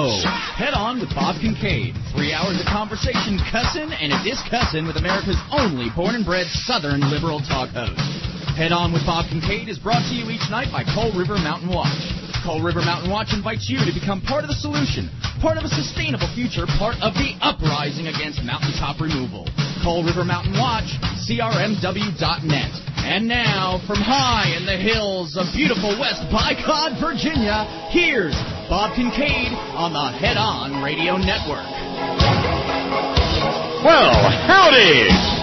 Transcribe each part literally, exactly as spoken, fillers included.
Show. Head on with Bob Kincaid. Three hours of conversation, cussin' and a discussin' with America's only born and bred Southern liberal talk host. Head on with Bob Kincaid is brought to you each night by Coal River Mountain Watch. Coal River Mountain Watch invites you to become part of the solution, part of a sustainable future, part of the uprising against mountaintop removal. Coal River Mountain Watch, C R M W dot net. And now, from high in the hills of beautiful West Bycod, Virginia, here's Bob Kincaid on the Head On Radio Network. Well, howdy!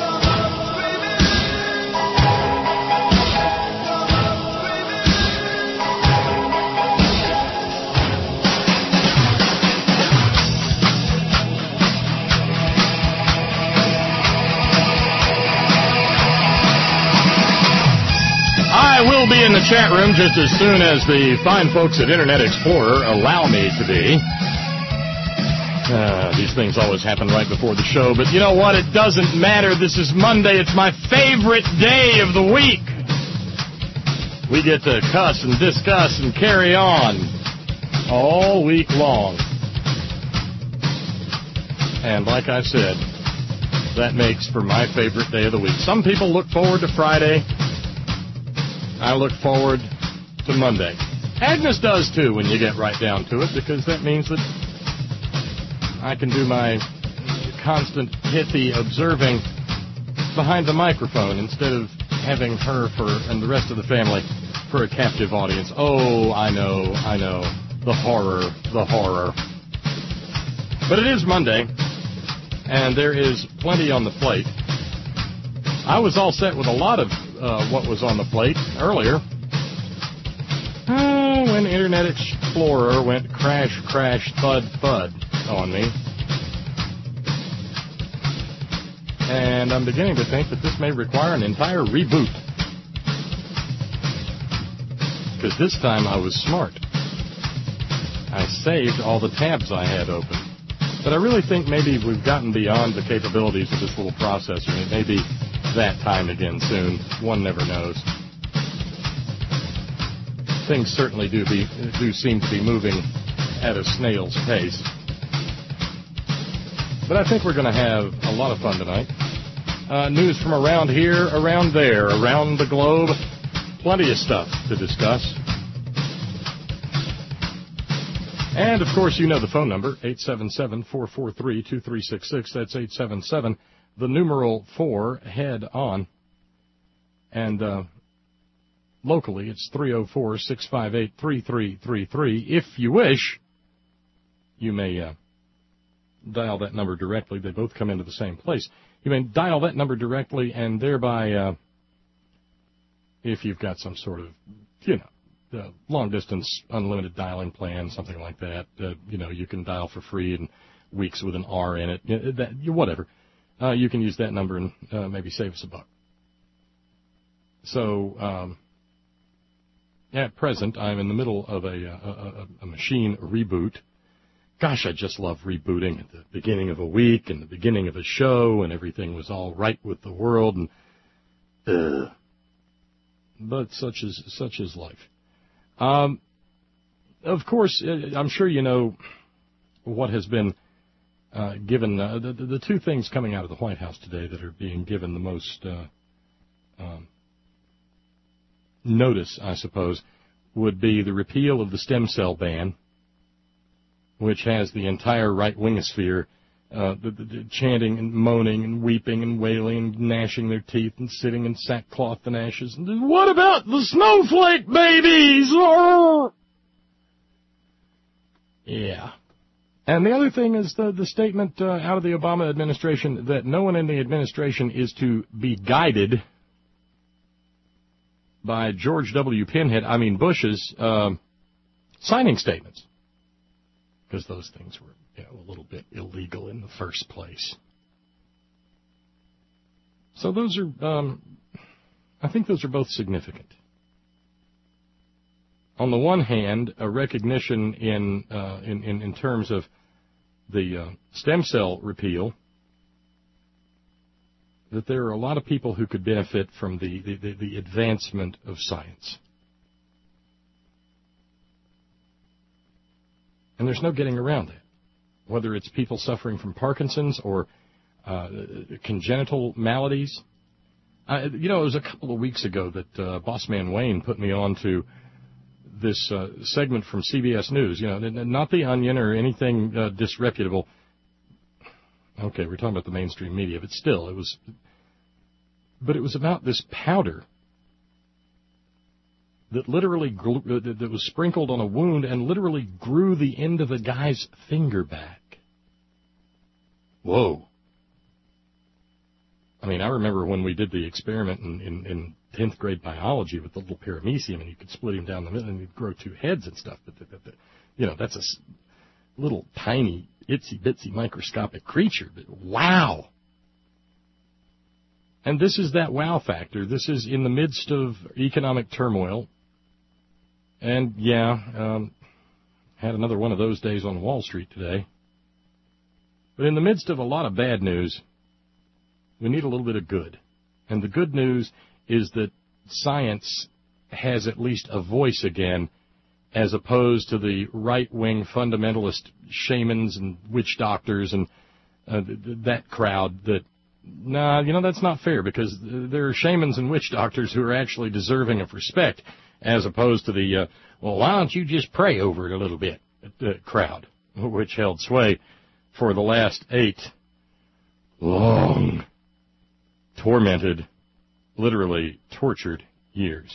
I will be in the chat room just as soon as the fine folks at Internet Explorer allow me to be. Uh, these things always happen right before the show, but you know what? It doesn't matter. This is Monday. It's my favorite day of the week. We get to cuss and discuss and carry on all week long. And like I said, that makes for my favorite day of the week. Some people look forward to Friday. I look forward to Monday. Agnes does, too, when you get right down to it, because that means that I can do my constant pithy observing behind the microphone instead of having her for and the rest of the family for a captive audience. Oh, I know, I know. The horror, the horror. But it is Monday, and there is plenty on the plate. I was all set with a lot of uh, what was on the plate earlier. Oh, when Internet Explorer went crash, crash, thud, thud on me. And I'm beginning to think that this may require an entire reboot. Because this time I was smart. I saved all the tabs I had open. But I really think maybe we've gotten beyond the capabilities of this little processor. It may be that time again soon. One never knows. Things certainly do be do seem to be moving at a snail's pace. But I think we're going to have a lot of fun tonight. Uh, news from around here, around there, around the globe. Plenty of stuff to discuss. And, of course, you know the phone number, eight seven seven, four four three, two three six six. That's eight seven seven, the numeral four, head on. And uh, locally, it's three oh four, six five eight, three three three three. If you wish, you may uh, dial that number directly. They both come into the same place. You may dial that number directly, and thereby, uh, if you've got some sort of, you know, Uh, long-distance, unlimited dialing plan, something like that. Uh, you know, you can dial for free and weeks with an R in it. Uh, that, whatever. Uh, you can use that number and uh, maybe save us a buck. So, um, at present, I'm in the middle of a, a, a machine reboot. Gosh, I just love rebooting at the beginning of a week and the beginning of a show, and everything was all right with the world. And uh, but such is such is life. Um, of course, I'm sure you know what has been uh, given, uh, the, the two things coming out of the White House today that are being given the most uh, um, notice, I suppose, would be the repeal of the stem cell ban, which has the entire right-wingosphere uh, the, the, the chanting and moaning and weeping and wailing and gnashing their teeth and sitting in sackcloth and ashes. And what about the snowflake babies? Oh! Yeah. And the other thing is the, the statement uh, out of the Obama administration that no one in the administration is to be guided by George W. Pinhead, I mean Bush's, uh, signing statements. Because those things were, you know, a little bit illegal in the first place. So those are, um, I think those are both significant. On the one hand, a recognition in uh, in, in, in terms of the uh, stem cell repeal that there are a lot of people who could benefit from the, the, the, the advancement of science. And there's no getting around it. Whether it's people suffering from Parkinson's or uh, congenital maladies. I, you know, it was a couple of weeks ago that uh, Bossman Wayne put me on to this uh, segment from C B S News. You know, not The Onion or anything uh, disreputable. Okay, we're talking about the mainstream media, but still, it was. But it was about this powder that literally grew, that was sprinkled on a wound and literally grew the end of the guy's finger back. Whoa. I mean, I remember when we did the experiment in, in, in tenth grade biology with the little paramecium, and you could split him down the middle and he'd grow two heads and stuff. But, but, but you know, that's a little tiny, itsy-bitsy microscopic creature. But wow. And this is that wow factor. This is in the midst of economic turmoil. And, yeah, um, had another one of those days on Wall Street today. But in the midst of a lot of bad news, we need a little bit of good. And the good news is that science has at least a voice again, as opposed to the right-wing fundamentalist shamans and witch doctors and uh, that crowd that, nah, you know, that's not fair, because there are shamans and witch doctors who are actually deserving of respect, as opposed to the, uh, well, why don't you just pray over it a little bit uh, crowd, which held sway for the last eight long, tormented, literally tortured years.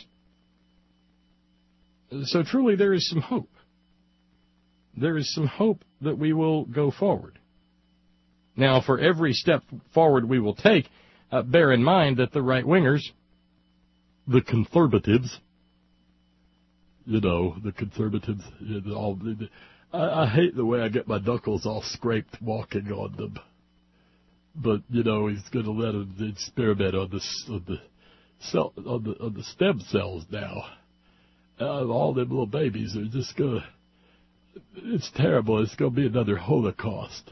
So truly there is some hope. There is some hope that we will go forward. Now, for every step forward we will take, uh, bear in mind that the right-wingers, the conservatives, you know, the conservatives, you know, all, I, I hate the way I get my knuckles all scraped walking on them. But, you know, he's going to let them experiment on the, on the, cell, on the, on the stem cells now. Uh, all them little babies are just going to, it's terrible. It's going to be another Holocaust.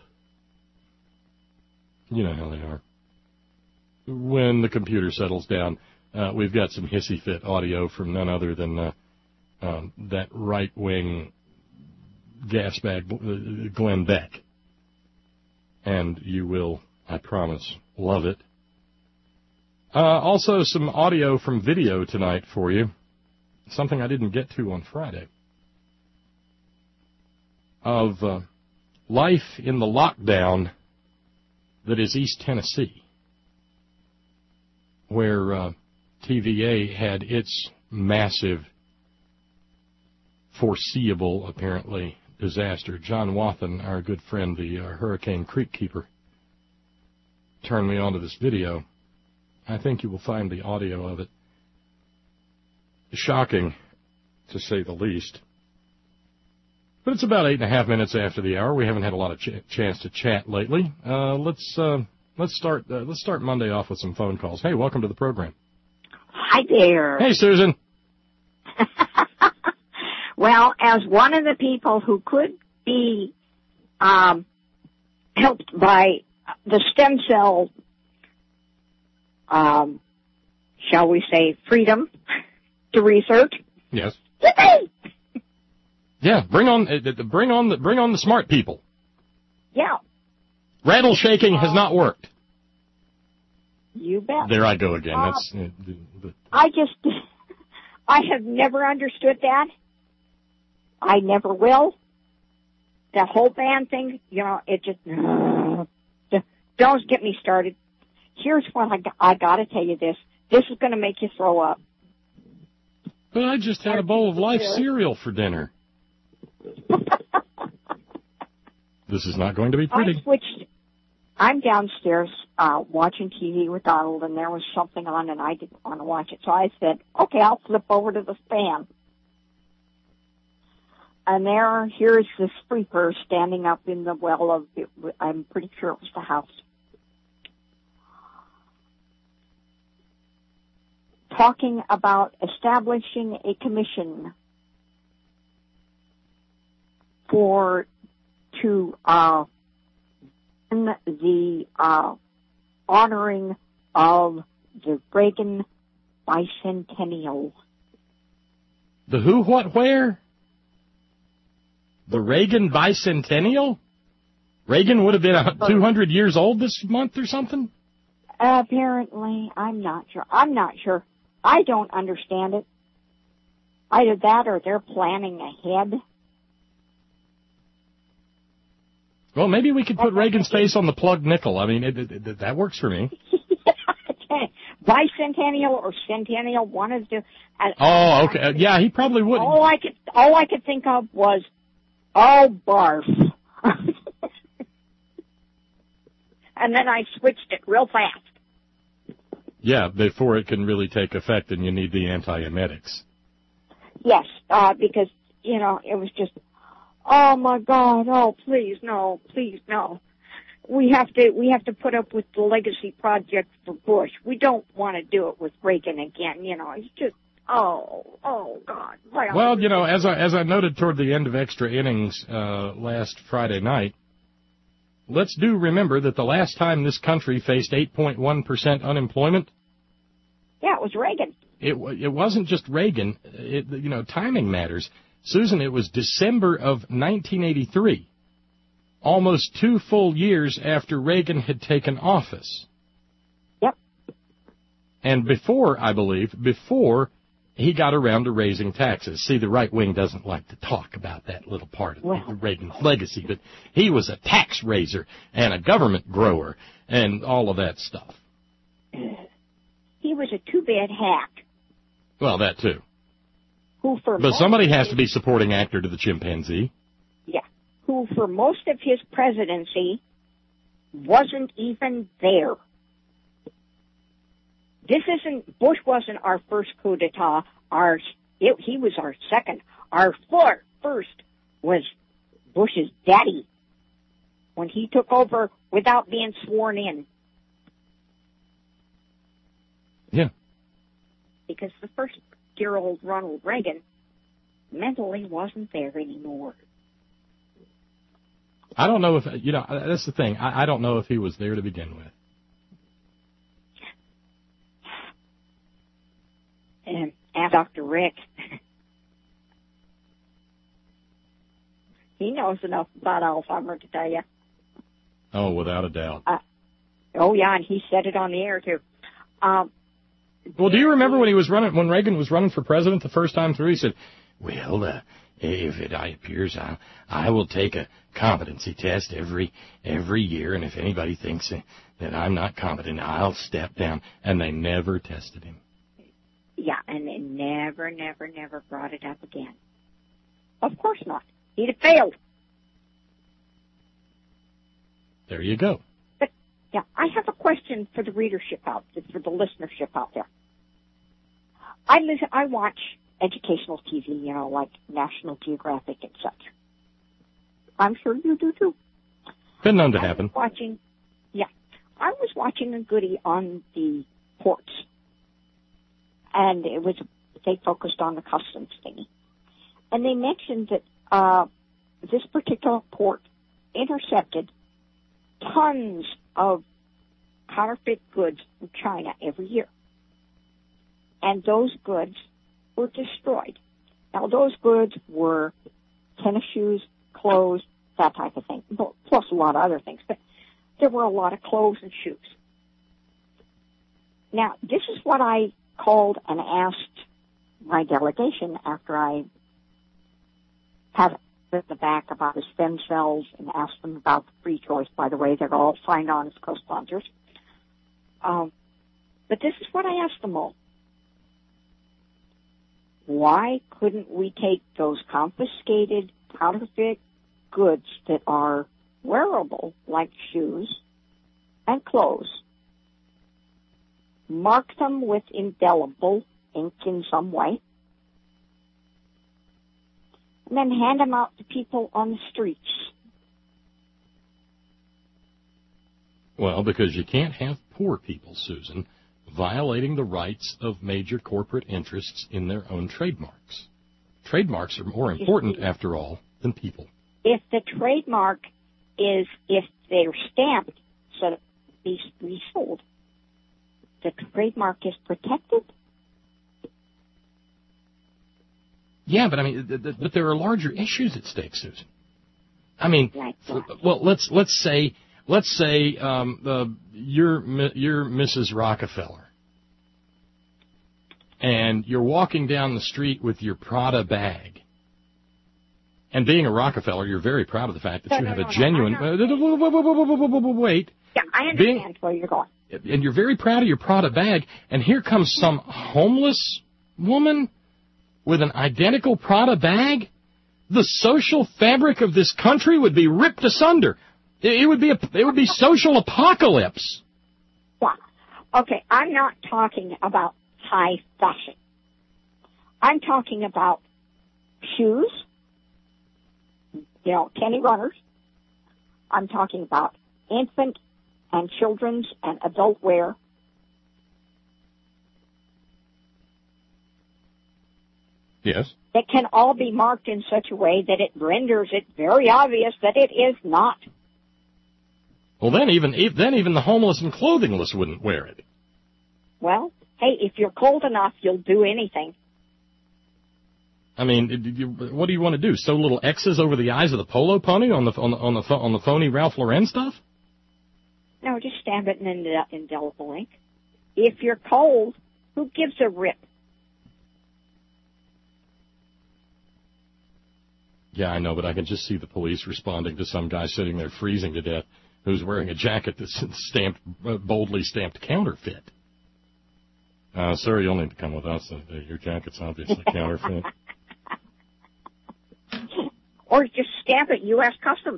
You know how they are. When the computer settles down, uh, we've got some hissy fit audio from none other than uh, um, that right-wing gas bag, uh, Glenn Beck. And you will, I promise, love it. Uh, also, some audio from video tonight for you. Something I didn't get to on Friday. Of uh, life in the lockdown that is East Tennessee, where uh, T V A had its massive, foreseeable, apparently, disaster. John Wathen, our good friend, the uh, Hurricane Creek Keeper, turned me on to this video. I think you will find the audio of it shocking, to say the least. But it's about eight and a half minutes after the hour. We haven't had a lot of ch- chance to chat lately. Uh, let's uh, let's start uh, let's start Monday off with some phone calls. Hey, welcome to the program. Hi there. Hey, Susan. Well, as one of the people who could be um, helped by the stem cell, um, shall we say, freedom to research. Yes. Yeah, bring on, uh, bring on the, bring on the smart people. Yeah. Rattle shaking uh, has not worked. You bet. There I go again. Uh, That's. Uh, the, the, I just, I have never understood that. I never will. The whole band thing, you know, it just, uh, don't get me started. Here's what I, I got to tell you this. This is going to make you throw up. But I just had a bowl of Life cereal for dinner. This is not going to be pretty. I switched. I'm downstairs uh, watching T V with Donald, and there was something on, and I didn't want to watch it. So I said, okay, I'll flip over to the fan. And there, here's this freaker standing up in the well of, I'm pretty sure it was the house, talking about establishing a commission for to uh, the uh, honoring of the Reagan bicentennial. The who, what, where? The Reagan bicentennial? Reagan would have been two hundred years old this month or something? Apparently, I'm not sure. I'm not sure. I don't understand it. Either that or they're planning ahead. Well, maybe we could put Reagan's face on the plugged nickel. I mean, it, it, it, that works for me. Bicentennial or centennial, one of the. Uh, oh, okay. Uh, yeah, he probably would. All I could, all I could think of was, oh, barf. And then I switched it real fast. Yeah, before it can really take effect, and you need the antiemetics. Yes, uh, because you know it was just, oh my God, oh please no, please no. We have to we have to put up with the legacy project for Bush. We don't want to do it with Reagan again. You know, it's just oh oh God. Well, you know, as I as I noted toward the end of Extra Innings uh, last Friday night, let's do remember that the last time this country faced eight point one percent unemployment, yeah, it was Reagan. It it wasn't just Reagan. It, you know, timing matters. Susan, it was December of nineteen eighty-three. Almost two full years after Reagan had taken office. Yep. And before, I believe, before he got around to raising taxes. See, the right wing doesn't like to talk about that little part of well, Reagan's legacy, but he was a tax raiser and a government grower and all of that stuff. He was a two-bad hack. Well, that too. Who for but somebody has to be supporting actor to the chimpanzee. Yeah. Who, for most of his presidency, wasn't even there. This isn't, Bush wasn't our first coup d'etat. Our, it, he was our second. Our four, first was Bush's daddy when he took over without being sworn in. Yeah. Because the first dear old Ronald Reagan mentally wasn't there anymore. I don't know if, you know, that's the thing. I, I don't know if he was there to begin with. And ask Doctor Rick. He knows enough about Alzheimer's to tell you. Oh, without a doubt. Uh, oh, yeah, and he said it on the air, too. Um, well, do you remember when he was running, when Reagan was running for president the first time through, he said, well, uh, if it appears, I, I will take a competency test every every year, and if anybody thinks that I'm not competent, I'll step down. And they never tested him. Yeah, and they never, never, never brought it up again. Of course not. He'd have failed. There you go. But, yeah, I have a question for the readership out there, for the listenership out there. I listen, I watch educational T V, you know, like National Geographic and such. I'm sure you do too. Been known to I happen. Was watching, yeah, I was watching a goodie on the ports, and it was they focused on the customs thingy, and they mentioned that uh, this particular port intercepted tons of counterfeit goods from China every year, and those goods were destroyed. Now, those goods were tennis shoes, clothes, that type of thing, plus a lot of other things, but there were a lot of clothes and shoes. Now, this is what I called and asked my delegation after I had at the back about the stem cells and asked them about the free choice. By the way, they're all signed on as co-sponsors. Um, but this is what I asked them all. Why couldn't we take those confiscated counterfeit goods that are wearable, like shoes and clothes, mark them with indelible ink in some way, and then hand them out to people on the streets? Well, because you can't have poor people, Susan, violating the rights of major corporate interests in their own trademarks. Trademarks are more important, after all, than people. If the trademark is, if they're stamped so that they be sold, the trademark is protected? Yeah, but I mean, th- th- but there are larger issues at stake, Susan. I mean, Like well, let's let's say let's say um, uh, you're you're Missus Rockefeller, and you're walking down the street with your Prada bag. And being a Rockefeller, you're very proud of the fact that no, you no, have no, a genuine. No, Wait. Yeah, I understand being, where you're going. And you're very proud of your Prada bag, and here comes some homeless woman with an identical Prada bag. The social fabric of this country would be ripped asunder. It, it would be a, it would be social apocalypse. Yeah. Okay, I'm not talking about high fashion. I'm talking about shoes. You know, Kenny runners. I'm talking about infant and children's and adult wear. Yes. It can all be marked in such a way that it renders it very obvious that it is not. Well, then even then even the homeless and clothingless wouldn't wear it. Well, hey, if you're cold enough, you'll do anything. I mean, what do you want to do? Sew little X's over the eyes of the polo pony on the on the on the, on the phony Ralph Lauren stuff? No, just stamp it in indel- indelible ink. If you're cold, who gives a rip? Yeah, I know, but I can just see the police responding to some guy sitting there freezing to death who's wearing a jacket that's stamped, uh, boldly stamped counterfeit. Uh, sir, you'll need to come with us. Uh, your jacket's obviously counterfeit. Or just stamp it U S Customs.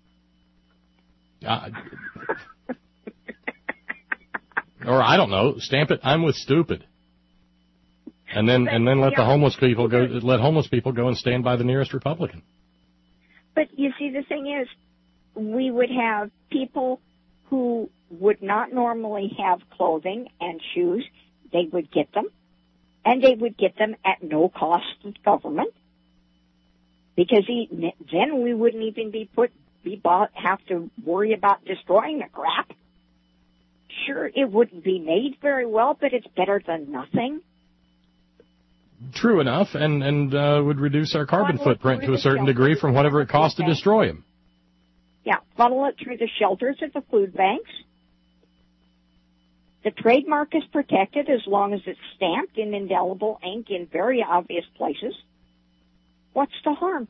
Uh, or I don't know, stamp it. I'm with stupid, and then and then let the homeless people go. Let homeless people go and stand by the nearest Republican. But you see, the thing is, we would have people who would not normally have clothing and shoes. They would get them, and they would get them at no cost to the government. Because he, then we wouldn't even be put, be bought, have to worry about destroying the crap. Sure, it wouldn't be made very well, but it's better than nothing. True enough, and and uh, would reduce our carbon footprint to a certain degree from whatever it costs to destroy them. Yeah, funnel it through the shelters of the food banks. The trademark is protected as long as it's stamped in indelible ink in very obvious places. What's the harm?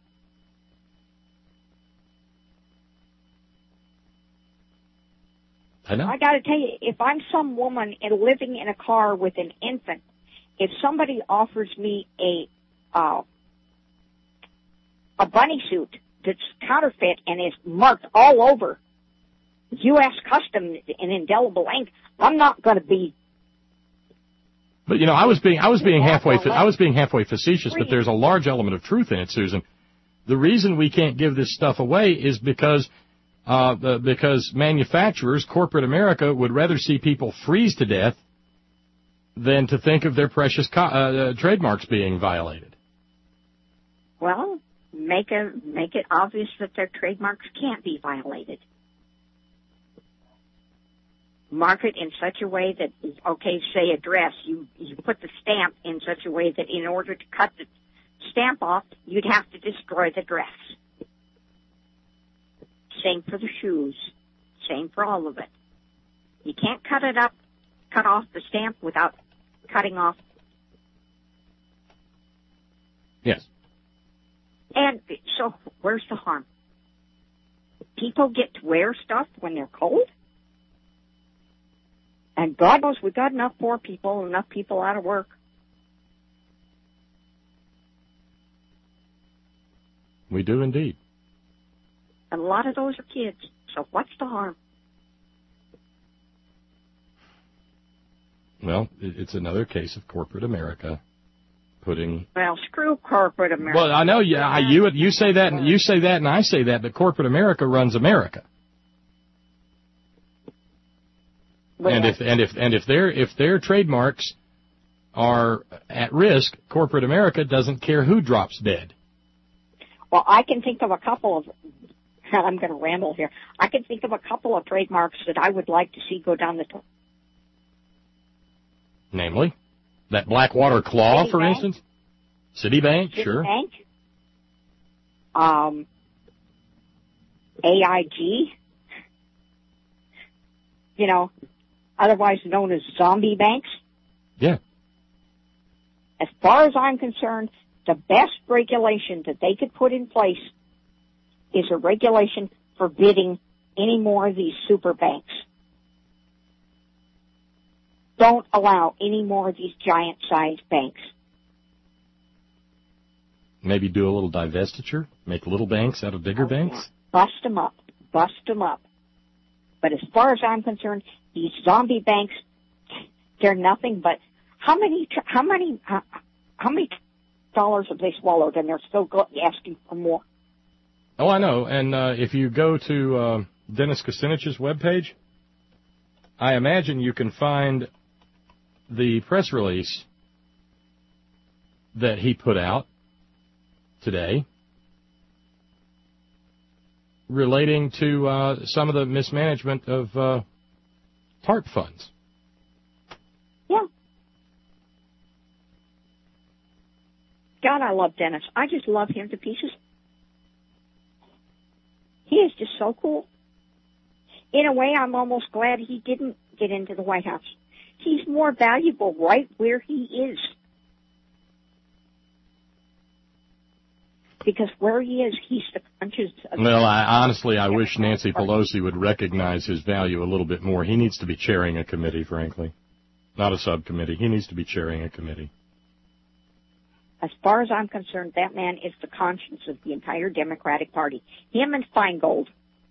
I know. I got to tell you, if I'm some woman in, living in a car with an infant, if somebody offers me a uh, a bunny suit that's counterfeit and is marked all over U S Customs in indelible ink, I'm not going to be. But you know, I was being I was being halfway I was being halfway facetious, but there's a large element of truth in it, Susan. The reason we can't give this stuff away is because uh, the, because manufacturers, corporate America, would rather see people freeze to death than to think of their precious co- uh, uh, trademarks being violated. Well, make a make it obvious that their trademarks can't be violated. Mark it in such a way that, okay, say a dress, you, you put the stamp in such a way that in order to cut the stamp off, you'd have to destroy the dress. Same for the shoes. Same for all of it. You can't cut it up, cut off the stamp without cutting off. Yes. And so where's the harm? People get to wear stuff when they're cold? And God knows we've got enough poor people, enough people out of work. We do indeed. And a lot of those are kids. So what's the harm? Well, it's another case of corporate America putting. Well, screw corporate America. Well, I know you. I, you you say that, and you say that, and I say that, but corporate America runs America. And if and if and if their if their trademarks are at risk, corporate America doesn't care who drops dead. Well, I can think of a couple of. I'm going to ramble here. I can think of a couple of trademarks that I would like to see go down the. T- Namely, that Blackwater Claw, Citibank. for instance. Citibank, Citibank. sure. Um, A I G, you know, otherwise known as zombie banks. Yeah. As far as I'm concerned, the best regulation that they could put in place is a regulation forbidding any more of these super banks. Don't allow any more of these giant-sized banks. Maybe do a little divestiture, make little banks out of bigger Oh, banks? yeah. Bust them up. Bust them up. But as far as I'm concerned, these zombie banks, they're nothing but how many, how many, uh, how many dollars have they swallowed, and they're still go- asking for more? Oh, I know. And uh, if you go to uh, Dennis Kucinich's webpage, I imagine you can find the press release that he put out today relating to uh, some of the mismanagement of uh, TARP funds. Yeah. God, I love Dennis. I just love him to pieces. He is just so cool. In a way, I'm almost glad he didn't get into the White House. He's more valuable right where he is. Because where he is, he's the conscience of... Well, I, honestly, I wish Nancy Pelosi would recognize his value a little bit more. He needs to be chairing a committee, frankly. Not a subcommittee. He needs to be chairing a committee. As far as I'm concerned, that man is the conscience of the entire Democratic Party. Him and Feingold.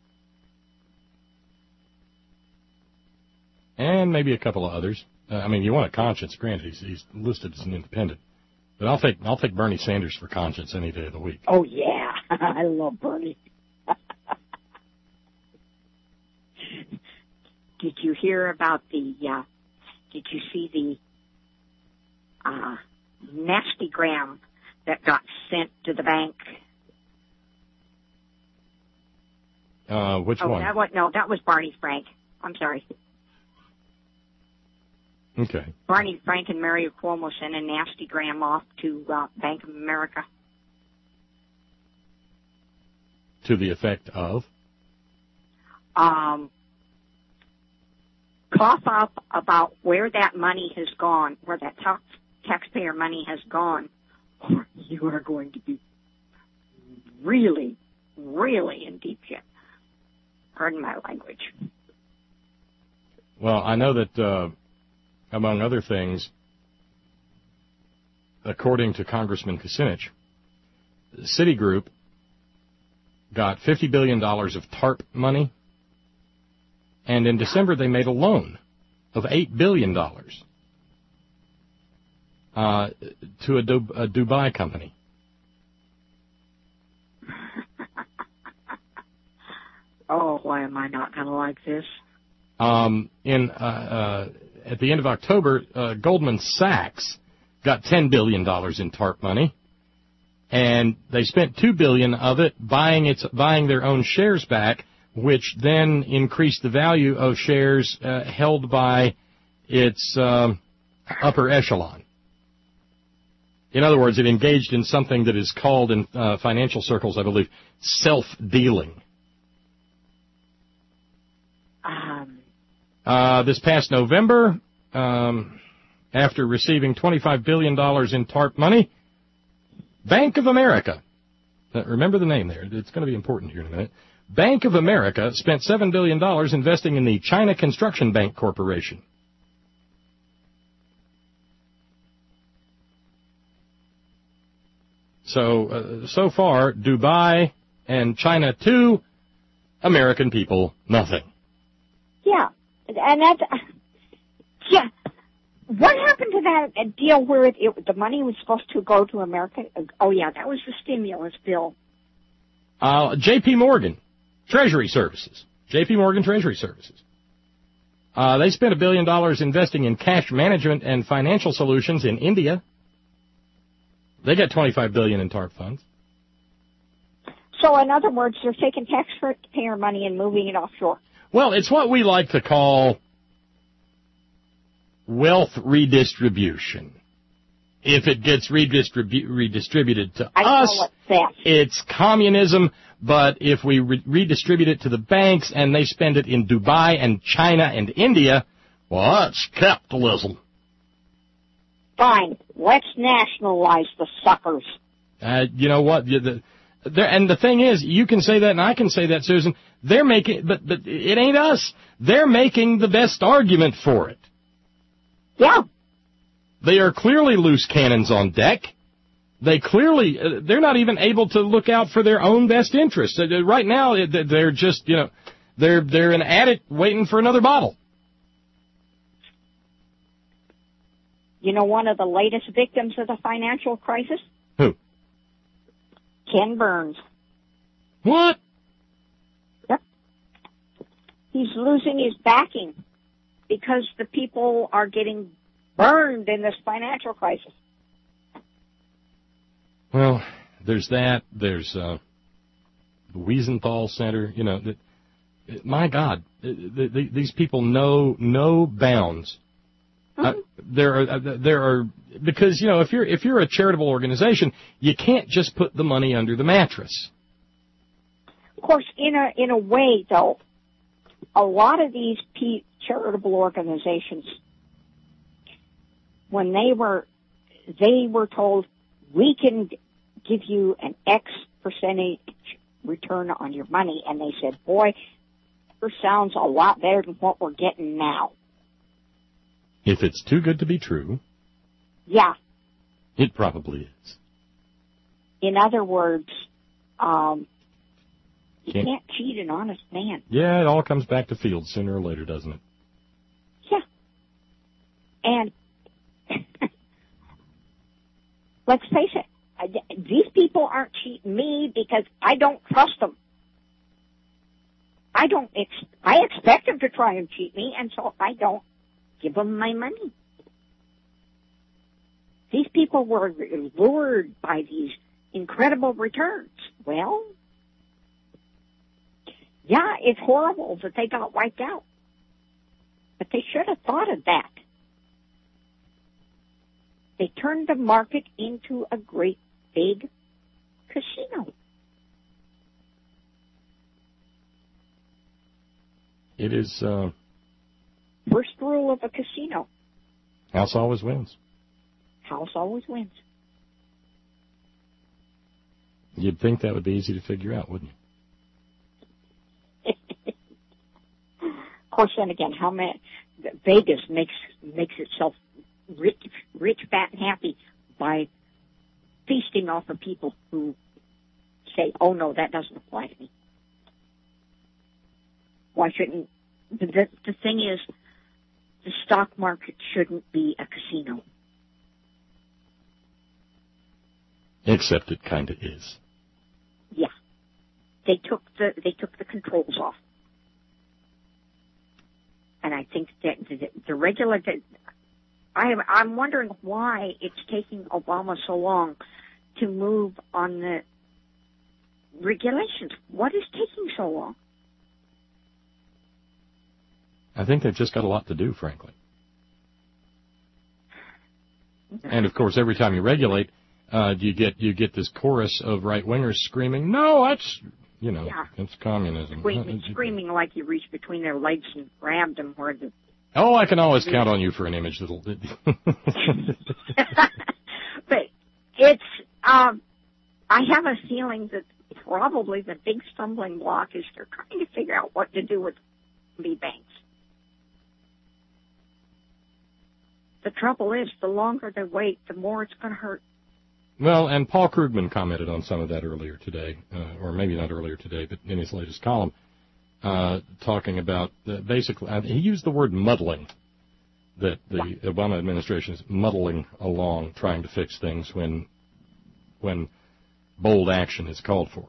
And maybe a couple of others. Uh, I mean, you want a conscience, granted, he's, he's listed as an independent. But I'll take I'll take Bernie Sanders for conscience any day of the week. Oh, yeah. I love Bernie. Did you hear about the, uh, did you see the uh, nastygram that got sent to the bank? Uh, which oh, one? That was, no, that was Barney Frank. I'm sorry. Okay. Barney Frank and Mario Cuomo sent a nastygram off to uh, Bank of America. To the effect of? Um, cough up about where that money has gone, where that tax, taxpayer money has gone, or you are going to be really, really in deep shit. Pardon my language. Well, I know that... Uh, among other things, according to Congressman Kucinich, Citigroup got fifty billion dollars of TARP money, and in December they made a loan of eight billion dollars uh, to a, du- a Dubai company. Oh, why am I not going to like this? Um, in uh, uh, at the end of October, uh, Goldman Sachs got ten billion dollars in TARP money, and they spent two billion dollars of it buying its buying their own shares back, which then increased the value of shares uh, held by its um, upper echelon. In other words, it engaged in something that is called in uh, financial circles, I believe, self-dealing. Um. Uh, this past November, um, after receiving twenty-five billion dollars in TARP money, Bank of America, uh, remember the name there, it's going to be important here in a minute, Bank of America spent seven billion dollars investing in the China Construction Bank Corporation. So, uh, so far, Dubai and China, two, American people, nothing. Yeah, and that's, yeah. What happened to that deal where it, it, the money was supposed to go to America? Oh, yeah, that was the stimulus bill. Uh, J P. Morgan, Treasury Services. J P. Morgan Treasury Services. Uh, they spent a billion dollars investing in cash management and financial solutions in India. They got twenty-five billion dollars in TARP funds. So, in other words, they're taking taxpayer money and moving it offshore. Well, it's what we like to call wealth redistribution. if it gets redistribu- redistributed to I us, call it theft. It's communism. But if we re- redistribute it to the banks and they spend it in Dubai and China and India, well, that's capitalism. Fine. Let's nationalize the suckers. Uh, you know what? The, the, and the thing is, you can say that and I can say that, Susan. They're making, but, but it ain't us. They're making the best argument for it. Yeah. They are clearly loose cannons on deck. They clearly, uh, they're not even able to look out for their own best interests. Uh, right now, they're just, you know, they're, they're an addict waiting for another bottle. You know one of the latest victims of the financial crisis? Who? Ken Burns. What? Yep. He's losing his backing because the people are getting burned in this financial crisis. Well, there's that. There's uh, the Wiesenthal Center. You know, the, my God, the, the, these people know no bounds. Mm-hmm. Uh, there are uh, there are because you know if you're if you're a charitable organization, you can't just put the money under the mattress. Of course, in a in a way, though, a lot of these p- charitable organizations, when they were they were told, we can give you an X percentage return on your money, and they said, boy, it sounds a lot better than what we're getting now. If it's too good to be true, yeah, it probably is. In other words, um, you can't, can't cheat an honest man. Yeah, it all comes back to Fields sooner or later, doesn't it? Yeah. And let's face it, I, these people aren't cheating me because I don't trust them. I don't. Ex- I expect them to try and cheat me, and so I don't give them my money. These people were lured by these incredible returns. Well, yeah, it's horrible that they got wiped out, but they should have thought of that. They turned the market into a great big casino. It is. Uh, First rule of a casino. House always wins. House always wins. You'd think that would be easy to figure out, wouldn't you? Of course, then again, how many Vegas makes makes itself rich, rich, fat, and happy by feasting off of people who say, "Oh no, that doesn't apply to me." Why shouldn't the the thing is? The stock market shouldn't be a casino. Except it kind of is. Yeah, they took the they took the controls off, and I think that the, the regular. The, I am, I'm wondering why it's taking Obama so long to move on the regulations. What is taking so long? I think they've just got a lot to do, frankly. And of course, every time you regulate, uh, you get you get this chorus of right wingers screaming, "No, that's you know, yeah. it's communism." Screaming, screaming like you reached between their legs and grabbed them where the. Oh, I can always count on you for an image that'll. But it's. Um, I have a feeling that probably the big stumbling block is they're trying to figure out what to do with the banks. The trouble is, the longer they wait, the more it's going to hurt. Well, and Paul Krugman commented on some of that earlier today, uh, or maybe not earlier today, but in his latest column, uh, talking about uh, basically, uh, he used the word muddling, that the yeah. Obama administration is muddling along trying to fix things when when bold action is called for.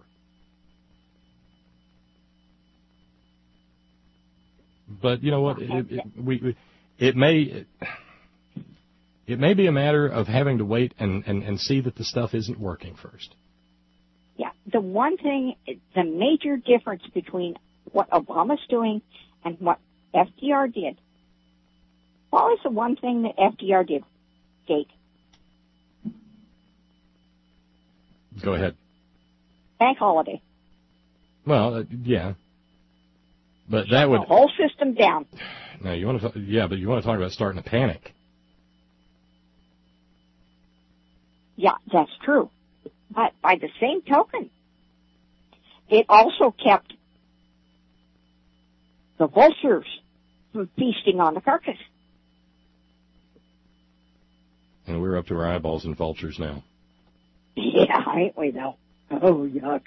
But you know what? It, it, we, we, it may... It, It may be a matter of having to wait and, and, and see that the stuff isn't working first. Yeah. The one thing, the major difference between what Obama's doing and what F D R did, what was the one thing that F D R did, Jake? Go ahead. Bank holiday. Well, uh, yeah. But Shut that would... the whole system down. No, you want to... Yeah, but you want to talk about starting a panic. Yeah, that's true. But by the same token, it also kept the vultures from feasting on the carcass. And we're up to our eyeballs in vultures now. Yeah, ain't we though? Oh, yuck.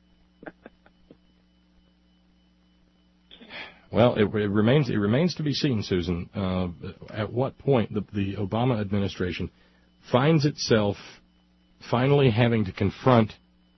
Well, it, it remains it remains to be seen, Susan, uh, at what point the, the Obama administration finds itself finally having to confront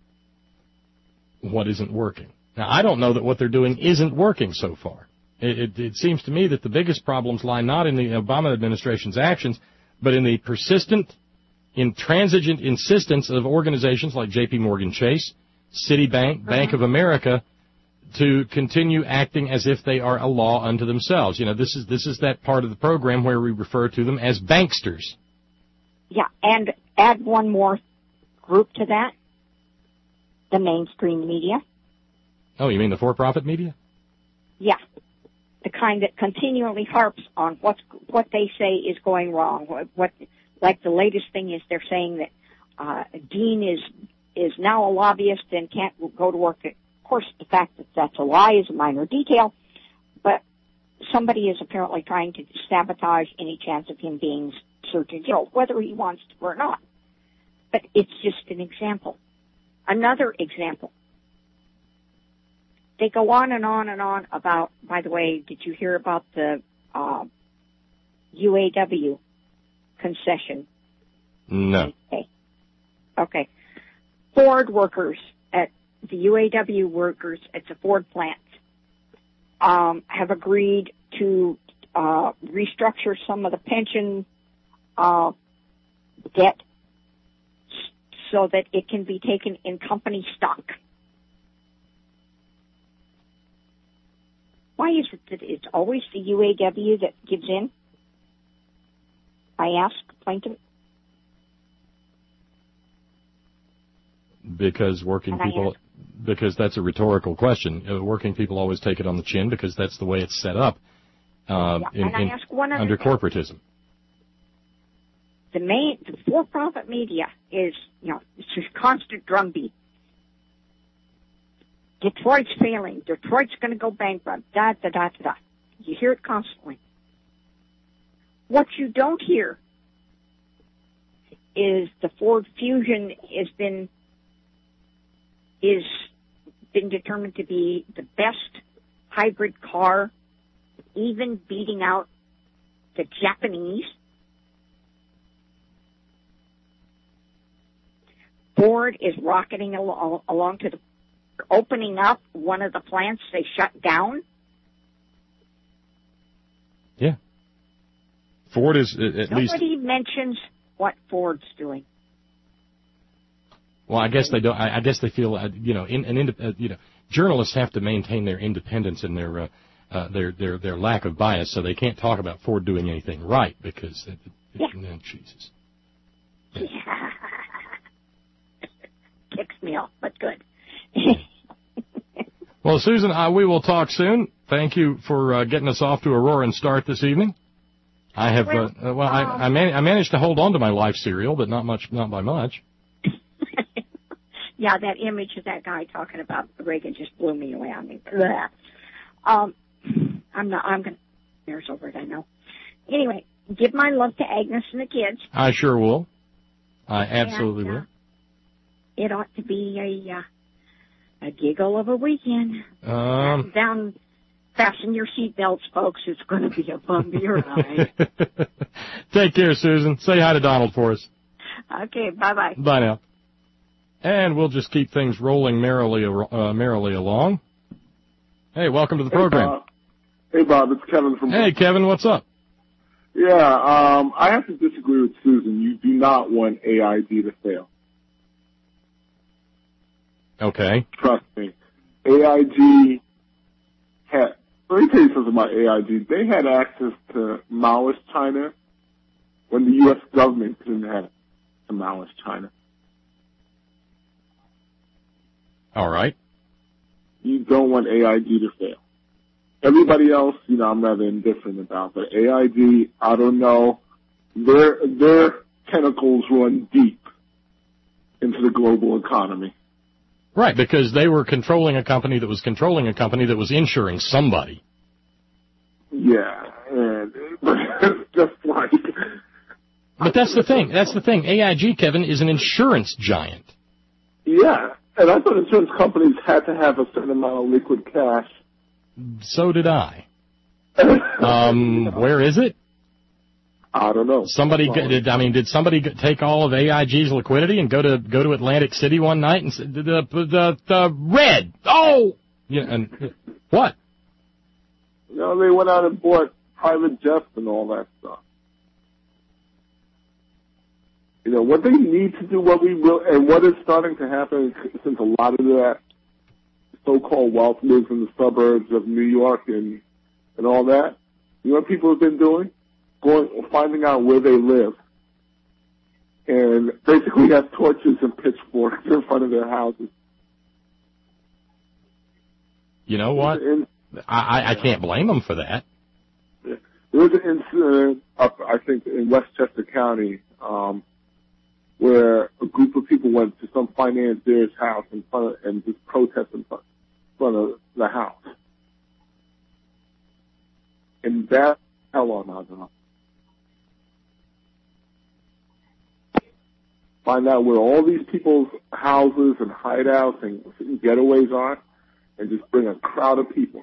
what isn't working. Now, I don't know that what they're doing isn't working so far. It, it, it seems to me that the biggest problems lie not in the Obama administration's actions, but in the persistent, intransigent insistence of organizations like J P. Morgan Chase, Citibank, uh-huh. Bank of America, to continue acting as if they are a law unto themselves. You know, this is this is that part of the program where we refer to them as banksters. Yeah, and add one more group to that, the mainstream media. Oh, you mean the for-profit media? Yeah, the kind that continually harps on what's, what they say is going wrong. What, what like the latest thing is they're saying that uh, Dean is is now a lobbyist and can't go to work. Of course, the fact that that's a lie is a minor detail, but somebody is apparently trying to sabotage any chance of him being surgeon general, whether he wants to or not. But it's just an example. Another example. They go on and on and on about, by the way, did you hear about the uh, U A W concession? No. Okay. Okay. Ford workers at the U A W workers at the Ford plant um, have agreed to uh, restructure some of the pension uh, debt so that it can be taken in company stock. Why is it that it's always the U A W that gives in? I ask plaintiff. Because working and people, because that's a rhetorical question. Uh, working people always take it on the chin because that's the way it's set up uh, yeah, in, and I in, ask one under thing. corporatism. The main, the for-profit media is, you know, it's just constant drumbeat. Detroit's failing. Detroit's going to go bankrupt. Da, da, da, da, da. You hear it constantly. What you don't hear is the Ford Fusion has been, is been determined to be the best hybrid car, even beating out the Japanese. Ford is rocketing along, along to the opening up one of the plants they shut down. Yeah. Ford is at Nobody least... Nobody mentions what Ford's doing. Well, I guess they don't. I, I guess they feel, uh, you know, in, an, uh, you know, journalists have to maintain their independence and their, uh, uh, their, their, their lack of bias, so they can't talk about Ford doing anything right because, it, it, yeah. oh, Jesus. Yeah. Kicks me off, but good. Well, Susan, uh, we will talk soon. Thank you for uh, getting us off to a roaring start this evening. I have, well, uh, well um, I, I, man- I managed to hold on to my life cereal, but not much, not by much. Yeah, that image of that guy talking about Reagan just blew me away. I mean, bleh. um, I'm not. I'm gonna. There's over it. I know. Anyway, give my love to Agnes and the kids. I sure will. I absolutely and, uh, will. It ought to be a uh, a giggle of a weekend. Um, Down, fasten your seatbelts, folks. It's going to be a bumpy ride. Take care, Susan. Say hi to Donald for us. Okay, bye-bye. Bye now. And we'll just keep things rolling merrily, uh, merrily along. Hey, welcome to the hey, program. Bob. Hey, Bob. It's Kevin from... Hey, Kevin. What's up? Yeah, um, I have to disagree with Susan. You do not want A I D to fail. Okay. Trust me. A I G had... Let me tell you something about A I G. They had access to Maoist China when the U S government couldn't have to Maoist China. All right. You don't want A I G to fail. Everybody else, you know, I'm rather indifferent about, but A I G, I don't know. Their, their tentacles run deep into the global economy. Right, because they were controlling a company that was controlling a company that was insuring somebody. Yeah, and it's just like... But that's the thing. That's the thing. A I G, Kevin, is an insurance giant. Yeah, and I thought insurance companies had to have a certain amount of liquid cash. So did I. um, where is it? I don't know. Somebody did. I mean, did somebody take all of A I G's liquidity and go to go to Atlantic City one night and said the the the, the red? Oh, yeah. And what? No, they went out and bought private jets and all that stuff. You know what they need to do, what we will, and what is starting to happen, since a lot of that so-called wealth lives in the suburbs of New York and and all that. You know what people have been doing? Going, finding out where they live, and basically have torches and pitchforks in front of their houses. You know what? In, I, I can't blame them for that. There was an incident up, I think, in Westchester County, um, where a group of people went to some financier's house in front of, and just protested in front, front of the house. And that, hell on, I don't know. Find out where all these people's houses and hideouts and getaways are, and just bring a crowd of people.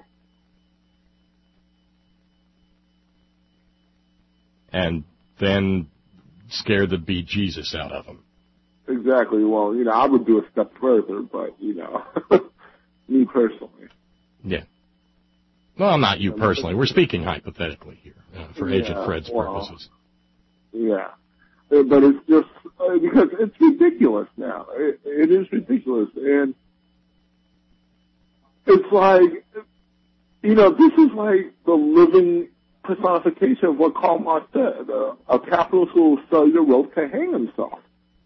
And then scare the bejesus out of them. Exactly. Well, you know, I would do a step further, but, you know, me personally. Yeah. Well, not you personally. We're speaking hypothetically here uh, for yeah, Agent Fred's well, purposes. Yeah. But it's just uh, because it's ridiculous now. It, it is ridiculous. And it's like, you know, this is like the living personification of what Karl Marx said. Uh, a capitalist will sell you a rope to hang himself.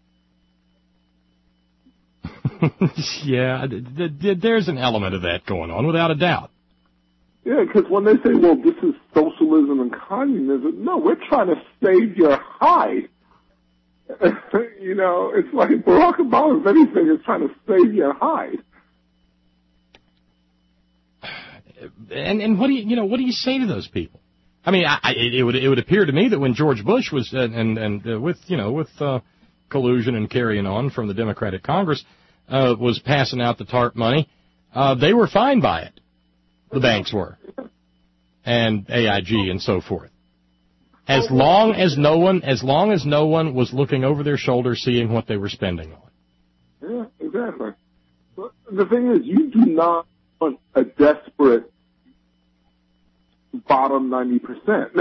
Yeah, there's an element of that going on, without a doubt. Yeah, because when they say, well, this is socialism and communism, no, we're trying to save your hide. You know, it's like Barack Obama, if anything, is trying to save your hide. And and what do you you know what do you say to those people? I mean, I, I, it would it would appear to me that when George Bush was uh, and and uh, with you know with uh, collusion and carrying on from the Democratic Congress uh, was passing out the TARP money, uh, they were fine by it. The banks were, and A I G and so forth. As long as no one, as long as no one was looking over their shoulder, seeing what they were spending on. Yeah, exactly. But the thing is, you do not want a desperate bottom ninety percent.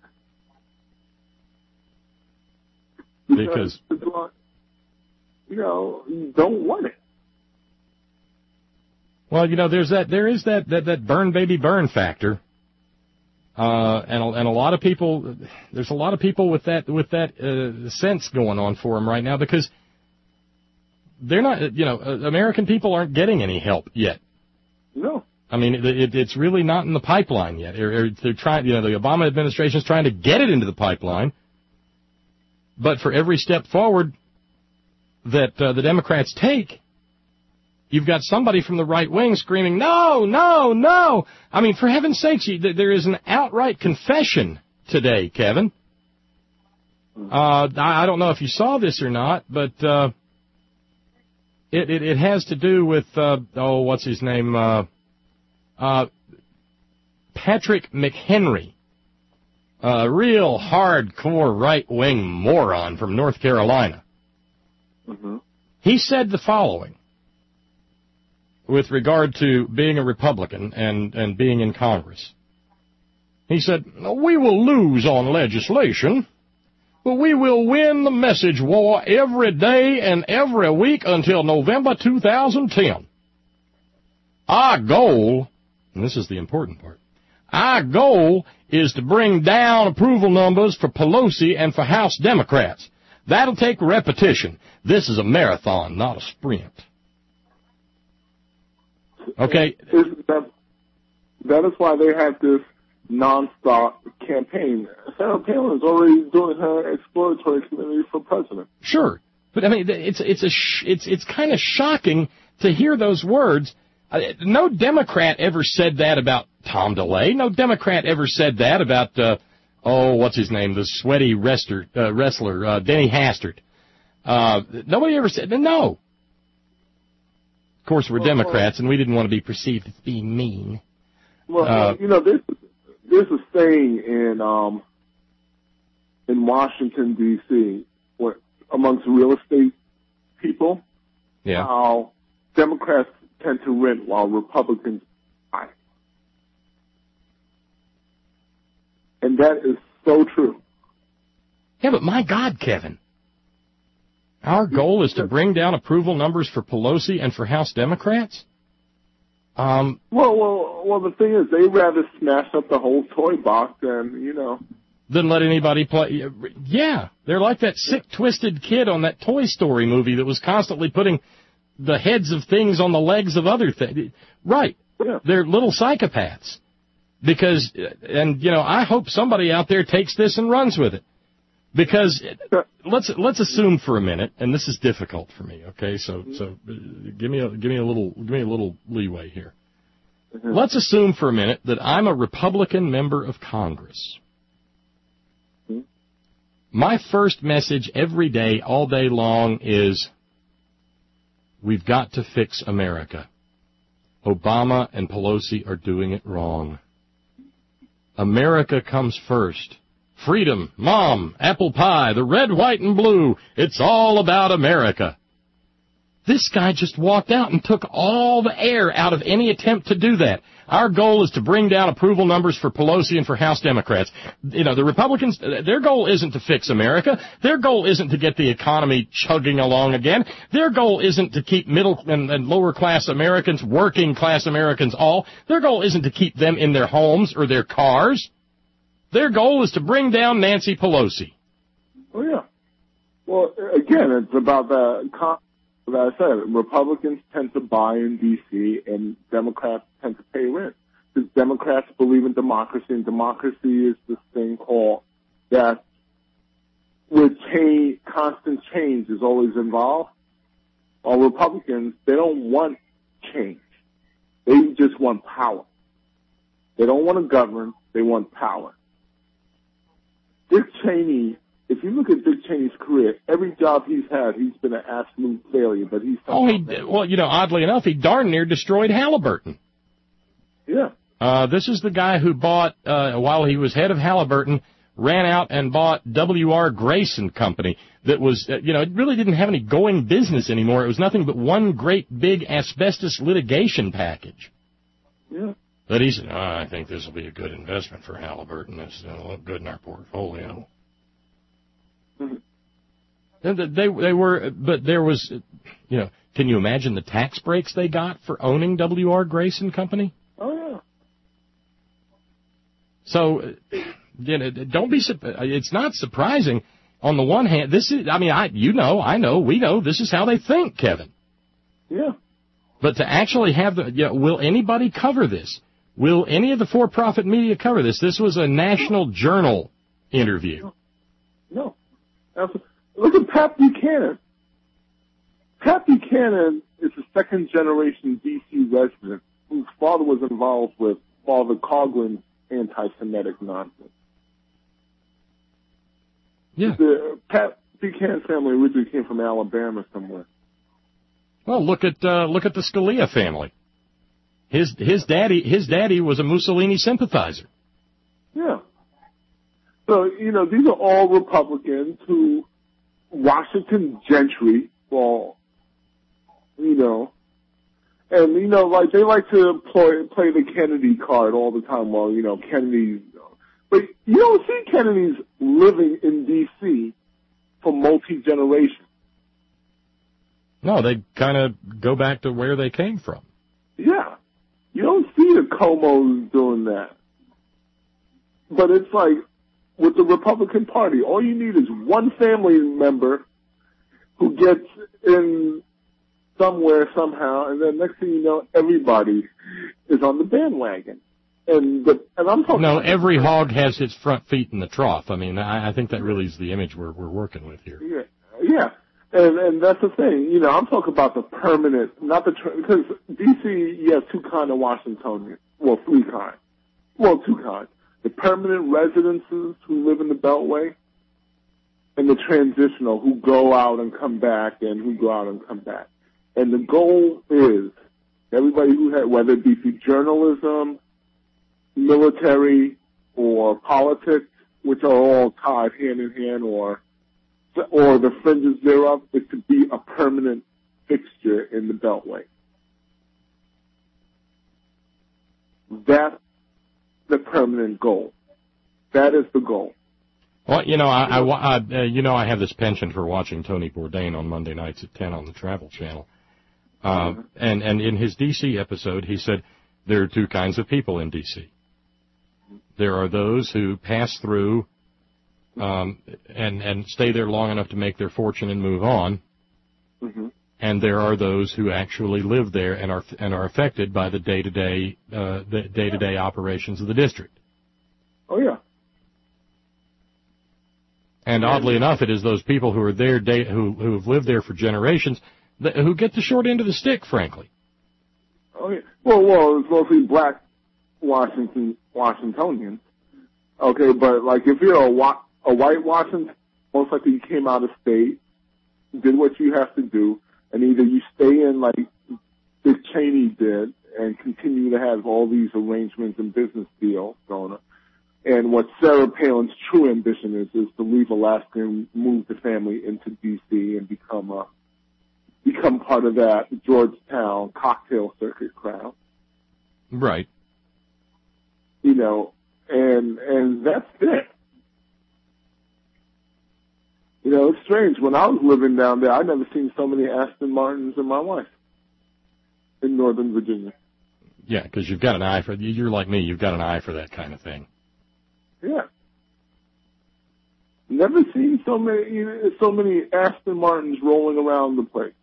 Because, because, you know, you don't want it. Well, you know, there's that, there is that, that, that burn baby burn factor. Uh, and, and a lot of people, there's a lot of people with that, with that, uh, sense going on for them right now because they're not, you know, American people aren't getting any help yet. No. I mean, it, it, it's really not in the pipeline yet. They're, they're trying, you know, the Obama administration is trying to get it into the pipeline. But for every step forward that uh, the Democrats take, you've got somebody from the right wing screaming, no, no, no. I mean, for heaven's sakes, you, there is an outright confession today, Kevin. Uh, I, I don't know if you saw this or not, but uh, it, it, it has to do with, uh, oh, what's his name? Uh, uh, Patrick McHenry, a real hardcore right-wing moron from North Carolina. Mm-hmm. He said the following with regard to being a Republican and, and being in Congress. He said, we will lose on legislation, but we will win the message war every day and every week until November two thousand ten. Our goal, and this is the important part, our goal is to bring down approval numbers for Pelosi and for House Democrats. That'll take repetition. This is a marathon, not a sprint. Okay. Isn't that, that is why they have this nonstop campaign. Sarah Palin is already doing her exploratory committee for president. Sure, but I mean, it's it's a sh- it's it's kind of shocking to hear those words. Uh, no Democrat ever said that about Tom DeLay. No Democrat ever said that about uh, oh, what's his name, the sweaty wrestler, uh, wrestler uh, Denny Hastert. Uh, nobody ever said no. Of course, we're well, Democrats, and we didn't want to be perceived as being mean. Well, uh, you know, there's there's a saying in um in Washington D C where amongst real estate people, yeah, how Democrats tend to rent while Republicans buy, and that is so true. Yeah, but my God, Kevin. Our goal is to bring down approval numbers for Pelosi and for House Democrats? Um, well, well, well. The thing is, they rather smash up the whole toy box than, you know, than let anybody play. Yeah, they're like that sick, twisted kid on that Toy Story movie that was constantly putting the heads of things on the legs of other things. Right. Yeah. They're little psychopaths. Because, and, you know, I hope somebody out there takes this and runs with it. Because let's let's assume for a minute, and this is difficult for me. Okay, so so give me a give me a little give me a little leeway here. Mm-hmm. Let's assume for a minute that I'm a Republican member of Congress. Mm-hmm. My first message every day, all day long, is we've got to fix America. Obama and Pelosi are doing it wrong. America comes first. Freedom, Mom, apple pie, the red, white, and blue. It's all about America. This guy just walked out and took all the air out of any attempt to do that. Our goal is to bring down approval numbers for Pelosi and for House Democrats. You know, the Republicans, their goal isn't to fix America. Their goal isn't to get the economy chugging along again. Their goal isn't to keep middle and, and lower class Americans, working class Americans all. Their goal isn't to keep them in their homes or their cars. Their goal is to bring down Nancy Pelosi. Oh, yeah. Well, again, it's about the, as I said, Republicans tend to buy in D C and Democrats tend to pay rent. Because Democrats believe in democracy, and democracy is this thing called that with change, constant change is always involved. While Republicans, they don't want change. They just want power. They don't want to govern, they want power. Dick Cheney, if you look at Dick Cheney's career, every job he's had, he's been an absolute failure. But he's oh, he well, you know, oddly enough, he darn near destroyed Halliburton. Yeah. Uh, this is the guy who bought, uh, while he was head of Halliburton, ran out and bought W R Grace and Company. That was, uh, you know, it really didn't have any going business anymore. It was nothing but one great big asbestos litigation package. Yeah. But he said, oh, I think this will be a good investment for Halliburton. This will look good in our portfolio. Mm-hmm. And they they were, but there was, you know, can you imagine the tax breaks they got for owning W R Grace and Company? Oh yeah. So, you know, don't be. It's not surprising. On the one hand, this is. I mean, I you know, I know, we know. This is how they think, Kevin. Yeah. But to actually have the, you know, will anybody cover this? Will any of the for-profit media cover this? This was a National Journal interview. No. no. Look at Pat Buchanan. Pat Buchanan is a second-generation D C resident whose father was involved with Father Coughlin's anti-Semitic nonsense. Yeah. The Pat Buchanan family originally came from Alabama somewhere. Well, look at uh, look at the Scalia family. His his daddy his daddy was a Mussolini sympathizer. Yeah. So, you know, these are all Republicans who Washington gentry, well, you know, and, you know, like, they like to play, play the Kennedy card all the time. Well, you know, Kennedy, but you don't see Kennedys living in D C for multi-generations. No, they kind of go back to where they came from. Yeah. You don't see the Comos doing that. But it's like, with the Republican Party, all you need is one family member who gets in somewhere, somehow, and then next thing you know, everybody is on the bandwagon. And the, and I'm talking. No, every hog has its front feet in the trough. I mean, I, I think that really is the image we're we're working with here. Yeah, yeah, and and that's the thing. You know, I'm talking about the permanent, not the because D C. You have two kind of Washingtonians. Well, three kinds. Well, two kinds. The permanent residences who live in the Beltway, and the transitional who go out and come back, and who go out and come back. And the goal is everybody who had, whether it be through journalism, military, or politics, which are all tied hand in hand, or or the fringes thereof, is to be a permanent fixture in the Beltway. That's the permanent goal. That is the goal. Well, you know, I, I, I uh, you know, I have this penchant for watching Tony Bourdain on Monday nights at ten on the Travel Channel. Uh, mm-hmm. and, and in his D C episode, he said there are two kinds of people in D C. There are those who pass through um, and, and stay there long enough to make their fortune and move on. Mm-hmm. And there are those who actually live there and are and are affected by the day-to-day uh, the day-to-day operations of the district. Oh, yeah. And oddly enough, it is those people who are there, day, who who have lived there for generations, that, who get the short end of the stick, frankly. Oh, yeah. Well, well, it's mostly black Washington Washingtonians. Okay, but like if you're a, wa- a white Washington, most likely you came out of state, did what you have to do, and either you stay in like Dick Cheney did and continue to have all these arrangements and business deals going on. And what Sarah Palin's true ambition is, is to leave Alaska and move the family into D C and become a, become part of that Georgetown cocktail circuit crowd. Right. You know, and, and that's it. You know, it's strange. When I was living down there, I'd never seen so many Aston Martins in my life in Northern Virginia. Yeah, because you've got an eye for, you're like me, you've got an eye for that kind of thing. Yeah. Never seen so many, you know, so many Aston Martins rolling around the place.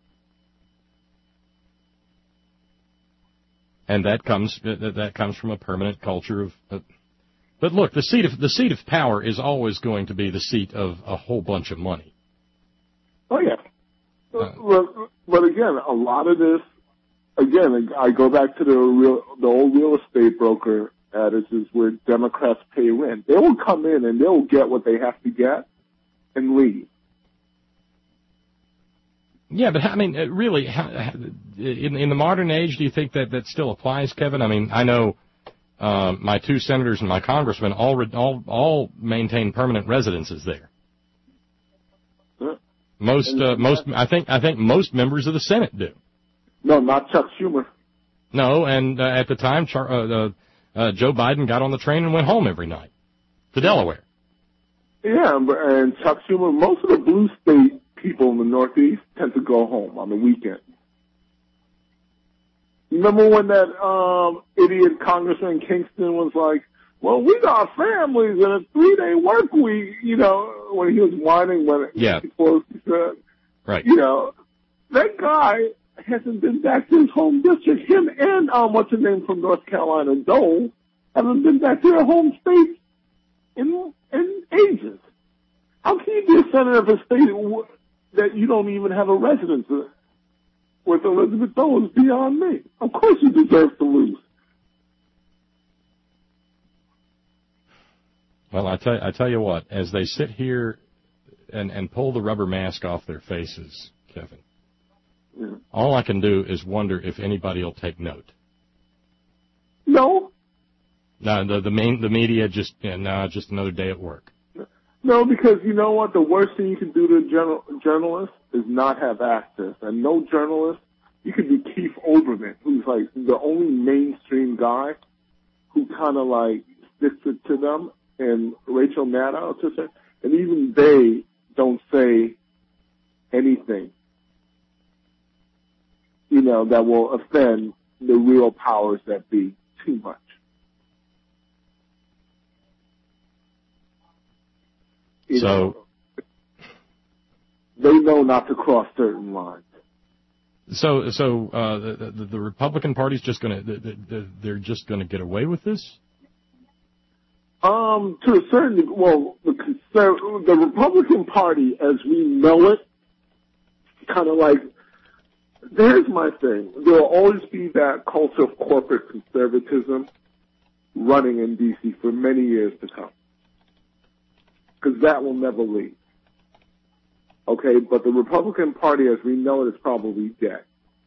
And that comes that comes from a permanent culture of. Uh, but look, the seat of the seat of power is always going to be the seat of a whole bunch of money. Oh yeah. Uh, but, but again, a lot of this. Again, I go back to the real, the old real estate broker adage is where Democrats pay rent. They will come in and they will get what they have to get and leave. Yeah, but I mean, really, how, in in the modern age, do you think that that still applies, Kevin? I mean, I know uh, my two senators and my congressmen all all all maintain permanent residences there. Huh? Most uh, most I think I think most members of the Senate do. No, not Chuck Schumer. No, and uh, at the time, Char- uh, uh, uh, Joe Biden got on the train and went home every night to Delaware. Yeah, and Chuck Schumer, most of the blue state people in the Northeast tend to go home on the weekend. Remember when that um, idiot congressman in Kingston was like, well, we got families and a three-day work week, you know, when he was whining when it yeah. closed, he said, right. You know, that guy hasn't been back to his home district. Him and, um, what's his name from North Carolina, Dole, haven't been back to their home state in, in ages. How can you be a senator of a state that you don't even have a residence with Elizabeth Dole is beyond me. Of course you deserve to lose. Well, I tell, I tell you what, as they sit here and, and pull the rubber mask off their faces, Kevin, yeah. all I can do is wonder if anybody will take note. No. No, the, the, main, the media just, yeah, no, just another day at work. No, because you know what? The worst thing you can do to a journal, journalist is not have access. And no journalist, you could be Keith Olbermann, who's like the only mainstream guy who kind of like sticks it to them, and Rachel Maddow, and even they don't say anything, you know, that will offend the real powers that be too much. You so know, they know not to cross certain lines. So, so uh, the, the, the Republican Party's just going to the, the, they're just going to get away with this? Um, to a certain, well, the conser- the Republican Party, as we know it, kind of like. Here's my thing: there will always be that culture of corporate conservatism running in D C for many years to come, because that will never leave. Okay, but the Republican Party, as we know it, is probably dead.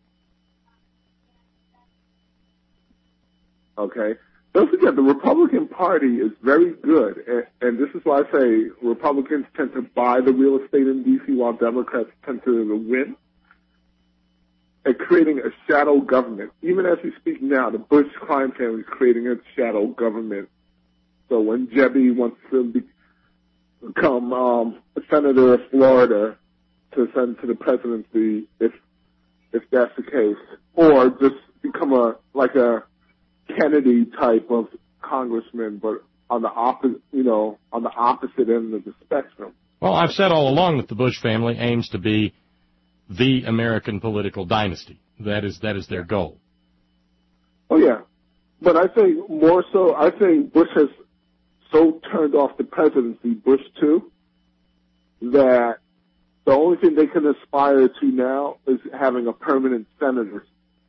Okay? Don't forget, the Republican Party is very good, and, and this is why I say Republicans tend to buy the real estate in D C while Democrats tend to win, at creating a shadow government. Even as we speak now, the Bush crime family is creating a shadow government. So when Jebby wants to be become um, a senator of Florida to send to the presidency, if if that's the case, or just become a like a Kennedy type of congressman, but on the opposite, you know, on the opposite end of the spectrum. Well, I've said all along that the Bush family aims to be the American political dynasty. That is that is their goal. Oh yeah, but I think more so. I think Bush has so turned off the presidency, Bush too, that the only thing they can aspire to now is having a permanent senator.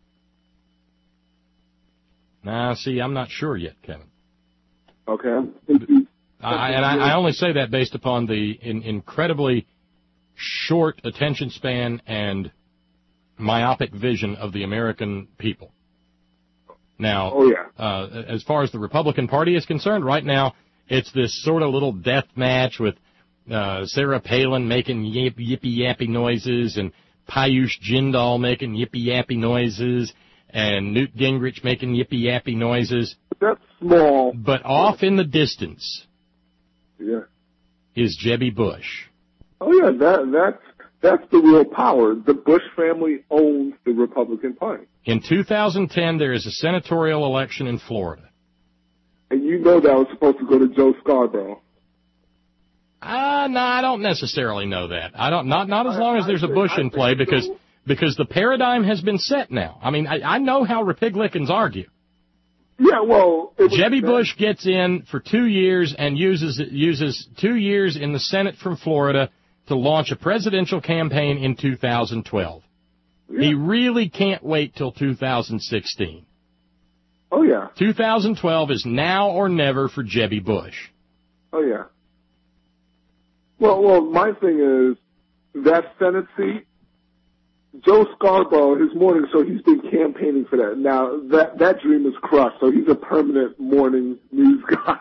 Now, see, I'm not sure yet, Kevin. Okay. I, and I, I only say that based upon the in, incredibly short attention span and myopic vision of the American people. Now, oh, yeah. uh, as far as the Republican Party is concerned, right now, it's this sort of little death match with uh, Sarah Palin making yip, yippy-yappy noises and Piyush Jindal making yippy-yappy noises and Newt Gingrich making yippy-yappy noises. That's small. But off in the distance yeah. is Jebby Bush. Oh, yeah, that, that's, that's the real power. The Bush family owns the Republican Party. In two thousand ten, there is a senatorial election in Florida. And you know that was supposed to go to Joe Scarborough. Uh, no, I don't necessarily know that. I don't, not, not as long as there's a Bush in play, because, because the paradigm has been set now. I mean, I, I know how Republicans argue. Yeah, well, Jebby Bush gets in for two years and uses, uses two years in the Senate from Florida to launch a presidential campaign in two thousand twelve. Yeah. He really can't wait till two thousand sixteen. Oh, yeah. two thousand twelve is now or never for Jebby Bush. Oh, yeah. Well, well, my thing is, that Senate seat, Joe Scarborough, his morning show, he's been campaigning for that. Now, that, that dream is crushed, so he's a permanent morning news guy.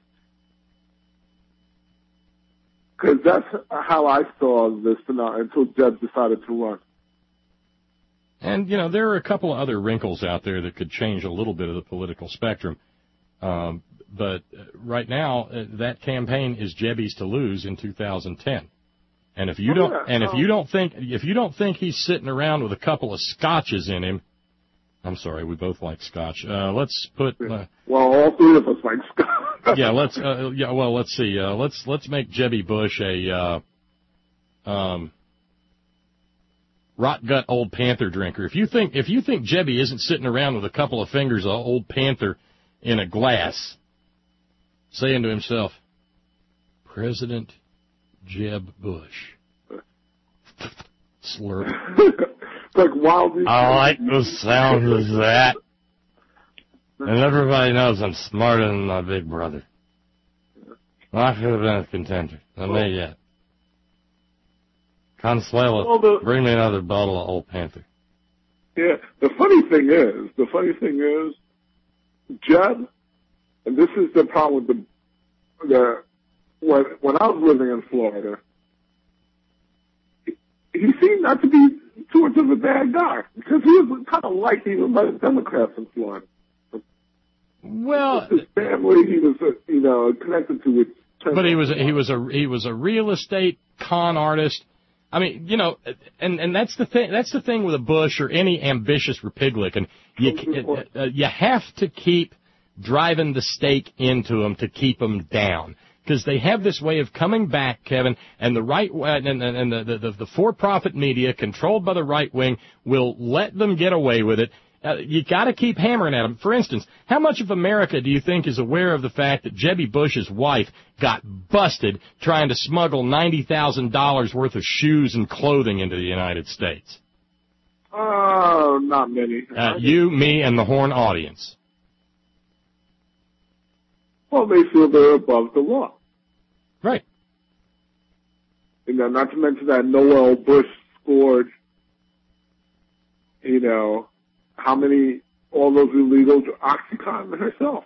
Because that's how I saw this scenario until Jeb decided to run. And, you know, there are a couple of other wrinkles out there that could change a little bit of the political spectrum. Um, but right now, uh, that campaign is Jebby's to lose in two thousand ten. And if you oh, don't, yeah. and if oh. you don't think, if you don't think he's sitting around with a couple of scotches in him, I'm sorry, we both like scotch. Uh, let's put. Uh, well, all three of us like scotch. yeah, let's. Uh, yeah, well, let's see. Uh, let's let's make Jebby Bush a. Uh, um. Rot gut old Panther drinker. If you think if you think Jebby isn't sitting around with a couple of fingers of old Panther in a glass, saying to himself, President Jeb Bush. Slurp. Like wild. I like the sound of that. And everybody knows I'm smarter than my big brother. Well, I could have been a contender. Not me yet. Consuelo, well, the, bring me another bottle of Old Panther. Yeah, the funny thing is, the funny thing is, Jeb, and this is the problem with the, the when, when I was living in Florida, he, he seemed not to be too much of a bad guy, because he was kind of liked even by the Democrats in Florida. Well, his family, he was, uh, you know, connected to it. But he was, he was a, he was a real estate con artist. I mean, you know, and, and that's the thing, that's the thing with a Bush or any ambitious Republican. You, uh, you have to keep driving the stake into them to keep them down. because they have this way of coming back, Kevin, and the right and, and, and the, the, the for-profit media controlled by the right wing will let them get away with it. Uh, you got to keep hammering at them. For instance, how much of America do you think is aware of the fact that Jebby Bush's wife got busted trying to smuggle ninety thousand dollars worth of shoes and clothing into the United States? Oh, uh, not many. Uh, you, me, and the Horn audience. Well, they feel they're above the law. Right. You know, not to mention that Noel Bush scored, you know, how many, all those illegals, OxyContin herself.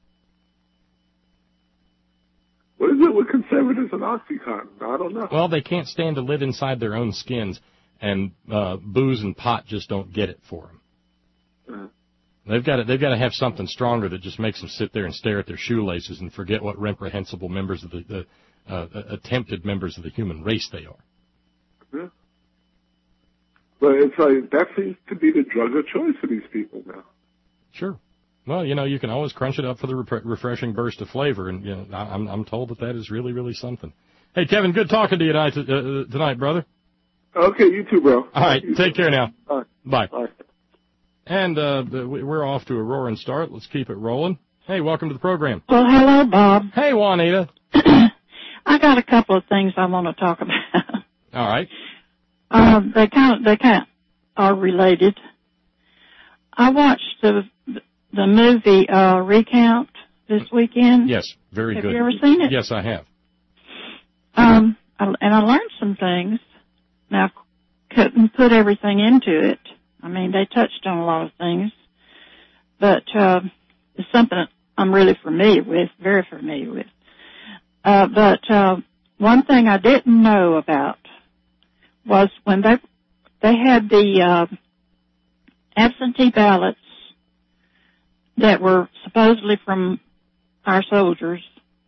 What is it with conservatives and OxyContin? I don't know. Well, they can't stand to live inside their own skins, and uh, booze and pot just don't get it for them. Uh-huh. They've got to, they've got to have something stronger that just makes them sit there and stare at their shoelaces and forget what reprehensible members of the, the uh, attempted members of the human race they are. Yeah. But it's like, that seems to be the drug of choice for these people now. Sure. Well, you know, you can always crunch it up for the re- refreshing burst of flavor, and you know, I'm, I'm told that that is really, really something. Hey, Kevin, good talking to you tonight, uh, tonight brother. Okay, you too, bro. All right, you take too. care now. All right. Bye. All right. And uh, we're off to a roaring start. Let's keep it rolling. Hey, welcome to the program. Well, hello, Bob. Hey, Juanita. I got a couple of things I want to talk about. All right. Um, they kind of, they kind of are related. I watched the the movie uh, Recount this weekend. Yes, very have good. Have you ever seen it? Yes, I have. Um, I, and I learned some things. Now, couldn't put everything into it. I mean, they touched on a lot of things, but uh, it's something I'm really familiar with, very familiar with. Uh, but uh, one thing I didn't know about was when they they had the uh, absentee ballots that were supposedly from our soldiers,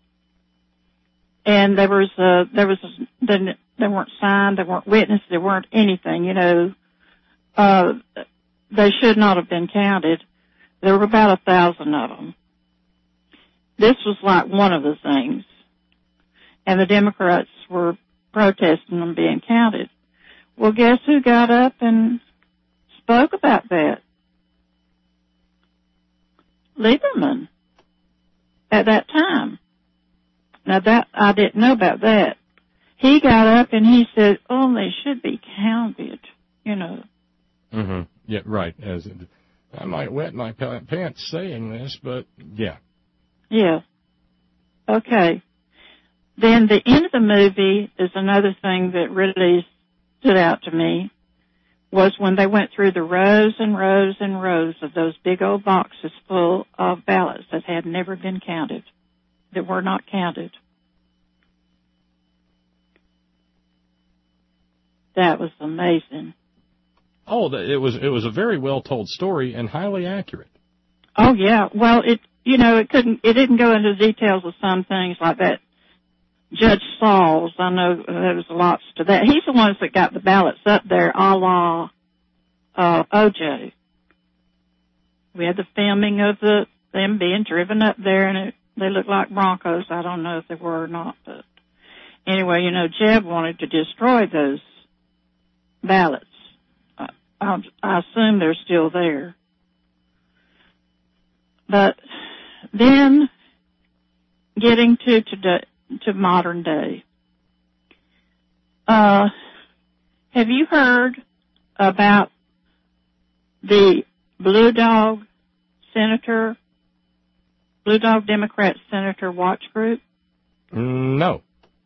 and there was uh, there was they, they weren't signed, they weren't witnessed, there weren't anything. You know, uh, they should not have been counted. There were about a thousand of them. This was like one of the things, and the Democrats were protesting them being counted. Well, guess who got up and spoke about that? Lieberman, at that time. Now that, I didn't know about that. He got up and he said, oh, they should be counted, you know. Mm-hmm. Yeah, right. As it, I might wet my pants saying this, but yeah. Yeah. Okay. Then the end of the movie is another thing that really stood out to me, was when they went through the rows and rows and rows of those big old boxes full of ballots that had never been counted, that were not counted. That was amazing. Oh, it was it was a very well told story and highly accurate. Oh yeah. Well, it you know it couldn't it didn't go into details of some things like that. Judge Sauls, I know there was lots to that. He's the ones that got the ballots up there, a la uh, O J. We had the filming of the them being driven up there, and it, they looked like Broncos. I don't know if they were or not, but anyway, you know, Jeb wanted to destroy those ballots. I, I, I assume they're still there. But then getting to today, to modern day. Uh, have you heard about the Blue Dog Senator, Blue Dog Democrat Senator Watch Group? No.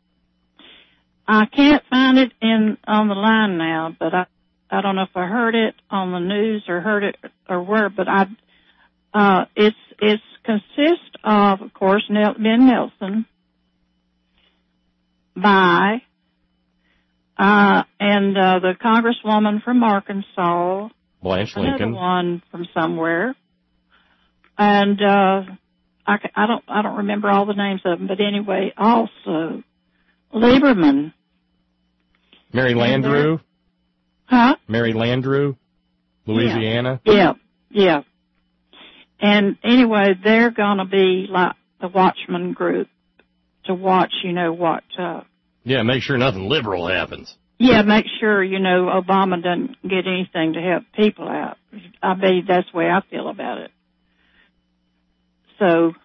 I can't find it in on the line now, but I I don't know if I heard it on the news or heard it or where, but I uh it's it's consists of, of course, Ben Nelson, by, uh, and, uh, the Congresswoman from Arkansas. Blanche Lincoln. Another one from somewhere. And, uh, I, I don't, I don't remember all the names of them, but anyway, also, Lieberman. Mary Landrieu. Huh? Mary Landrieu, Louisiana. Yeah, yeah. yeah. And anyway, they're gonna be like the Watchman group to watch, you know, what, uh, Yeah, make sure nothing liberal happens. yeah, make sure, you know, Obama doesn't get anything to help people out. I mean, that's the way I feel about it. So.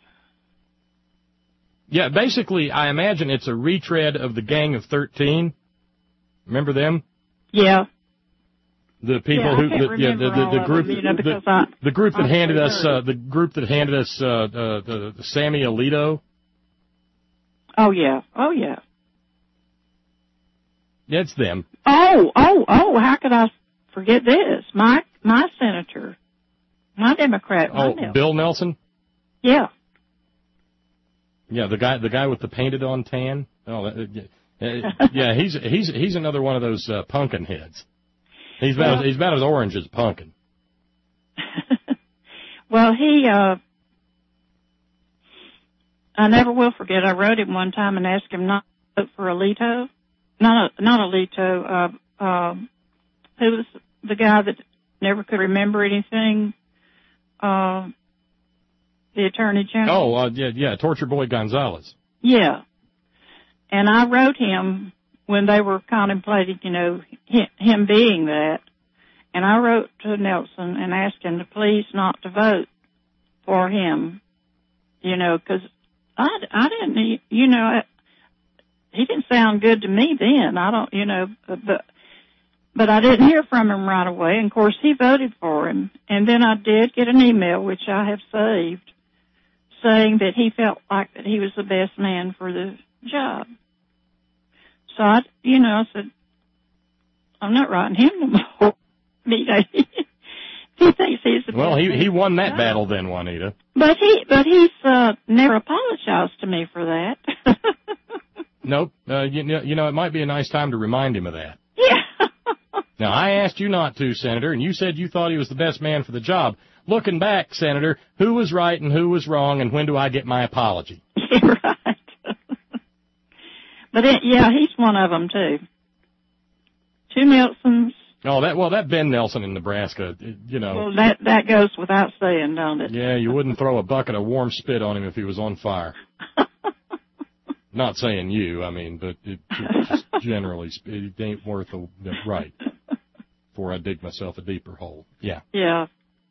Yeah, basically, I imagine it's a retread of the Gang of thirteen. Remember them? Yeah. The people yeah, who, I can't the, yeah, the, the, the group, them, you know, the, I, the group that I'm handed us, sure. uh, the group that handed us, uh, uh, the, the Sammy Alito. Oh yeah, oh yeah. It's them. Oh, oh, oh! How could I forget this? My my senator, my Democrat. My Oh, Nelson. Bill Nelson. Yeah. Yeah, the guy, the guy with the painted on tan. Oh, that, uh, yeah, he's he's he's another one of those uh, pumpkin heads. He's about well, he's about as orange as pumpkin. Well, he, uh, I never will forget. I wrote him one time and asked him not to vote for Alito. Not a, not Alito. Uh, uh, who was the guy that never could remember anything? Uh, the Attorney General. Oh, uh, yeah, yeah, Torture Boy Gonzalez. Yeah. And I wrote him when they were contemplating, you know, him being that. And I wrote to Nelson and asked him to please not to vote for him, you know, because I, I didn't, you know, he didn't sound good to me then. I don't, you know, but, but I didn't hear from him right away. And, of course, he voted for him. And then I did get an email, which I have saved, saying that he felt like that he was the best man for the job. So I, you know, I said, I'm not writing him no more. Me, he thinks he's the Well, best he man he won that for the battle job. then, Juanita. But he, but he's uh, never apologized to me for that. Nope. Uh, you know, you know, it might be a nice time to remind him of that. Yeah. Now, I asked you not to, Senator, and you said you thought he was the best man for the job. Looking back, Senator, who was right and who was wrong, and when do I get my apology? Yeah, right. But it, yeah, he's one of them too. Two Nelsons. Oh, that well, that Ben Nelson in Nebraska, you know. Well, that that goes without saying, don't it? Yeah, you wouldn't throw a bucket of warm spit on him if he was on fire. Not saying you, I mean, but it, it just generally, it ain't worth the right. Before I dig myself a deeper hole. Yeah. Yeah.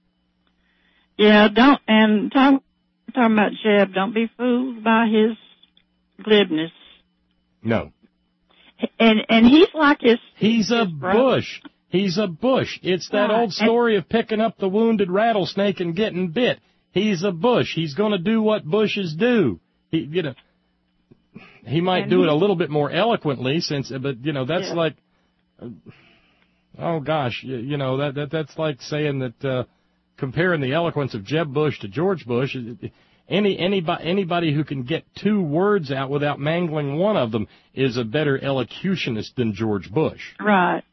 Yeah, don't, and talk, talking about Jeb, don't be fooled by his glibness. No. And, and he's like his... He's a his brother. Bush. He's a Bush. It's that Right. old story of picking up the wounded rattlesnake and getting bit. He's a Bush. He's going to do what Bushes do. He, you know, he might And do he, it a little bit more eloquently, since, but you know, that's yeah. like, uh, oh gosh, you, you know, that that that's like saying that uh, comparing the eloquence of Jeb Bush to George Bush. Any anybody anybody who can get two words out without mangling one of them is a better elocutionist than George Bush. Right.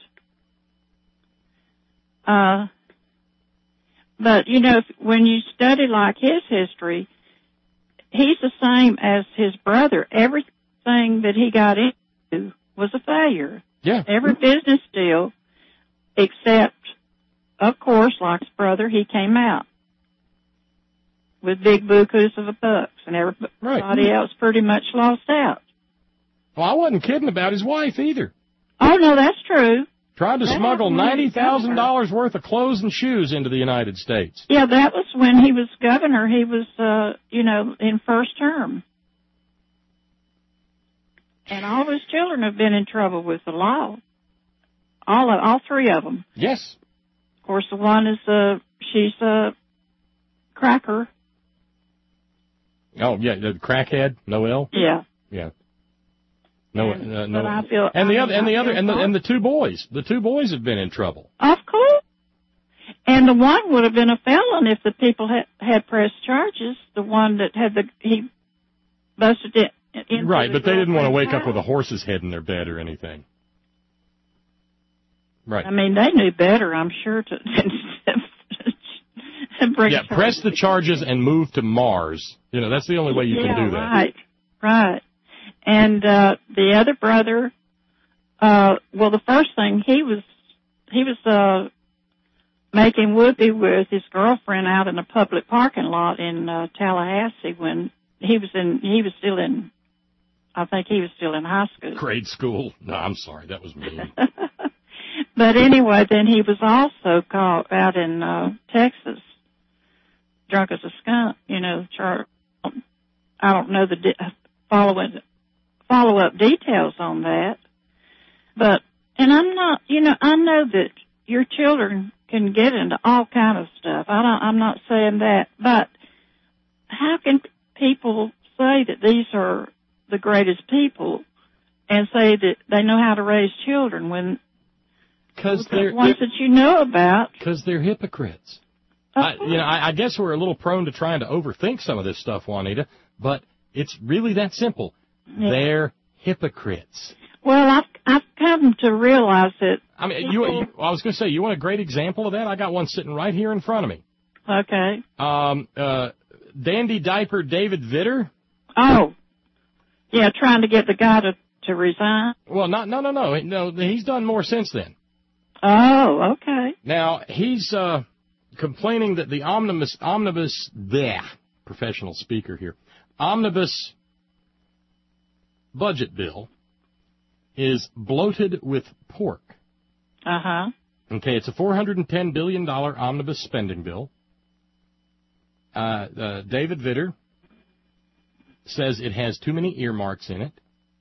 Uh, but, you know, if, when you study like his history, he's the same as his brother. Everything that he got into was a failure. Yeah. Every business deal, except, of course, like his brother, he came out with big bukus of a bucks, and everybody Right. else pretty much lost out. Well, I wasn't kidding about his wife either. Oh, no, that's true. Tried to That smuggle happened when he ninety was governor. thousand dollars worth of clothes and shoes into the United States. Yeah, that was when he was governor. He was, uh, you know, in first term. And all of his children have been in trouble with the law. All of, all three of them. Yes. Of course, the one is, uh, she's a cracker. Oh, yeah, the crackhead, Noel. Yeah. Yeah. No, And- uh, but no. I feel- and the I other, mean, and the I other, feel and the, sorry. and the two boys. The two boys have been in trouble. Of course. And the one would have been a felon if the people had, had pressed charges. The one that had the, he busted it. into Right, the but they didn't want to wake girlfriend's up with a house. horse's head in their bed or anything. Right. I mean, they knew better, I'm sure, to, to bring Yeah, press the charges and move to Mars. You know, that's the only way you yeah, can do that. Right, right. And uh the other brother, uh well, the first thing he was, he was uh making whoopee with his girlfriend out in a public parking lot in uh, Tallahassee when he was in, he was still in I think he was still in high school. Grade school. No, I'm sorry. That was mean. But anyway, then he was also caught out in uh, Texas, drunk as a skunk. You know, char- I don't know the de- following follow-up details on that. But, and I'm not, you know, I know that your children can get into all kind of stuff. I don't, I'm not saying that, but how can people say that these are the greatest people and say that they know how to raise children when Because the they're ones that you know about? Because they're hypocrites. I, you know, I, I guess we're a little prone to trying to overthink some of this stuff, Juanita, but it's really that simple. Yeah. They're hypocrites. Well, I've I've come to realize that. I mean, you, you. I was going to say, you want a great example of that? I got one sitting right here in front of me. Okay. Um, uh, Dandy Diaper David Vitter. Oh, yeah, trying to get the guy to to resign. Well, not no no no no. He's done more since then. Oh, okay. Now he's uh, complaining that the omnibus omnibus bleh, professional speaker here omnibus budget bill is bloated with pork. Uh-huh. Okay, it's a four hundred ten billion dollars omnibus spending bill. Uh, uh, David Vitter says it has too many earmarks in it.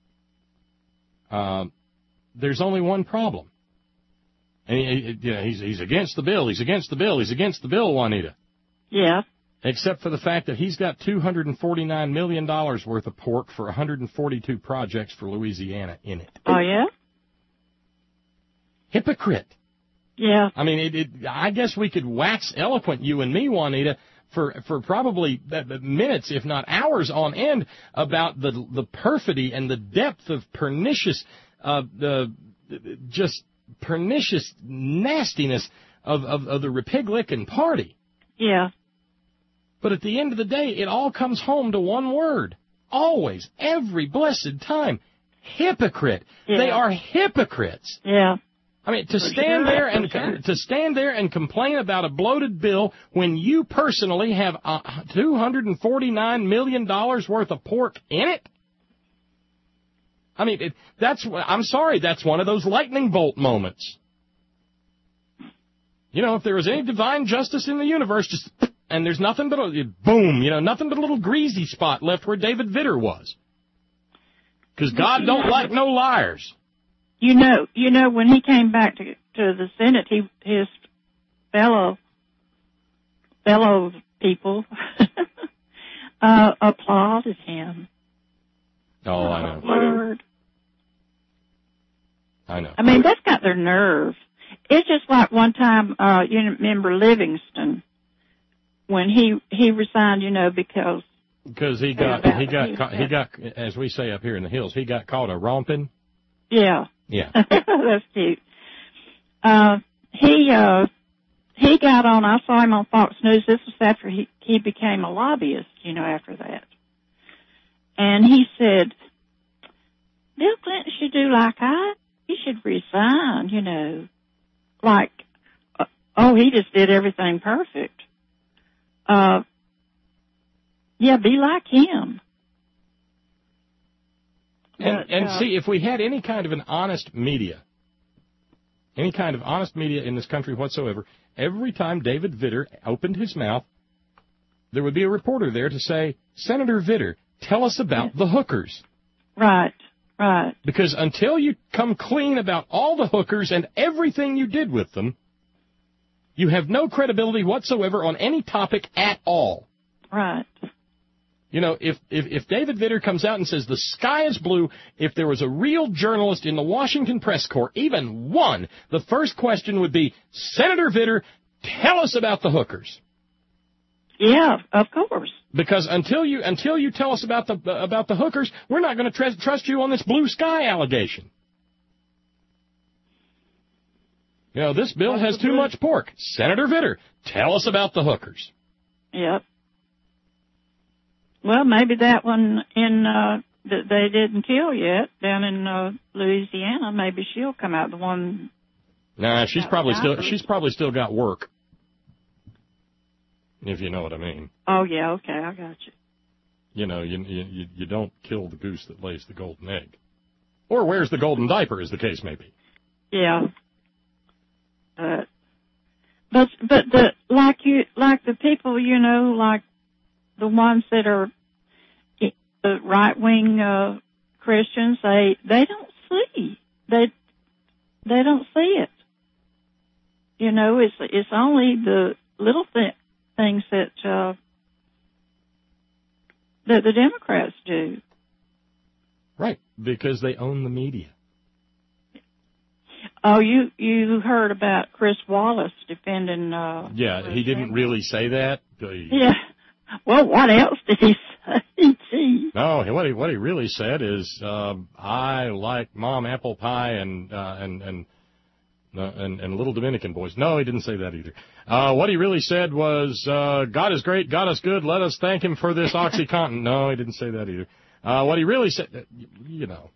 Uh, there's only one problem. And he, you know, he's, he's against the bill, he's against the bill, he's against the bill, Juanita. Yeah. Except for the fact that he's got two hundred forty-nine million dollars worth of pork for one hundred forty-two projects for Louisiana in it. Oh, yeah? Hypocrite. Yeah. I mean, it, it, I guess we could wax eloquent, you and me, Juanita, for, for probably minutes, if not hours on end, about the the perfidy and the depth of pernicious, uh, the just pernicious nastiness of, of, of the Republican Party. Yeah. But at the end of the day, it all comes home to one word. Always, every blessed time. Hypocrite. Yeah. They are hypocrites. Yeah. I mean, to stand there and to stand there and complain about a bloated bill when you personally have uh, two hundred forty-nine million dollars worth of pork in it. I mean, it, that's. I'm sorry, that's one of those lightning bolt moments. You know, if there was any divine justice in the universe, just and there's nothing but a boom, you know, nothing but a little greasy spot left where David Vitter was. Because God don't like no liars. You know, you know, when he came back to to the Senate, he his fellow fellow people uh, applauded him. Oh, I know. Word. I know. I mean, that's got their nerve. It's just like one time, uh, you remember Livingston when he he resigned, you know, because because he got he got caught, he got as we say up here in the hills, he got caught a romping. Yeah. Yeah. That's cute. Uh, he, uh, he got on, I saw him on Fox News. This was after he, he became a lobbyist, you know, after that. And he said, Bill Clinton should do like I, he should resign, you know, like, uh, oh, he just did everything perfect. Uh, yeah, be like him. And, but, and uh, see, if we had any kind of an honest media, any kind of honest media in this country whatsoever, every time David Vitter opened his mouth, there would be a reporter there to say, Senator Vitter, tell us about the hookers. Right, right. Because until you come clean about all the hookers and everything you did with them, you have no credibility whatsoever on any topic at all. Right. You know, if, if, if David Vitter comes out and says the sky is blue, if there was a real journalist in the Washington press corps, even one, the first question would be, Senator Vitter, tell us about the hookers. Yeah, of course. Because until you until you tell us about the uh, about the hookers, we're not going to tr- trust you on this blue sky allegation. You know, this bill has too much pork. Senator Vitter, tell us about the hookers. Yep. Well, maybe that one in uh, that they didn't kill yet down in uh, Louisiana. Maybe she'll come out. The one. Nah, she's probably still she's probably still got work. If you know what I mean. Oh yeah, okay, I got you. You know, you, you you don't kill the goose that lays the golden egg. Or wears the golden diaper, as the case may be. Yeah. Uh, but but the like you like the people, you know, like the ones that are the right wing uh, Christians, they they don't see they they don't see it. You know, it's it's only the little th- things that uh, that the Democrats do. Right, because they own the media. Oh, you you heard about Chris Wallace defending? Uh, yeah, he didn't really say that. He, yeah. Well, what else did he say? Gee. No, what he what he really said is, uh, I like Mom apple pie and uh, and and. Uh, and, and little Dominican boys. No, he didn't say that either. Uh, what he really said was, uh, God is great, God is good, let us thank him for this OxyContin. No, he didn't say that either. Uh, what he really said, uh, you know.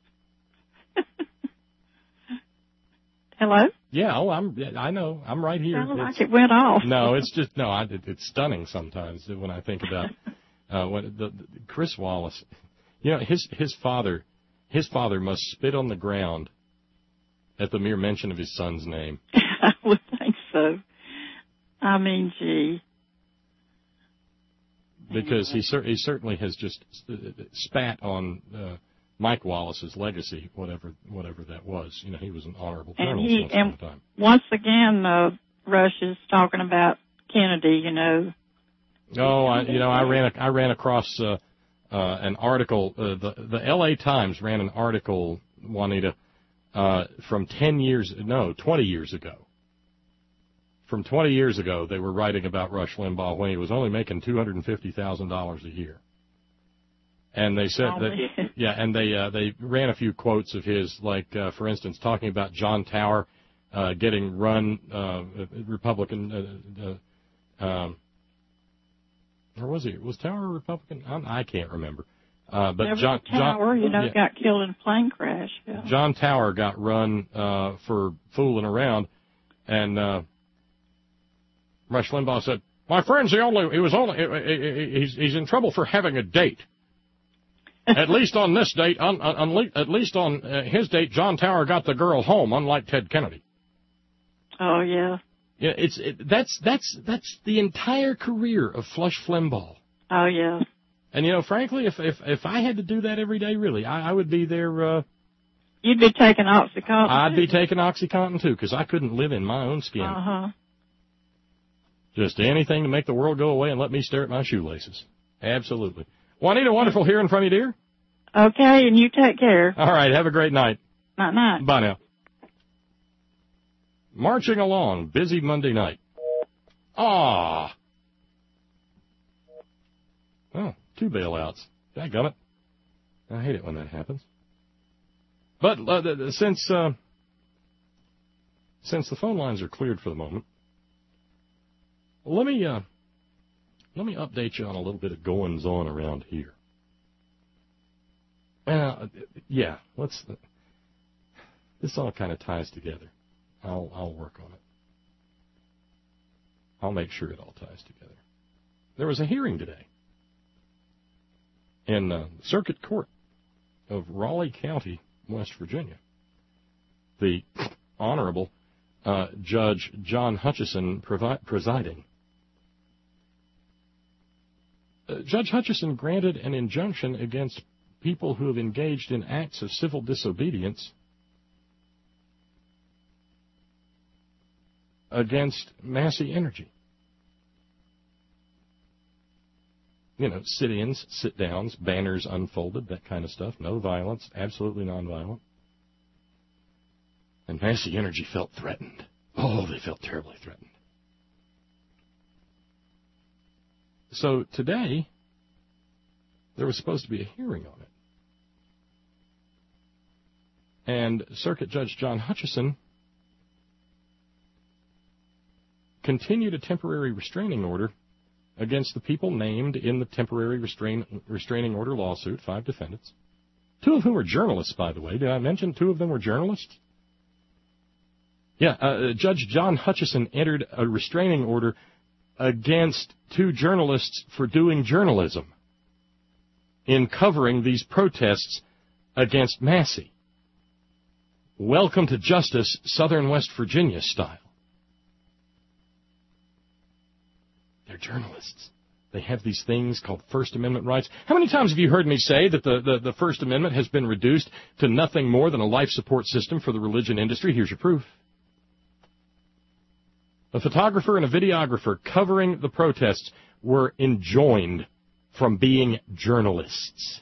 Hello? Yeah, oh, I'm, I know, I'm right here. Sounded like it went off. No, it's just, no, I, it, it's stunning sometimes when I think about, uh, what, the, the, Chris Wallace, you know, his, his father, his father must spit on the ground at the mere mention of his son's name. I would think so. I mean, gee. Because he, cer- he certainly has just spat on uh, Mike Wallace's legacy, whatever whatever that was. You know, he was an honorable and journalist he, once upon and a time. Once again, uh, Rush is talking about Kennedy, you know. Oh, I, you know, I ran I ran across uh, uh, an article. Uh, the the L A Times ran an article, Juanita, Uh, from ten years, no, twenty years ago. From twenty years ago, they were writing about Rush Limbaugh when he was only making two hundred fifty thousand dollars a year. And they said that, yeah, and they uh, they ran a few quotes of his, like, uh, for instance, talking about John Tower uh, getting run, uh, Republican, uh, uh, um, or was he, was Tower a Republican? I, I can't remember. Uh, but Never John, Tower, John, you know, yeah. got killed in a plane crash. Yeah. John Tower got run uh, for fooling around, and uh, Rush Limbaugh said, "My friends, he only he was only he's he's in trouble for having a date. At least on this date, on, on, at least on uh, his date, John Tower got the girl home, unlike Ted Kennedy." Oh yeah. Yeah, it's it, that's that's that's the entire career of Flush Limbaugh. Oh yeah. And, you know, frankly, if if if I had to do that every day, really, I, I would be there. Uh, You'd be taking OxyContin. I'd be taking OxyContin, too, because I couldn't live in my own skin. Uh-huh. Just anything to make the world go away and let me stare at my shoelaces. Absolutely. Juanita, wonderful hearing from you, dear. Okay, and you take care. All right, have a great night. Night-night. Bye now. Marching along, busy Monday night. Ah. Oh. Two bailouts. Dadgummit. I hate it when that happens. But uh, since uh, since the phone lines are cleared for the moment, let me uh, let me update you on a little bit of goings on around here. Uh, yeah, let's. Uh, this all kind of ties together. I'll I'll work on it. I'll make sure it all ties together. There was a hearing today in uh, Circuit Court of Raleigh County, West Virginia. The Honorable uh, Judge John Hutchison provi- presiding. Uh, Judge Hutchison granted an injunction against people who have engaged in acts of civil disobedience against Massey Energy. You know, sit-ins, sit-downs, banners unfolded, that kind of stuff. No violence, absolutely nonviolent. And Massey Energy felt threatened. Oh, they felt terribly threatened. So today, there was supposed to be a hearing on it. And Circuit Judge John Hutchison continued a temporary restraining order against the people named in the temporary restrain, restraining order lawsuit, five defendants, two of whom are journalists, by the way. Did I mention two of them were journalists? Yeah, uh, Judge John Hutchison entered a restraining order against two journalists for doing journalism. in covering these protests against Massey. Welcome to justice, Southern West Virginia style. They're journalists. They have these things called First Amendment rights. How many times have you heard me say that the, the, the First Amendment has been reduced to nothing more than a life support system for the religion industry? Here's your proof. A photographer and a videographer covering the protests were enjoined from being journalists.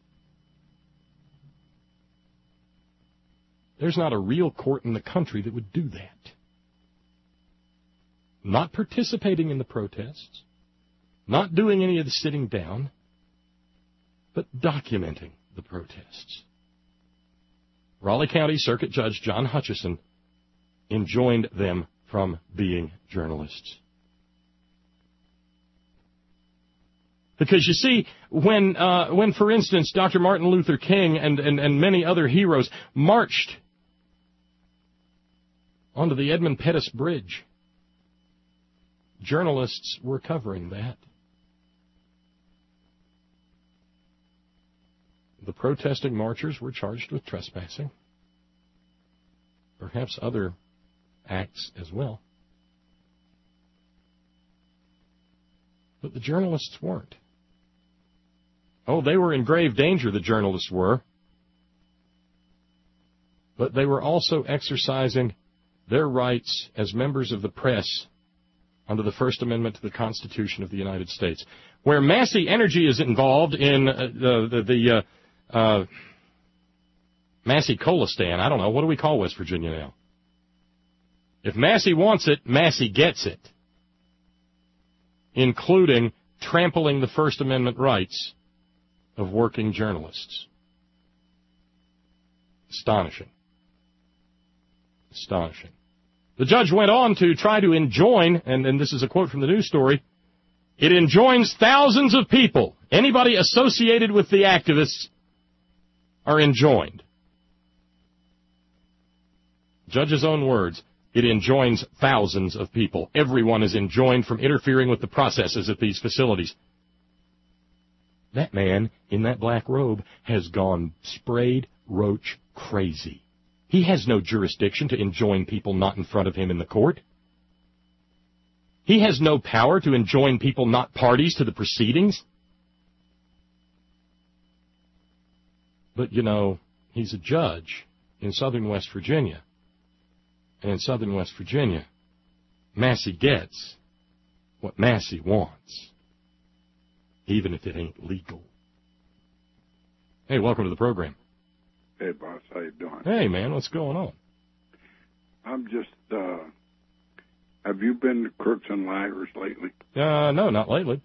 There's not a real court in the country that would do that. Not participating in the protests, not doing any of the sitting down, but documenting the protests. Raleigh County Circuit Judge John Hutchison enjoined them from being journalists. Because, you see, when, uh, when for instance, Doctor Martin Luther King and, and, and many other heroes marched onto the Edmund Pettus Bridge, journalists were covering that. The protesting marchers were charged with trespassing, perhaps other acts as well. But the journalists weren't. Oh, they were in grave danger, the journalists were. But they were also exercising their rights as members of the press under the First Amendment to the Constitution of the United States. Where Massey Energy is involved in uh, the, the, the uh, uh, Massey Colistan, I don't know, what do we call West Virginia now? If Massey wants it, Massey gets it, including trampling the First Amendment rights of working journalists. Astonishing. Astonishing. The judge went on to try to enjoin, and, and this is a quote from the news story, it enjoins thousands of people. Anybody associated with the activists are enjoined. Judge's own words, it enjoins thousands of people. Everyone is enjoined from interfering with the processes at these facilities. That man in that black robe has gone sprayed roach crazy. He has no jurisdiction to enjoin people not in front of him in the court. He has no power to enjoin people not parties to the proceedings. But, you know, he's a judge in Southern West Virginia. And in Southern West Virginia, Massey gets what Massey wants, even if it ain't legal. Hey, welcome to the program. Hey, boss, how you doing? Hey, man, what's going on? I'm just, uh, have you been to Crooks and Liars lately? Uh, no, not lately.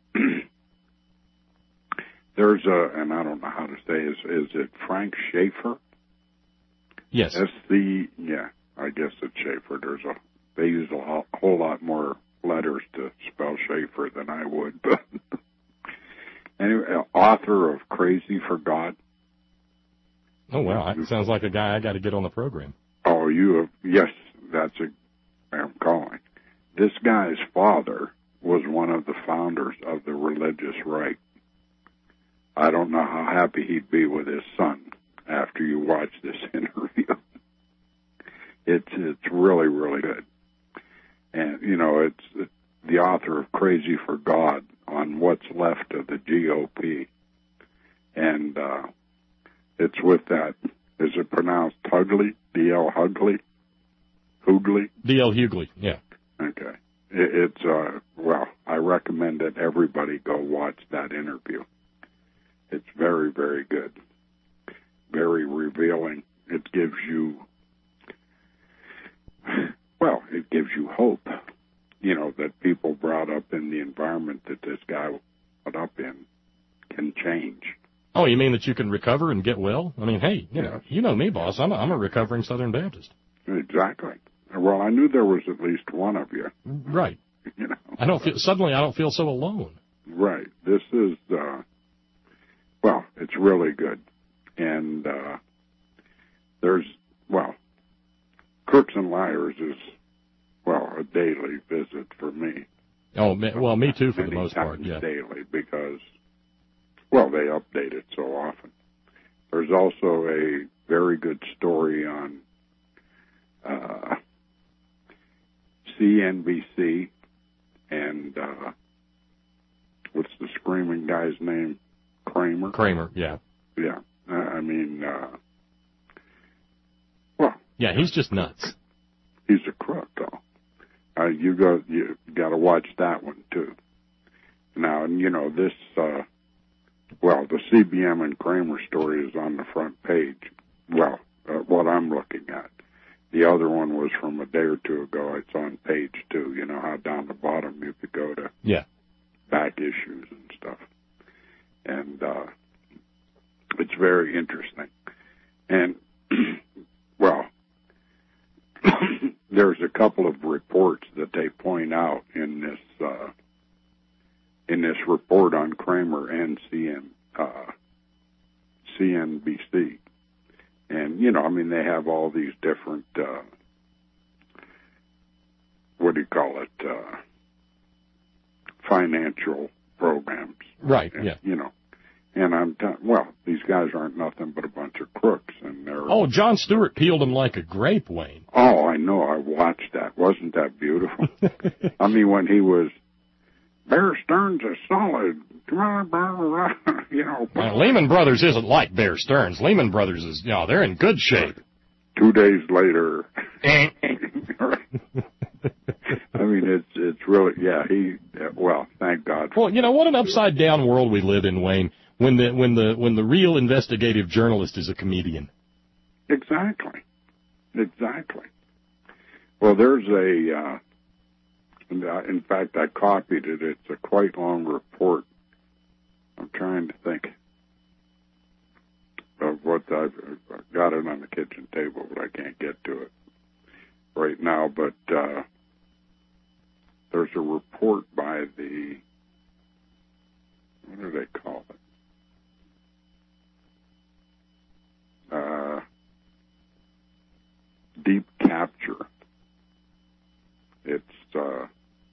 There's a, and I don't know how to say, is is it Frank Schaefer? Yes. That's the, yeah, I guess it's Schaefer. There's a, they use a whole, whole lot more letters to spell Schaefer than I would, but anyway, author of Crazy for God. Oh, wow, that sounds like a guy I got to get on the program. Oh, you have, yes, that's a, I'm calling. This guy's father was one of the founders of the religious right. I don't know how happy he'd be with his son after you watch this interview. It's it's really, really good. And, you know, it's the author of Crazy for God on what's left of the G O P. And uh, it's with that, is it pronounced Hughley? D L Hughley? Hughley? D L Hughley, yeah. Okay. It, it's, uh, well, I recommend that everybody go watch that interview. It's very, very good. Very revealing. It gives you, well, it gives you hope, you know, that people brought up in the environment that this guy brought up in can change. Oh, you mean that you can recover and get well? I mean, hey, you know, you know me, boss. I'm a, I'm a recovering Southern Baptist. Exactly. Well, I knew there was at least one of you. Right. You know. I don't feel, suddenly I don't feel so alone. Right. This is, uh, well, it's really good. And uh, there's, well, Crooks and Liars is, well, a daily visit for me. Oh, well, me too for Many the most part, times yeah. daily because, well, they update it so often. There's also a very good story on uh, C N B C and uh, what's the screaming guy's name? Kramer? Kramer, yeah. Yeah. Uh, I mean, uh, well. Yeah, he's just nuts. He's a crook, though. Uh, you go, you got to watch that one too. Now, you know this. Uh, well, the C B M and Kramer story is on the front page. Well, uh, what I'm looking at. The other one was from a day or two ago. It's on page two. You know how down the bottom you could go to yeah back issues and stuff, and uh, it's very interesting. And well. There's a couple of reports that they point out in this uh, in this report on Kramer and C N, uh, C N B C, and you know, I mean, they have all these different uh, what do you call it, uh, financial programs, right? And, yeah, you know. And I'm t- well, these guys aren't nothing but a bunch of crooks, and they're. Oh, Jon Stewart peeled them like a grape, Wayne. Oh, I know. I watched that. Wasn't that beautiful? I mean, when he was, Bear Stearns is solid. You know. Now, Lehman Brothers isn't like Bear Stearns. Lehman Brothers is, you know, they're in good shape. Two days later. I mean, it's it's really, yeah. He well, thank God. Well, you know, what an upside down world we live in, Wayne. When the when the when the real investigative journalist is a comedian. Exactly, exactly. Well, there's a. Uh, in fact, I copied it. It's a quite long report. I'm trying to think of what I've, I've got it on the kitchen table, but I can't get to it right now. But uh, there's a report by the. What do they call it? Uh, Deep Capture. It's uh,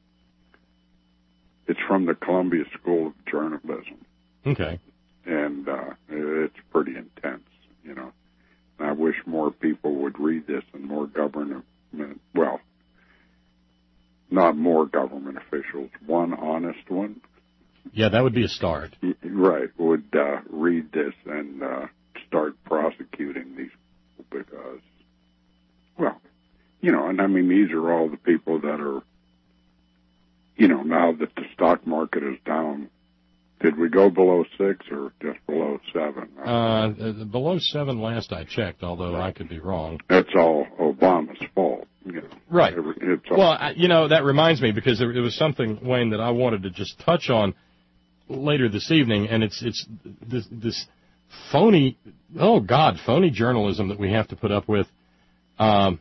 it's from the Columbia School of Journalism. Okay. And uh, it's pretty intense, you know. And I wish more people would read this and more government, well, not more government officials, one honest one. Yeah, that would be a start. Right, would uh, read this and uh, start prosecuting these people because, well, you know, and I mean, these are all the people that are, you know, now that the stock market is down, did we go below six or just below seven? Uh, below seven last I checked, although I could be wrong. That's all Obama's fault. You know, right. It's all- well, I, you know, that reminds me because there, it was something, Wayne, that I wanted to just touch on later this evening, and it's it's this, this phony, oh, God, phony journalism that we have to put up with. Um,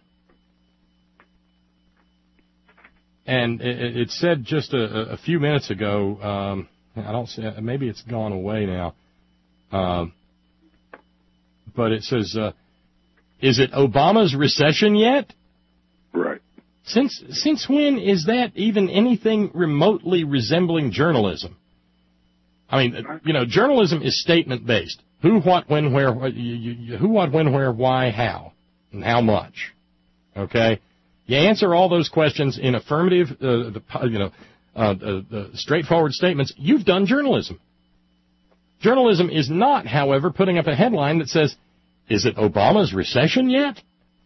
and it, it said just a, a few minutes ago, um, I don't see, maybe it's gone away now, um, but it says, uh, is it Obama's recession yet? Right. Since since when is that even anything remotely resembling journalism? I mean, you know, journalism is statement-based. Who, what, when, where, what, you, you, who, what, when, where, why, how, and how much. Okay? You answer all those questions in affirmative, uh, the, you know, uh, uh, uh, straightforward statements. You've done journalism. Journalism is not, however, putting up a headline that says, is it Obama's recession yet?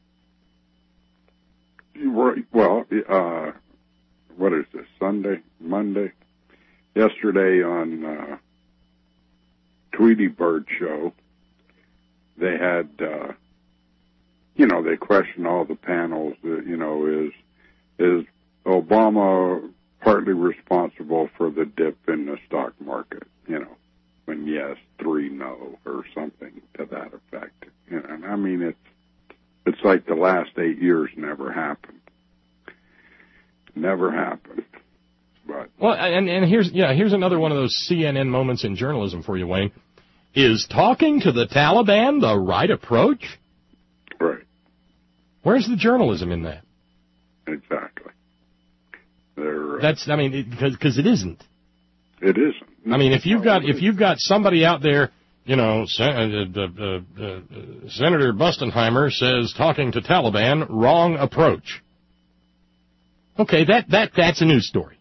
Well, uh, what is this, Sunday, Monday? Yesterday on uh, Tweety Bird show, they had, uh, you know, they questioned all the panels. That, you know, is is Obama partly responsible for the dip in the stock market? You know, when yes, three no, or something to that effect. You know, and I mean, it's it's like the last eight years never happened. Never happened. But. Well, and, and here's yeah, here's another one of those C N N moments in journalism for you, Wayne. Is talking to the Taliban the right approach? Right. Where's the journalism in that? Exactly. They're, uh, That's, I mean, because because it isn't. It isn't. I mean, if you've got if you've got somebody out there, you know, Sen- uh, uh, uh, Senator Bustenheimer says talking to Taliban, wrong approach. Okay, that that that's a news story.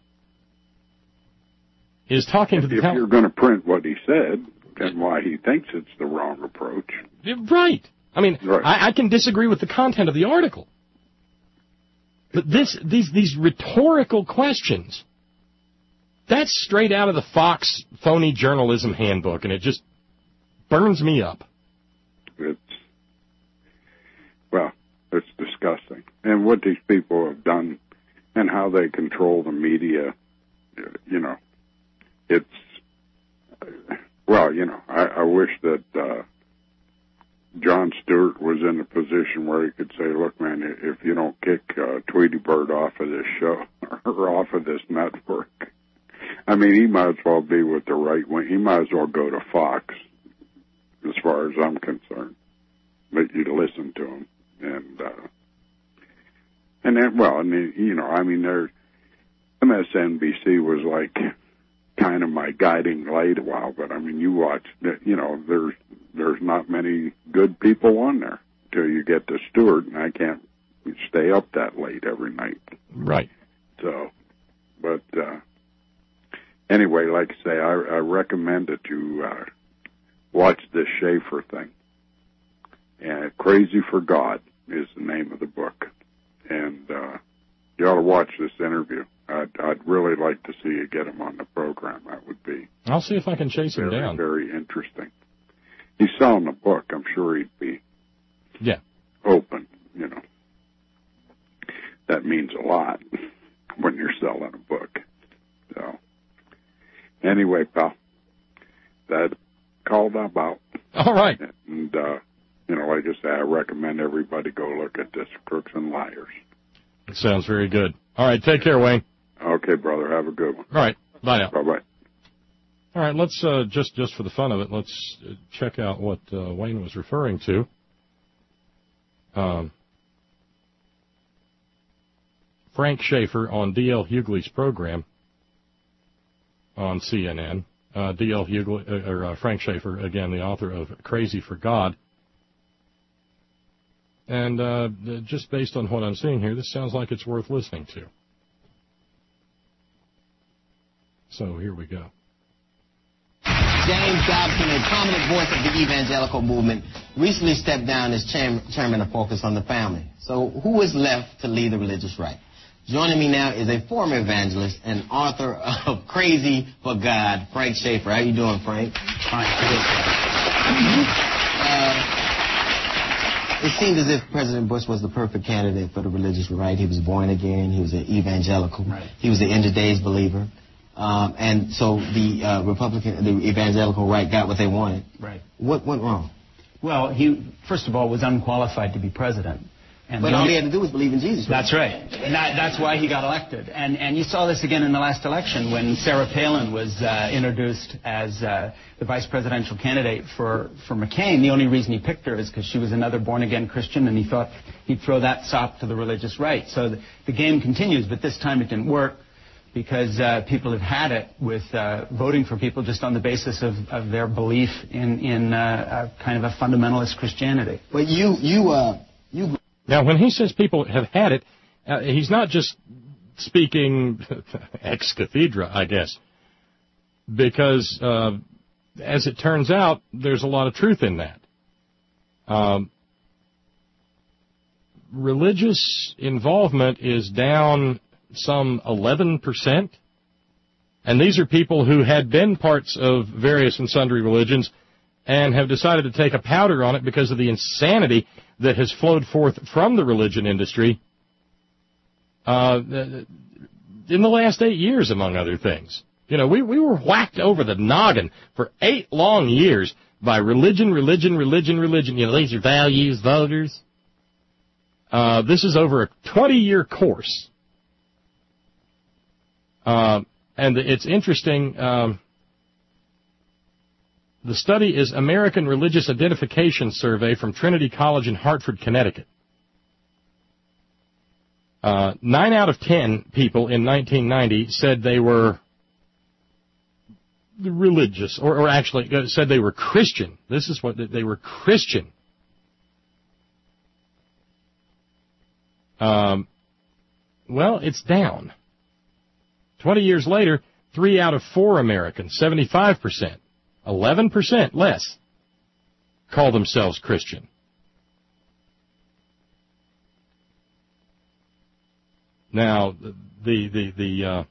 Is talking if, to the if Taliban. You're going to print what he said and why he thinks it's the wrong approach. Right. I mean, right. I, I can disagree with the content of the article. But this, these, these rhetorical questions, that's straight out of the Fox phony journalism handbook, and it just burns me up. It's, well, it's disgusting. And what these people have done and how they control the media, you know, it's, well, you know, I, I wish that, uh, Jon Stewart was in a position where he could say, look, man, if you don't kick uh, Tweety Bird off of this show or off of this network, I mean, he might as well be with the right wing. He might as well go to Fox, as far as I'm concerned. But you'd listen to him. And, uh, and then, well, I mean, you know, I mean, there, M S N B C was like kind of my guiding light a while, but I mean, you watch, you know, there's, there's not many good people on there until you get to Stewart, and I can't stay up that late every night. Right. So, but, uh, anyway, like I say, I, I recommend that you, uh, watch this Schaefer thing. And Crazy for God is the name of the book. And, uh, you ought to watch this interview. I'd, I'd really like to see you get him on the program. That would be. I'll see if I can chase him very, down. Very interesting. He's selling a book. I'm sure he'd be. Yeah. Open, you know. That means a lot when you're selling a book. So, anyway, pal, that called about. All right. And, uh, you know, like I say, I recommend everybody go look at this Crooks and Liars. It sounds very good. All right, take care, Wayne. Okay, brother, have a good one. All right, bye now. Bye-bye. All right, let's, uh, just, just for the fun of it, let's check out what uh, Wayne was referring to. Um, Frank Schaefer on D L Hughley's program on C N N. Uh, D L Hughley, uh, or uh, Frank Schaefer, again, the author of Crazy for God. And uh, just based on what I'm seeing here, this sounds like it's worth listening to. So here we go. James Dobson, a prominent voice of the evangelical movement, recently stepped down as chairman, chairman of Focus on the Family. So who is left to lead the religious right? Joining me now is a former evangelist and author of Crazy for God, Frank Schaefer. How you doing, Frank? Fine. Uh, it seemed as if President Bush was the perfect candidate for the religious right. He was born again. He was an evangelical. Right. He was an end of days believer. Um, and so the uh, Republican, the evangelical right got what they wanted. Right. What went wrong? Well, he, first of all, was unqualified to be president. And but all only, he had to do was believe in Jesus. Right? That's right. And that, that's why he got elected. And, and you saw this again in the last election when Sarah Palin was uh, introduced as uh, the vice presidential candidate for, for McCain. The only reason he picked her is because she was another born-again Christian, and he thought he'd throw that sop to the religious right. So the, the game continues, but this time it didn't work, because uh, people have had it with uh, voting for people just on the basis of, of their belief in, in uh, a kind of a fundamentalist Christianity. But you, you, uh, you. Now, when he says people have had it, uh, he's not just speaking ex cathedra, I guess, because uh, as it turns out, there's a lot of truth in that. Um, religious involvement is down some eleven percent, and these are people who had been parts of various and sundry religions and have decided to take a powder on it because of the insanity that has flowed forth from the religion industry uh, in the last eight years, among other things. You know, we, we were whacked over the noggin for eight long years by religion, religion, religion, religion. You know, these are values, voters. Uh, this is over a twenty-year course. Uh, and it's interesting, um, the study is American Religious Identification Survey from Trinity College in Hartford, Connecticut. Uh, nine out of ten people in nineteen ninety said they were religious, or, or actually said they were Christian. This is what they were Christian. Um, well, it's down. Twenty years later, three out of four Americans, seventy-five percent, eleven percent less, call themselves Christian. Now, the the the uh,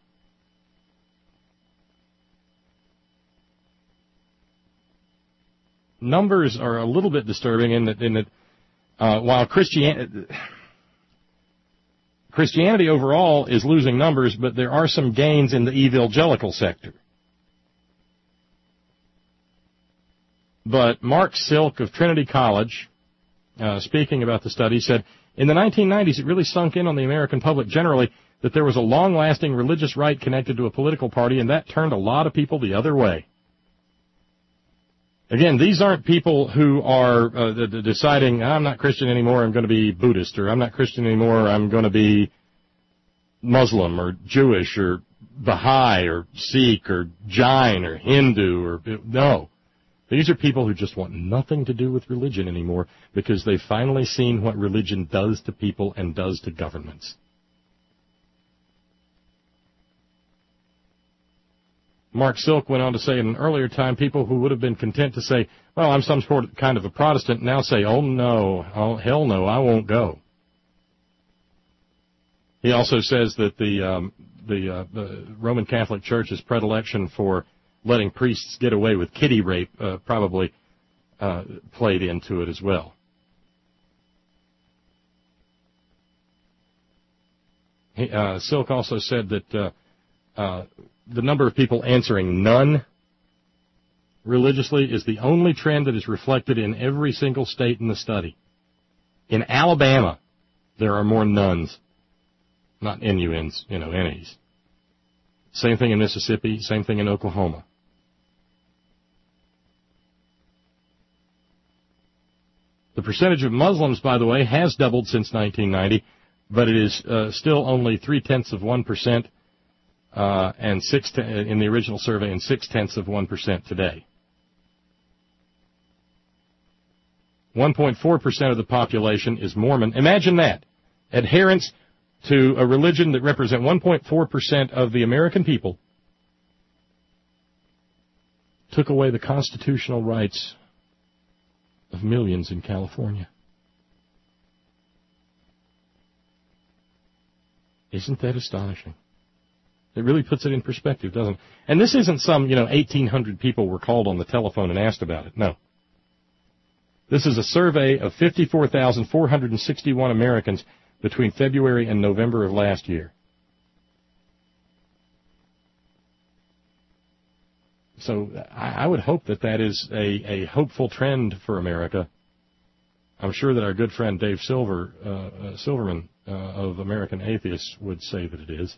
numbers are a little bit disturbing in that in that uh, while Christianity Christianity overall is losing numbers, but there are some gains in the evangelical sector. But Mark Silk of Trinity College, uh, speaking about the study, said, in the nineteen nineties, it really sunk in on the American public generally that there was a long-lasting religious right connected to a political party, and that turned a lot of people the other way. Again, these aren't people who are uh, deciding, I'm not Christian anymore, I'm going to be Buddhist, or I'm not Christian anymore, I'm going to be Muslim, or Jewish, or Baha'i, or Sikh, or Jain, or Hindu, or, no. These are people who just want nothing to do with religion anymore because they've finally seen what religion does to people and does to governments. Mark Silk went on to say in an earlier time, people who would have been content to say, well, I'm some sort of kind of a Protestant, now say, oh, no, oh, hell no, I won't go. He also says that the, um, the, uh, the Roman Catholic Church's predilection for letting priests get away with kiddie rape uh, probably uh, played into it as well. He, uh, Silk also said that uh, uh, the number of people answering none religiously is the only trend that is reflected in every single state in the study. In Alabama, there are more nuns, not N U Ns, you know, N As. Same thing in Mississippi, same thing in Oklahoma. The percentage of Muslims, by the way, has doubled since nineteen ninety, but it is uh, still only three-tenths of one percent uh, and six te- in the original survey and six-tenths of one percent today. one point four percent of the population is Mormon. Imagine that. Adherents to a religion that represent one point four percent of the American people took away the constitutional rights of millions in California. Isn't that astonishing? It really puts it in perspective, doesn't it? And this isn't some, you know, eighteen hundred people were called on the telephone and asked about it. No. This is a survey of fifty-four thousand four hundred sixty-one Americans between February and November of last year. So I would hope that that is a, a hopeful trend for America. I'm sure that our good friend Dave Silver, uh, uh, Silverman uh, of American Atheists would say that it is.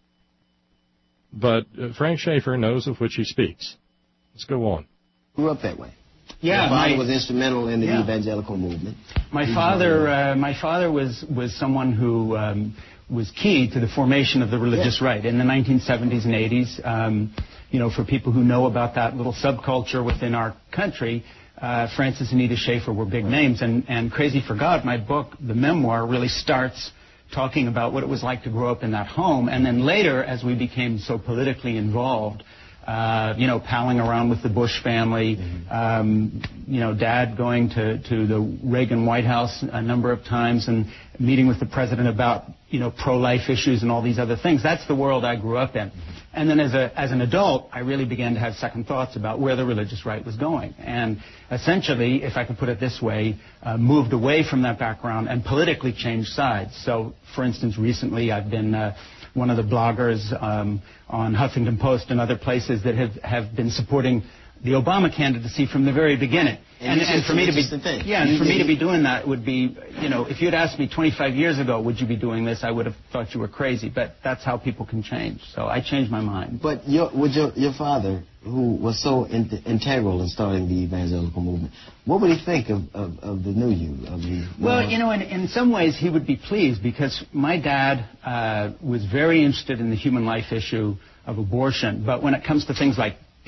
But uh, Frank Schaeffer knows of which he speaks. Let's go on. Grew up that way. Yeah, my father my, was instrumental in the yeah. evangelical movement. My he father, uh, my father was was someone who um, was key to the formation of the religious yeah. right in the nineteen seventies and eighties. Um, you know, for people who know about that little subculture within our country, uh, Francis and Edith Schaeffer were big names. And, and Crazy for God, my book, the memoir, really starts talking about what it was like to grow up in that home. And then later, as we became so politically involved, Uh, you know, palling around with the Bush family, mm-hmm. um, you know, Dad going to, to the Reagan White House a number of times and meeting with the president about, you know, pro-life issues and all these other things. That's the world I grew up in. And then as a as an adult, I really began to have second thoughts about where the religious right was going. And essentially, if I could put it this way, uh, moved away from that background and politically changed sides. So, for instance, recently I've been Uh, one of the bloggers um, on Huffington Post and other places that have, have been supporting the Obama candidacy from the very beginning. And, and, and for me to be thing. yeah, and for me to be doing that would be, you know, if you had asked me twenty-five years ago, would you be doing this, I would have thought you were crazy. But that's how people can change. So I changed my mind. But your, would your your father, who was so in, integral in starting the evangelical movement, what would he think of, of, of the new you? Of the, well, you know, in, in some ways he would be pleased because my dad uh, was very interested in the human life issue of abortion. But when it comes to things like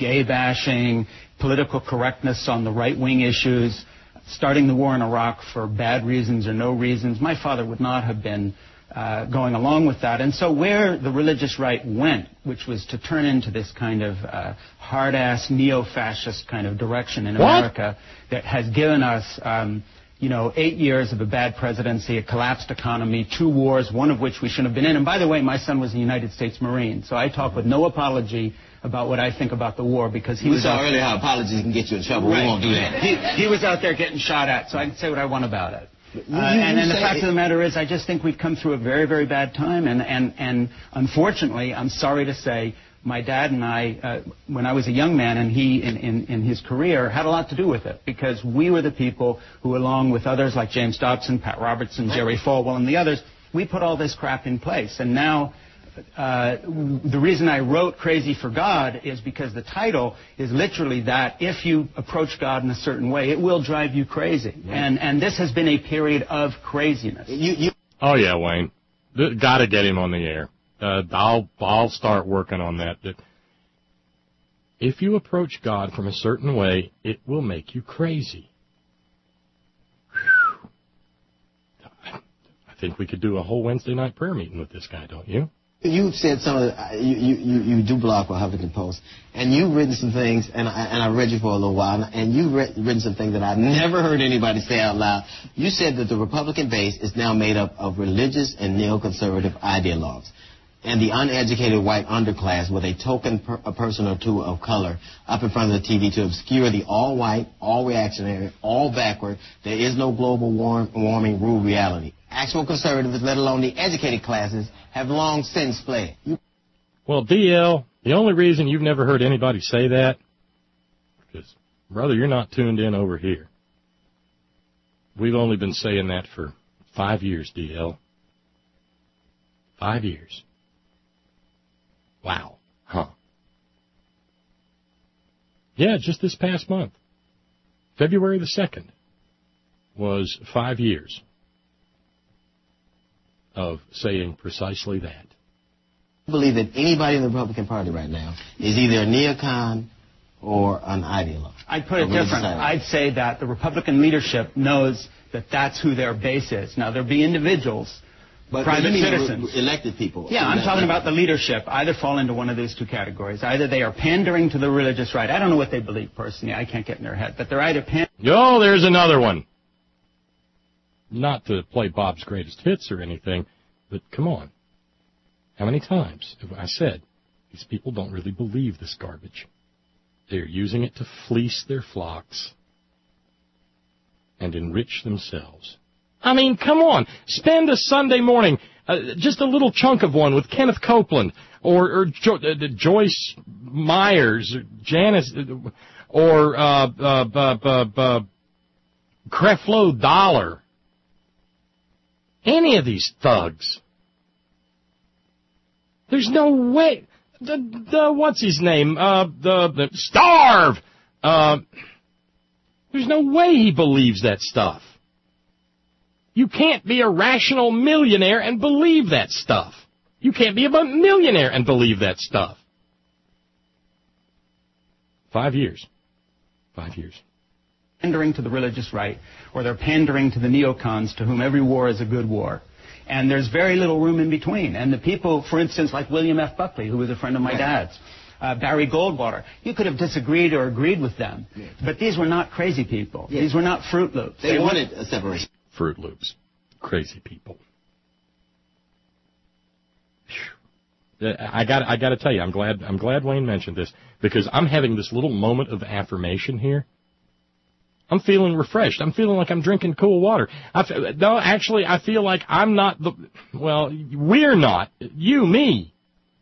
gay bashing, political correctness on the right-wing issues, starting the war in Iraq for bad reasons or no reasons. My father would not have been uh, going along with that. And so where the religious right went, which was to turn into this kind of uh, hard-ass neo-fascist kind of direction in What? America that has given us... Um, you know, eight years of a bad presidency, a collapsed economy, two wars, one of which we shouldn't have been in. And by the way, my son was a United States Marine, so I talk with no apology about what I think about the war because he we was saw out earlier how apologies can get you in trouble. Right. We won't do that. He, he was out there getting shot at, so I can say what I want about it. Uh, You- you and and the say fact it- of the matter is, I just think we've come through a very, very bad time. And, and, and unfortunately, I'm sorry to say, my dad and I, uh, when I was a young man, and he, in, in, in his career, had a lot to do with it because we were the people who, along with others like James Dobson, Pat Robertson, Jerry Falwell, and the others, we put all this crap in place. And now, uh, the reason I wrote Crazy for God is because the title is literally that if you approach God in a certain way, it will drive you crazy. Right. And, and this has been a period of craziness. You, you... Oh, yeah, Wayne. Got to get him on the air. Uh, I'll I'll start working on that. If you approach God from a certain way, it will make you crazy. Whew. I think we could do a whole Wednesday night prayer meeting with this guy, don't you? You've said some of the, you, you, you do blog for Huffington Post, and you've written some things, and I, and I read you for a little while, and you've read, written some things that I've never heard anybody say out loud. You said that the Republican base is now made up of religious and neoconservative ideologues, and the uneducated white underclass with a token per, a person or two of color up in front of the T V to obscure the all-white, all-reactionary, all-backward, there is no global warm, warming rule reality. Actual conservatives, let alone the educated classes, have long since fled. You... Well, D L, the only reason you've never heard anybody say that, because, brother, you're not tuned in over here. We've only been saying that for five years, D L. Five years. Wow. Huh. Yeah, just this past month. February the second was five years of saying precisely that. I believe that anybody in the Republican Party right now is either a neocon or an ideologue. I'd put it different. I'd say that the Republican leadership knows that that's who their base is. Now, there'll be individuals, but private but you mean citizens. Re- elected people. Yeah, I'm talking about the leadership. Either fall into one of these two categories. Either they are pandering to the religious right. I don't know what they believe personally. I can't get in their head. But they're either pandering. Oh, there's another one. Not to play Bob's greatest hits or anything, but come on. How many times have I said these people don't really believe this garbage? They're using it to fleece their flocks and enrich themselves. I mean, come on. Spend a Sunday morning, uh, just a little chunk of one with Kenneth Copeland or, or jo- uh, Joyce Myers or Janice or uh, uh, uh, uh, uh, Creflo Dollar. Any of these thugs. There's no way. The, the what's his name? Uh, the, the Starve. Uh, there's no way he believes that stuff. You can't be a rational millionaire and believe that stuff. You can't be a millionaire and believe that stuff. Five years. Five years. Pandering to the religious right, or they're pandering to the neocons to whom every war is a good war. And there's very little room in between. And the people, for instance, like William F. Buckley, who was a friend of my dad's, uh, Barry Goldwater, you could have disagreed or agreed with them. Yeah. But these were not crazy people. Yeah. These were not Fruit Loops. They, they wanted a separation. Fruit Loops. Crazy people. I got I got to tell you, I'm glad I'm glad Wayne mentioned this, because I'm having this little moment of affirmation here. I'm feeling refreshed. I'm feeling like I'm drinking cool water. I f- no, actually, I feel like I'm not the, well, we're not, you, me.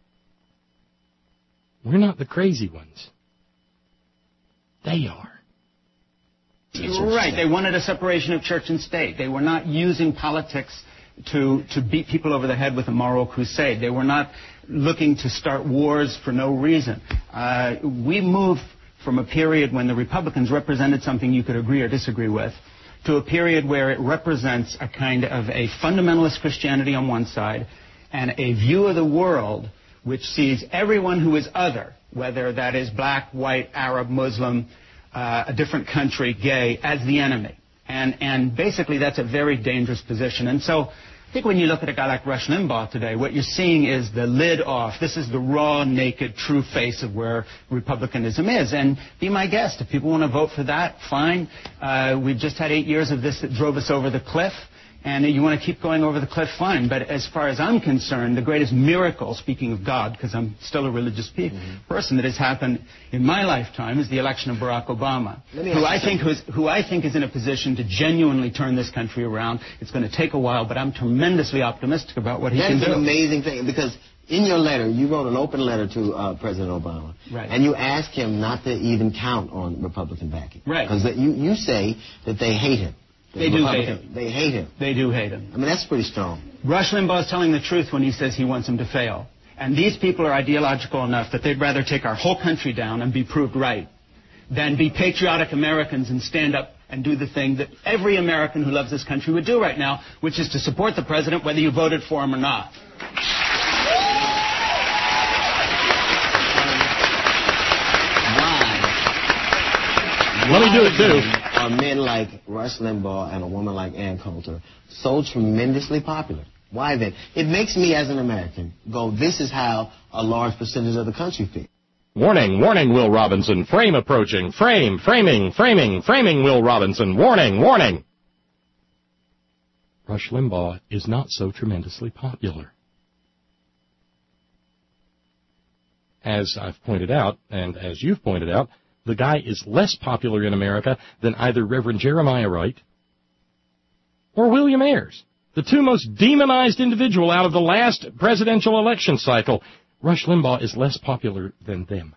We're not the crazy ones. They are. Right. They wanted a separation of church and state. They were not using politics to, to beat people over the head with a moral crusade. They were not looking to start wars for no reason. Uh, we moved from a period when the Republicans represented something you could agree or disagree with, to a period where it represents a kind of a fundamentalist Christianity on one side and a view of the world which sees everyone who is other, whether that is black, white, Arab, Muslim, uh, a different country, gay, as the enemy. And, and basically that's a very dangerous position. And so I think when you look at a guy like Rush Limbaugh today, what you're seeing is the lid off. This is the raw, naked, true face of where Republicanism is. And be my guest. If people want to vote for that, fine. Uh, we've just had eight years of this that drove us over the cliff. And you want to keep going over the cliff, fine. But as far as I'm concerned, the greatest miracle, speaking of God, because I'm still a religious pe- mm-hmm. person, that has happened in my lifetime is the election of Barack Obama, who I think who's, who I think is in a position to genuinely turn this country around. It's going to take a while, but I'm tremendously optimistic about what he that can do. That's an amazing thing, because in your letter, you wrote an open letter to uh, President Obama, right. and you asked him not to even count on Republican backing. Right. Because you, you say that they hate him. They do hate him. They hate him. They do hate him. I mean, that's pretty strong. Rush Limbaugh is telling the truth when he says he wants him to fail. And these people are ideological enough that they'd rather take our whole country down and be proved right than be patriotic Americans and stand up and do the thing that every American who loves this country would do right now, which is to support the president whether you voted for him or not. Why? Let me do it, too. Are men like Rush Limbaugh and a woman like Ann Coulter so tremendously popular? Why then? It makes me, as an American, go, this is how a large percentage of the country feels. Warning, warning, Will Robinson. Frame approaching. Frame, framing, framing, framing, Will Robinson. Warning, warning. Rush Limbaugh is not so tremendously popular. As I've pointed out, and as you've pointed out, the guy is less popular in America than either Reverend Jeremiah Wright or William Ayers, the two most demonized individual out of the last presidential election cycle. Rush Limbaugh is less popular than them.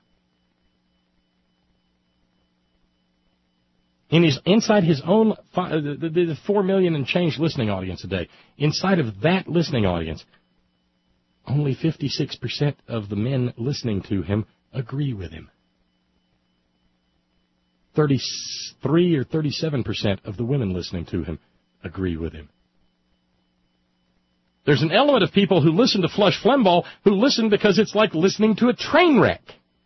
In his, inside his own fi- the, the, the four million and change listening audience a day, inside of that listening audience, only fifty-six percent of the men listening to him agree with him. thirty-three or thirty-seven percent of the women listening to him agree with him. There's an element of people who listen to Flush Limbaugh who listen because it's like listening to a train wreck.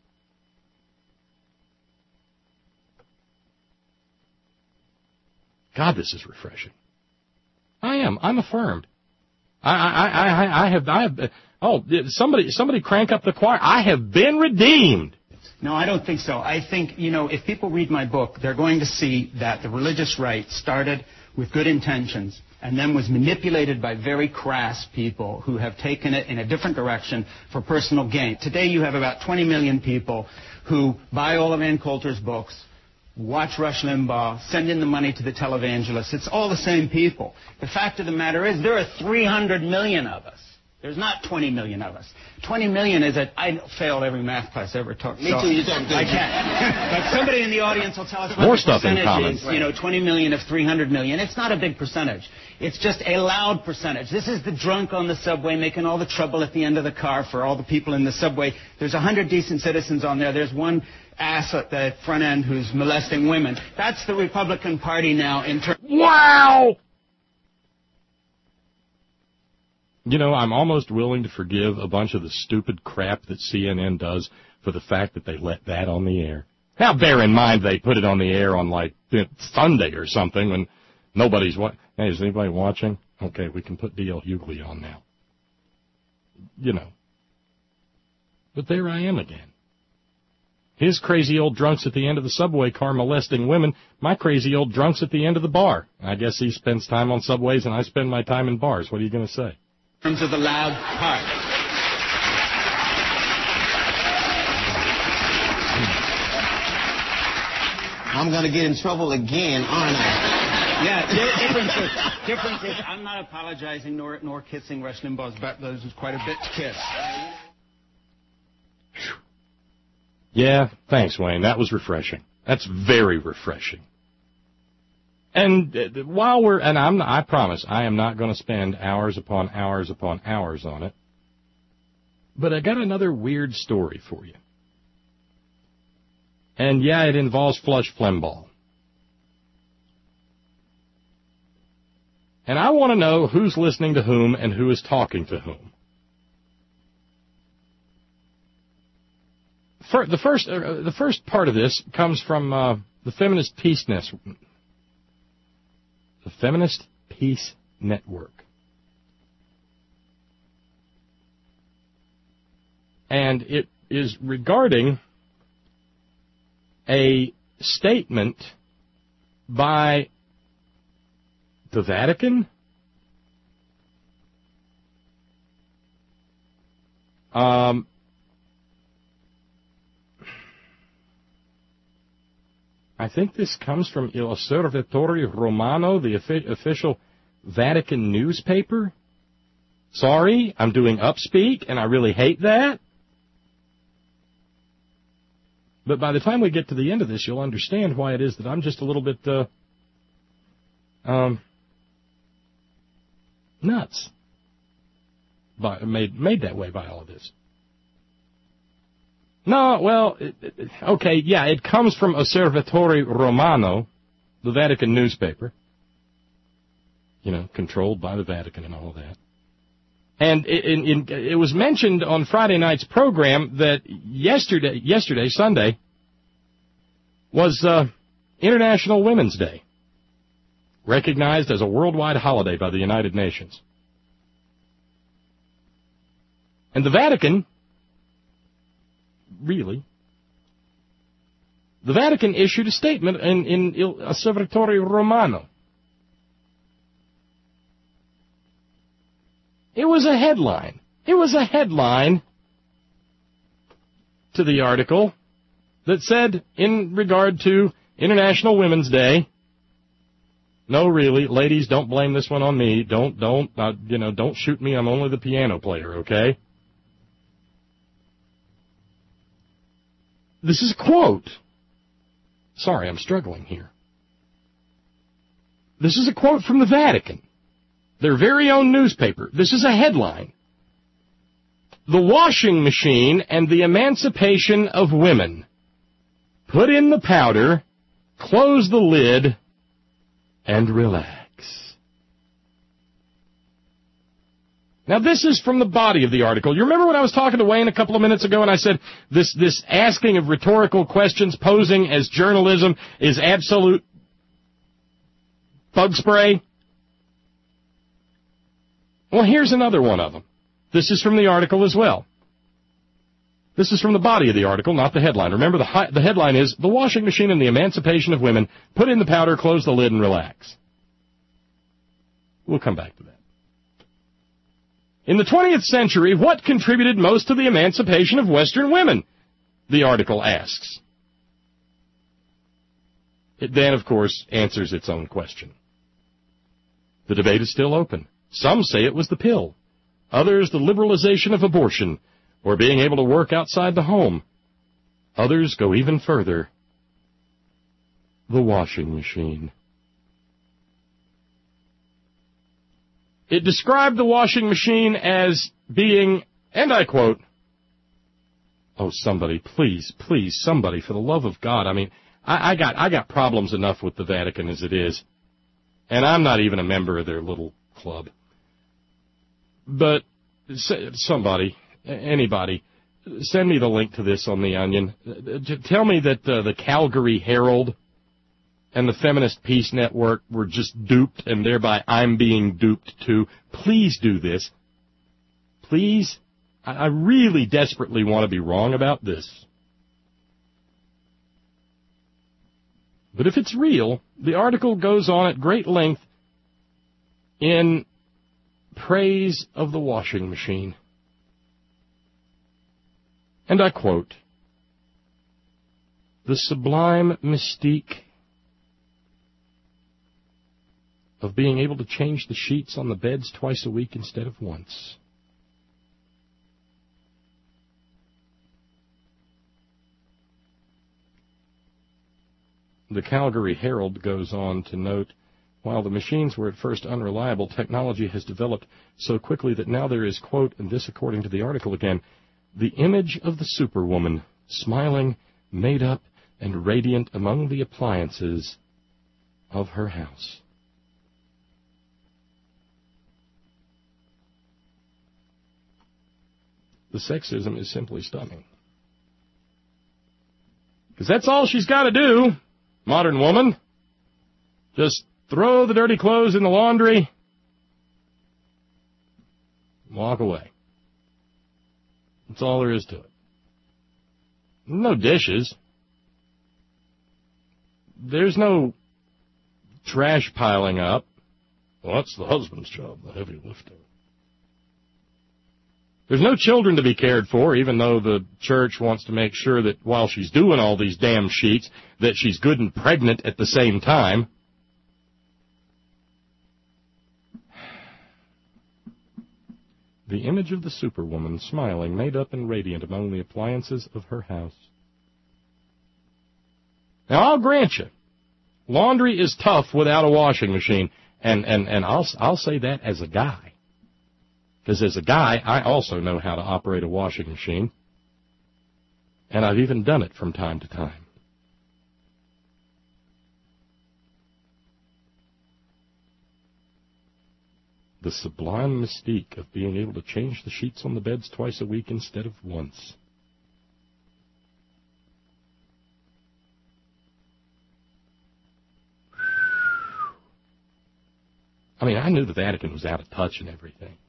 God, this is refreshing. I am. I'm affirmed. I, I, I, I have, I have, oh, somebody, somebody crank up the choir. I have been redeemed. No, I don't think so. I think, you know, if people read my book, they're going to see that the religious right started with good intentions and then was manipulated by very crass people who have taken it in a different direction for personal gain. Today you have about twenty million people who buy all of Ann Coulter's books, watch Rush Limbaugh, send in the money to the televangelists. It's all the same people. The fact of the matter is there are three hundred million of us. There's not twenty million of us. twenty million is a... I failed every math class I ever took. Me so too, you talk good. I can't. But somebody in the audience will tell us what More the stuff in percentage common. is. You know, twenty million of three hundred million. It's not a big percentage. It's just a loud percentage. This is the drunk on the subway making all the trouble at the end of the car for all the people in the subway. There's a hundred decent citizens on there. There's one ass at the front end who's molesting women. That's the Republican Party now in terms... Wow! You know, I'm almost willing to forgive a bunch of the stupid crap that C N N does for the fact that they let that on the air. Now, bear in mind they put it on the air on, like, Sunday or something when nobody's watching. Hey, is anybody watching? Okay, we can put D L Hughley on now. You know. But there I am again. His crazy old drunks at the end of the subway car molesting women, my crazy old drunks at the end of the bar. I guess he spends time on subways and I spend my time in bars. What are you going to say? In terms of the loud part. I'm going to get in trouble again, aren't I? Yeah, the difference is, difference is I'm not apologizing nor nor kissing Rush Limbaugh's butt. Those was quite a bit to kiss. Yeah, thanks, Wayne. That was refreshing. That's very refreshing. And uh, while we're, and I'm, I promise, I am not going to spend hours upon hours upon hours on it. But I got another weird story for you. And yeah, it involves Flush Limbaugh. And I want to know who's listening to whom and who is talking to whom. for, the first uh, the first part of this comes from uh, the Feminist Peace Network. The Feminist Peace Network. And it is regarding a statement by the Vatican, um, I think this comes from Il Osservatore Romano, the official Vatican newspaper. Sorry, I'm doing upspeak, and I really hate that. But by the time we get to the end of this, you'll understand why it is that I'm just a little bit, uh, um, nuts. By, made, made that way by all of this. No, well, it, it, okay, yeah, it comes from Osservatore Romano, the Vatican newspaper. You know, controlled by the Vatican and all of that. And it, it, it was mentioned on Friday night's program that yesterday, yesterday, Sunday, was uh, International Women's Day, recognized as a worldwide holiday by the United Nations. And the Vatican, really, the Vatican issued a statement in, in Il Osservatore Romano. It was a headline. It was a headline to the article that said, in regard to International Women's Day, no, really, ladies, don't blame this one on me. Don't, don't, uh, you know, don't shoot me. I'm only the piano player, okay? This is a quote. Sorry, I'm struggling here. This is a quote from the Vatican. Their very own newspaper. This is a headline. The washing machine and the emancipation of women. Put in the powder, close the lid, and relax. Now, this is from the body of the article. You remember when I was talking to Wayne a couple of minutes ago and I said this, this asking of rhetorical questions, posing as journalism, is absolute bug spray? Well, here's another one of them. This is from the article as well. This is from the body of the article, not the headline. Remember, the, hi- the headline is, The Washing Machine and the Emancipation of Women. Put in the powder, close the lid, and relax. We'll come back to that. In the twentieth century, what contributed most to the emancipation of Western women? The article asks. It then, of course, answers its own question. The debate is still open. Some say it was the pill. Others, the liberalization of abortion, or being able to work outside the home. Others go even further. The washing machine. It described the washing machine as being, and I quote, oh, somebody, please, please, somebody, for the love of God. I mean, I, I got I got problems enough with the Vatican as it is, and I'm not even a member of their little club. But somebody, anybody, send me the link to this on the Onion. Tell me that uh, the Calgary Herald and the Feminist Peace Network were just duped, and thereby I'm being duped too. Please do this. Please. I really desperately want to be wrong about this. But if it's real, the article goes on at great length in praise of the washing machine. And I quote, the sublime mystique of being able to change the sheets on the beds twice a week instead of once. The Calgary Herald goes on to note, while the machines were at first unreliable, technology has developed so quickly that now there is, quote, and this according to the article again, the image of the superwoman, smiling, made up, and radiant among the appliances of her house. The sexism is simply stunning. Because that's all she's got to do, modern woman. Just throw the dirty clothes in the laundry, walk away. That's all there is to it. No dishes. There's no trash piling up. Well, that's the husband's job, the heavy lifting. There's no children to be cared for, even though the church wants to make sure that while she's doing all these damn sheets, that she's good and pregnant at the same time. The image of the superwoman, smiling, made up and radiant among the appliances of her house. Now, I'll grant you, laundry is tough without a washing machine, and, and, and I'll, I'll say that as a guy. Because as a guy, I also know how to operate a washing machine, and I've even done it from time to time. The sublime mystique of being able to change the sheets on the beds twice a week instead of once. I mean, I knew the Vatican was out of touch and everything.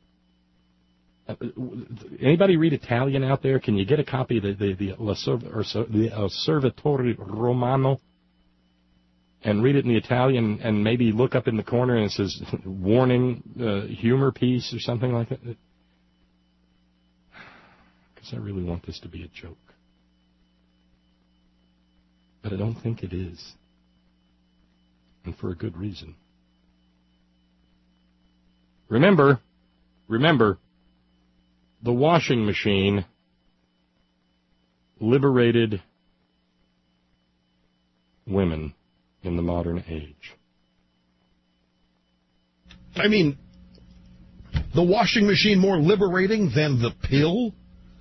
Anybody read Italian out there? Can you get a copy of the, the, the, the Osservatore Romano and read it in the Italian and maybe look up in the corner and it says, warning, uh, humor piece or something like that? Because I really want this to be a joke. But I don't think it is. And for a good reason. Remember, remember, the washing machine liberated women in the modern age. I mean, the washing machine more liberating than the pill?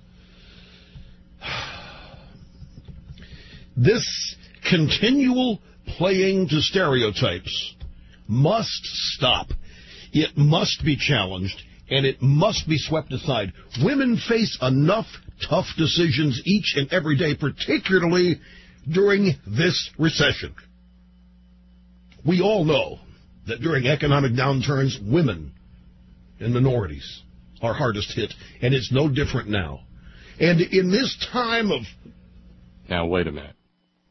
This continual playing to stereotypes must stop. It must be challenged, and it must be swept aside. Women face enough tough decisions each and every day, particularly during this recession. We all know that during economic downturns, women and minorities are hardest hit, and it's no different now. And in this time of... Now, wait a minute.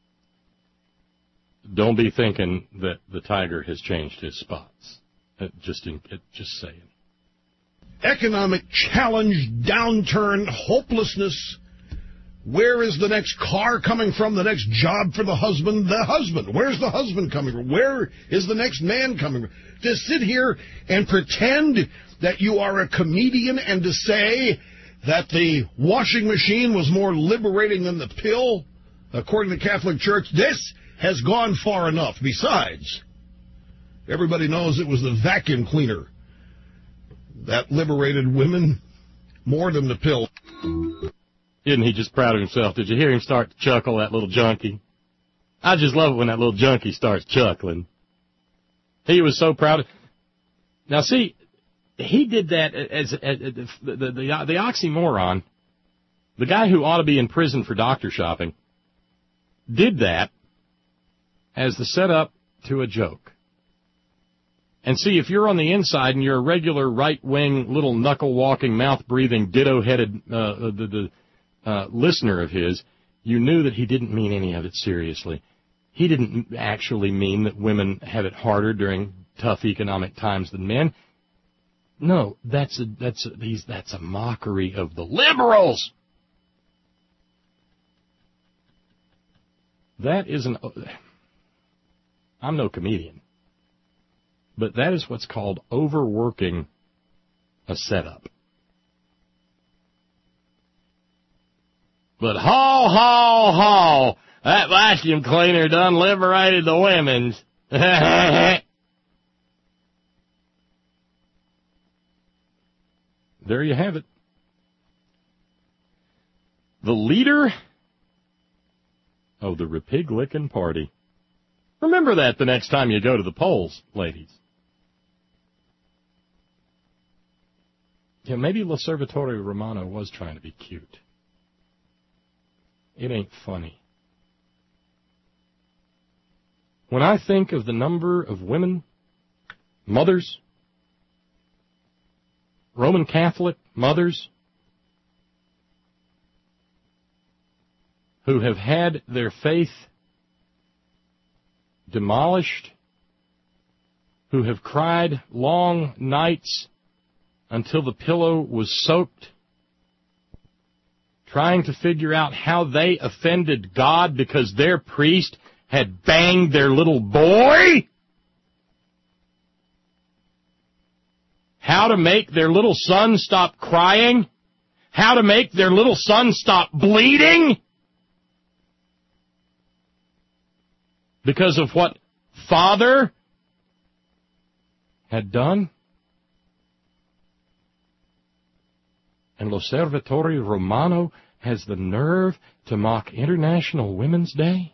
Don't be thinking that the tiger has changed his spots. Uh, just, in, uh, just saying. Economic challenge, downturn, hopelessness. Where is the next car coming from? The next job for the husband? The husband. Where's the husband coming from? Where is the next man coming from? To sit here and pretend that you are a comedian and to say that the washing machine was more liberating than the pill, according to the Catholic Church, this has gone far enough. Besides, everybody knows it was the vacuum cleaner that liberated women more than the pill. Isn't he just proud of himself? Did you hear him start to chuckle, that little junkie? I just love it when that little junkie starts chuckling. He was so proud of... Now, see, he did that as, as, as the, the, the, the oxymoron, the guy who ought to be in prison for doctor shopping, did that as the setup to a joke. And see, if you're on the inside and you're a regular right-wing, little knuckle-walking, mouth-breathing, ditto-headed uh, the, the uh, listener of his, you knew that he didn't mean any of it seriously. He didn't actually mean that women have it harder during tough economic times than men. No, that's a that's a, he's, that's a mockery of the liberals. That is an... I'm no comedian. But that is what's called overworking a setup. But haw, haw, haw, that vacuum cleaner done liberated the women's. There you have it. The leader of the Repig-lickin' party. Remember that the next time you go to the polls, ladies. Yeah, maybe L'Osservatore Romano was trying to be cute. It ain't funny. When I think of the number of women, mothers, Roman Catholic mothers, who have had their faith demolished, who have cried long nights until the pillow was soaked, trying to figure out how they offended God because their priest had banged their little boy, how to make their little son stop crying, how to make their little son stop bleeding because of what father had done. And L'Osservatore Romano has the nerve to mock International Women's Day?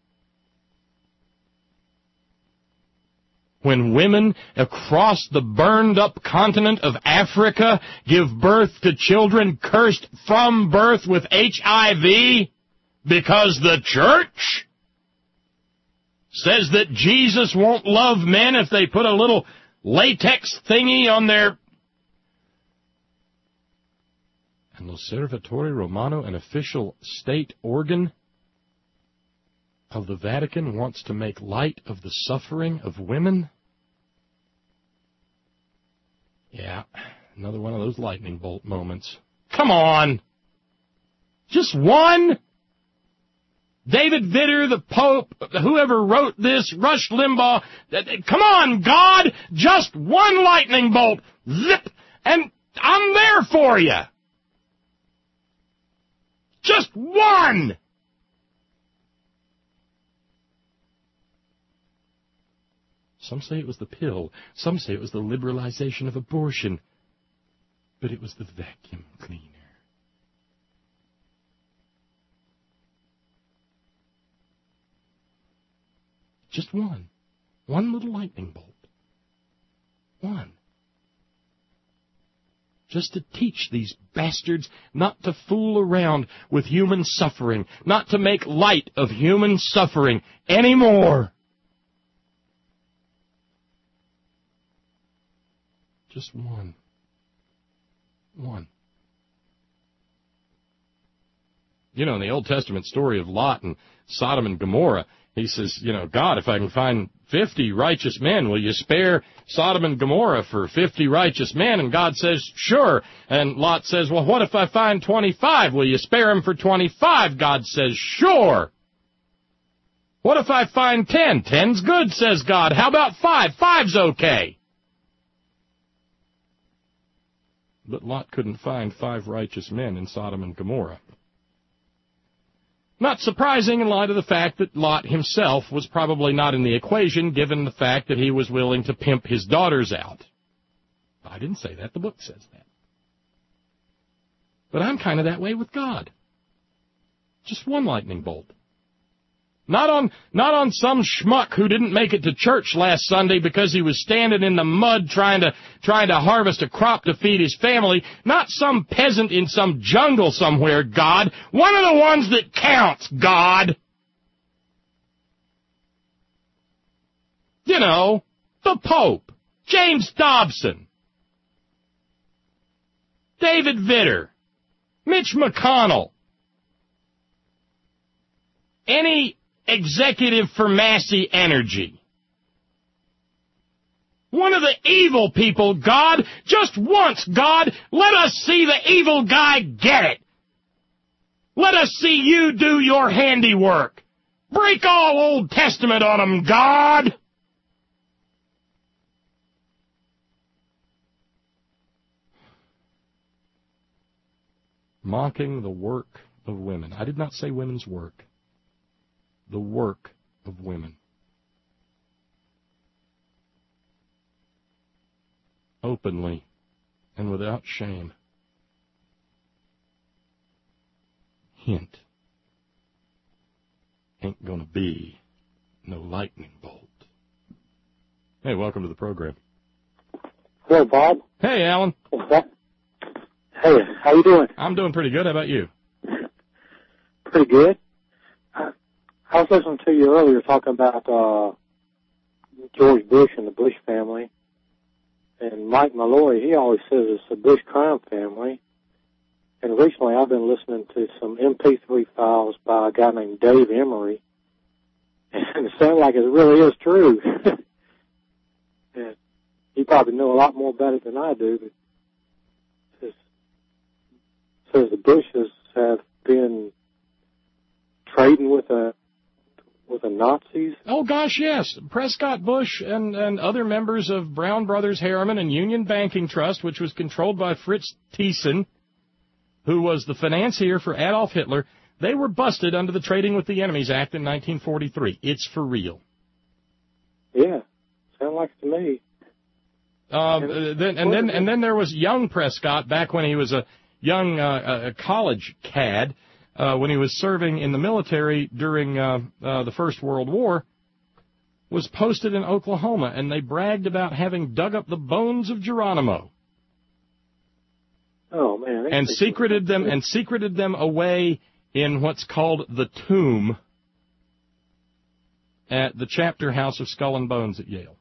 When women across the burned-up continent of Africa give birth to children cursed from birth with H I V because the church says that Jesus won't love men if they put a little latex thingy on their... And L'Osservatore Romano, an official state organ of the Vatican, wants to make light of the suffering of women? Yeah, another one of those lightning bolt moments. Come on! Just one? David Vitter, the Pope, whoever wrote this, Rush Limbaugh, come on, God! Just one lightning bolt! Zip! And I'm there for you! Just one! Some say it was the pill. Some say it was the liberalization of abortion. But it was the vacuum cleaner. Just one. One little lightning bolt. One. Just to teach these bastards not to fool around with human suffering, not to make light of human suffering anymore. Just one. One. You know, in the Old Testament story of Lot and Sodom and Gomorrah, he says, you know, God, if I can find fifty righteous men, will you spare Sodom and Gomorrah for fifty righteous men? And God says, sure. And Lot says, well, what if I find twenty-five? Will you spare them for twenty-five? God says, sure. What if I find ten? Ten's good, says God. How about five? Five's okay. But Lot couldn't find five righteous men in Sodom and Gomorrah. Not surprising in light of the fact that Lot himself was probably not in the equation, given the fact that he was willing to pimp his daughters out. I didn't say that. The book says that. But I'm kind of that way with God. Just one lightning bolt. Not on, not on some schmuck who didn't make it to church last Sunday because he was standing in the mud trying to, trying to harvest a crop to feed his family. Not some peasant in some jungle somewhere, God. One of the ones that counts, God. You know, the Pope, James Dobson, David Vitter, Mitch McConnell, any executive for Massey Energy. One of the evil people, God, just once, God, let us see the evil guy get it. Let us see you do your handiwork. Break all Old Testament on them, God. Mocking the work of women. I did not say women's work. The work of women. Openly and without shame. Hint. Ain't gonna be no lightning bolt. Hey, welcome to the program. Hello, Bob. Hey, Alan. Hey, how you doing? I'm doing pretty good. How about you? Pretty good. I was listening to you earlier talking about uh, George Bush and the Bush family. And Mike Malloy, he always says it's the Bush crime family. And recently I've been listening to some M P three files by a guy named Dave Emery. And it sounds like it really is true. And you probably know a lot more about it than I do, but it says, says the Bushes have been trading with a with the Nazis? Oh, gosh, yes. Prescott Bush and, and other members of Brown Brothers Harriman and Union Banking Trust, which was controlled by Fritz Thyssen, who was the financier for Adolf Hitler, they were busted under the Trading with the Enemies Act in nineteen forty-three. It's for real. Yeah, sounds like it to me. Uh, then, and then and then there was young Prescott back when he was a young uh, a college cad. Uh, when he was serving in the military during uh, uh, the First World War, was posted in Oklahoma, and they bragged about having dug up the bones of Geronimo. Oh man! And secreted them and secreted them away in what's called the tomb at the chapter house of Skull and Bones at Yale.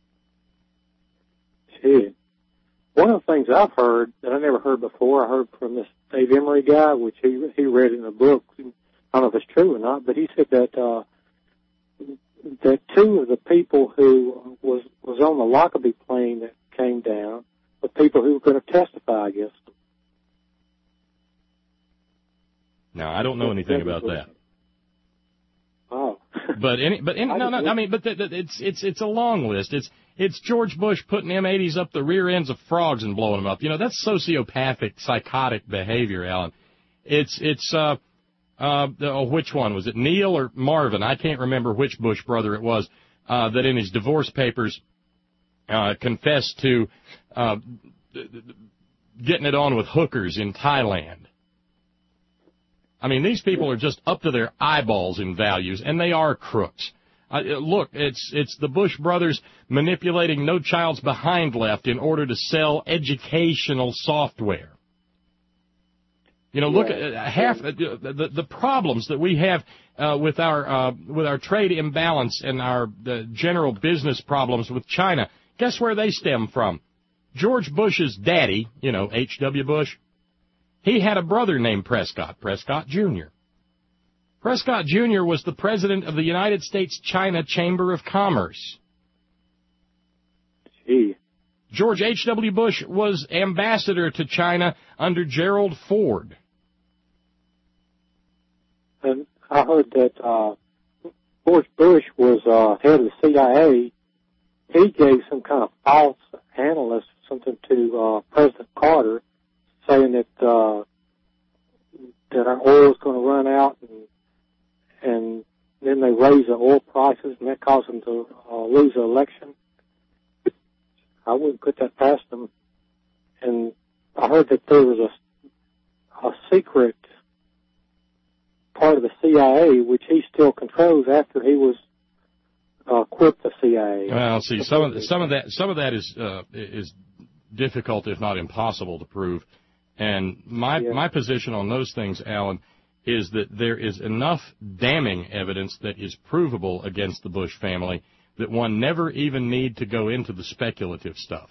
Gee. One of the things I've heard that I never heard before, I heard from this Dave Emery guy, which he he read in a book. I don't know if it's true or not, but he said that uh, that two of the people who was was on the Lockerbie plane that came down were people who were going to testify against them. Now, I don't know anything about that. Oh. But any, but any, no, no, I mean, but the, the, it's it's it's a long list. It's it's George Bush putting M eighties up the rear ends of frogs and blowing them up. You know, that's sociopathic, psychotic behavior, Alan. It's it's uh uh oh, which one was it, Neil or Marvin? I can't remember which Bush brother it was. Uh, that in his divorce papers uh, confessed to uh, getting it on with hookers in Thailand. I mean, these people are just up to their eyeballs in values, and they are crooks. Uh, look, it's it's the Bush brothers manipulating No Child's Behind Left in order to sell educational software. You know, look at uh, half uh, the the problems that we have uh, with our uh, with our trade imbalance and our the general business problems with China. Guess where they stem from? George Bush's daddy, you know, H W Bush. He had a brother named Prescott, Prescott Junior Prescott Junior was the president of the United States China Chamber of Commerce. Gee. George H W Bush was ambassador to China under Gerald Ford. And I heard that uh, George Bush was uh, head of the C I A. He gave some kind of false analyst something to uh, President Carter, saying that uh, that our oil is going to run out, and and then they raise the oil prices, and that caused them to uh, lose the election. I wouldn't put that past them. And I heard that there was a a secret part of the C I A which he still controls after he was uh, quit the C I A. Well, see, some of the, some of that some of that is uh, is difficult, if not impossible, to prove. And my yeah. my position on those things, Alan, is that there is enough damning evidence that is provable against the Bush family that one never even need to go into the speculative stuff.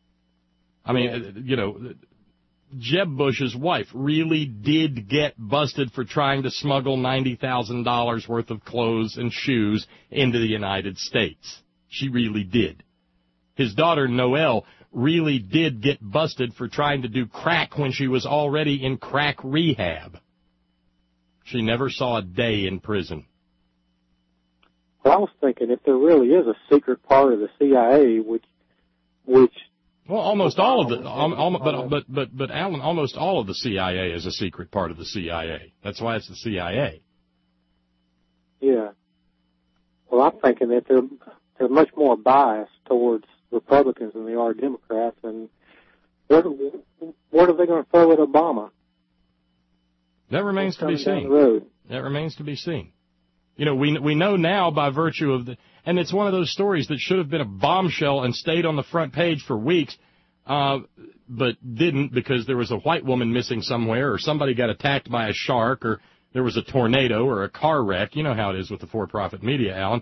I mean, yeah. you know, Jeb Bush's wife really did get busted for trying to smuggle ninety thousand dollars worth of clothes and shoes into the United States. She really did. His daughter, Noelle, really did get busted for trying to do crack when she was already in crack rehab. She never saw a day in prison. Well, I was thinking if there really is a secret part of the C I A, which, which. Well, almost all of the, almost, but but but but Alan, almost all of the C I A is a secret part of the C I A. That's why it's the C I A. Yeah. Well, I'm thinking that they're they're much more biased towards Republicans than they are Democrats, and what what are they going to throw at Obama? That remains to be seen. That remains to be seen. You know, we we know now by virtue of the, and it's one of those stories that should have been a bombshell and stayed on the front page for weeks, uh, but didn't because there was a white woman missing somewhere, or somebody got attacked by a shark, or there was a tornado or a car wreck. You know how it is with the for-profit media, Alan.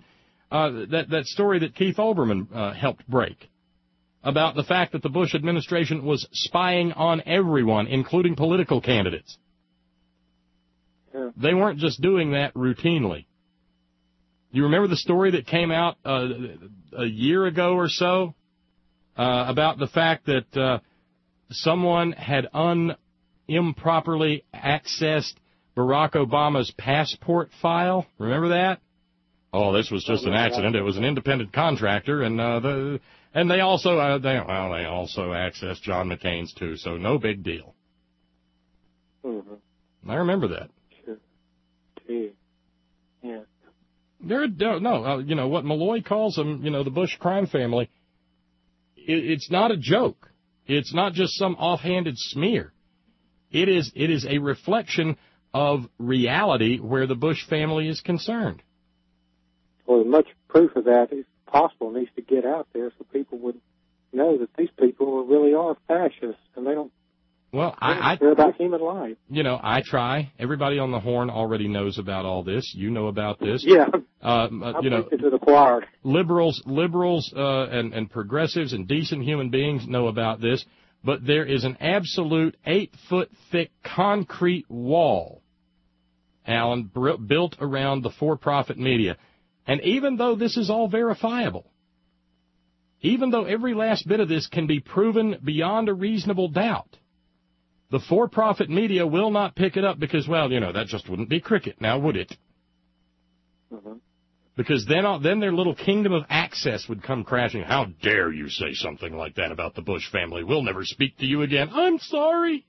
uh, that, that story that Keith Olbermann uh, helped break about the fact that the Bush administration was spying on everyone, including political candidates. Yeah. They weren't just doing that routinely. You remember the story that came out uh, a year ago or so uh, about the fact that uh, someone had un improperly accessed Barack Obama's passport file? Remember that? Oh, this was just an accident. It was an independent contractor, and uh, the and they also uh, they well they also accessed John McCain's too, so no big deal. Mm-hmm. I remember that. Sure. Gee. Yeah. There, no, uh, you know what Malloy calls them. You know, the Bush crime family. It, it's not a joke. It's not just some offhanded smear. It is it is a reflection of reality where the Bush family is concerned. Well, as much proof of that as possible needs to get out there so people would know that these people really are fascists and they don't Well, I, I care about human life. You know, I try. Everybody on the Horn already knows about all this. You know about this. Yeah. Uh, uh, you know, to the choir. Liberals, liberals, uh, and, and progressives and decent human beings know about this. But there is an absolute eight-foot-thick concrete wall, Alan, br- built around the for-profit media. And even though this is all verifiable, even though every last bit of this can be proven beyond a reasonable doubt, the for-profit media will not pick it up because, well, you know, that just wouldn't be cricket, now would it? Mm-hmm. Because then then their little kingdom of access would come crashing. How dare you say something like that about the Bush family? We'll never speak to you again. I'm sorry.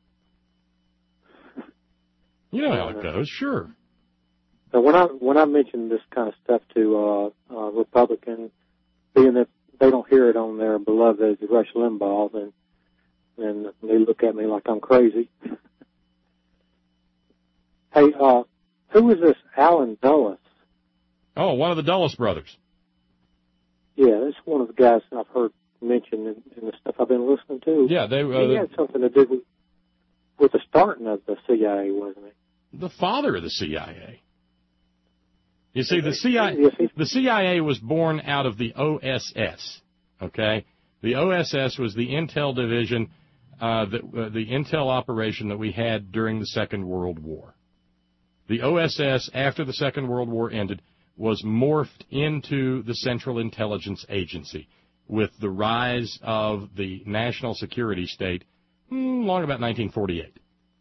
You know how it goes, sure. So when I when I mention this kind of stuff to uh, uh, Republicans, being that they don't hear it on their beloved Rush Limbaugh, then then they look at me like I'm crazy. Hey, uh, who is this Alan Dulles? Oh, one of the Dulles brothers. Yeah, that's one of the guys I've heard mentioned in, in the stuff I've been listening to. Yeah, they. Uh, he had something to do with with the starting of the C I A, wasn't he? The father of the C I A. You see, the C I A, the C I A was born out of the O S S. Okay, the O S S was the intel division, uh, that uh, the intel operation that we had during the Second World War. The O S S, after the Second World War ended, was morphed into the Central Intelligence Agency with the rise of the national security state hmm, long about nineteen forty-eight.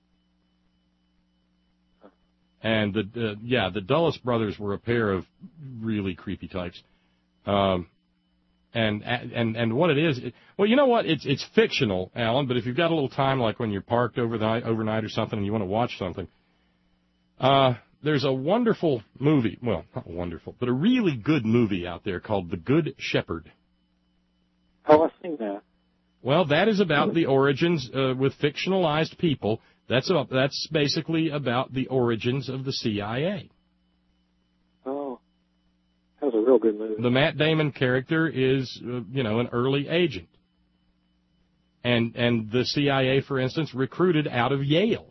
And, the uh, yeah, the Dulles brothers were a pair of really creepy types. Um, and, and, and what it is, it, well, you know what? It's, it's fictional, Alan, but if you've got a little time, like when you're parked overnight, overnight or something and you want to watch something, uh, there's a wonderful movie, well, not wonderful, but a really good movie out there called The Good Shepherd. Oh, I've seen that. Well, that is about the origins uh, with fictionalized people. That's about, that's basically about the origins of the C I A. Oh, that was a real good movie. The Matt Damon character is, uh, you know, an early agent. And and the C I A, for instance, recruited out of Yale.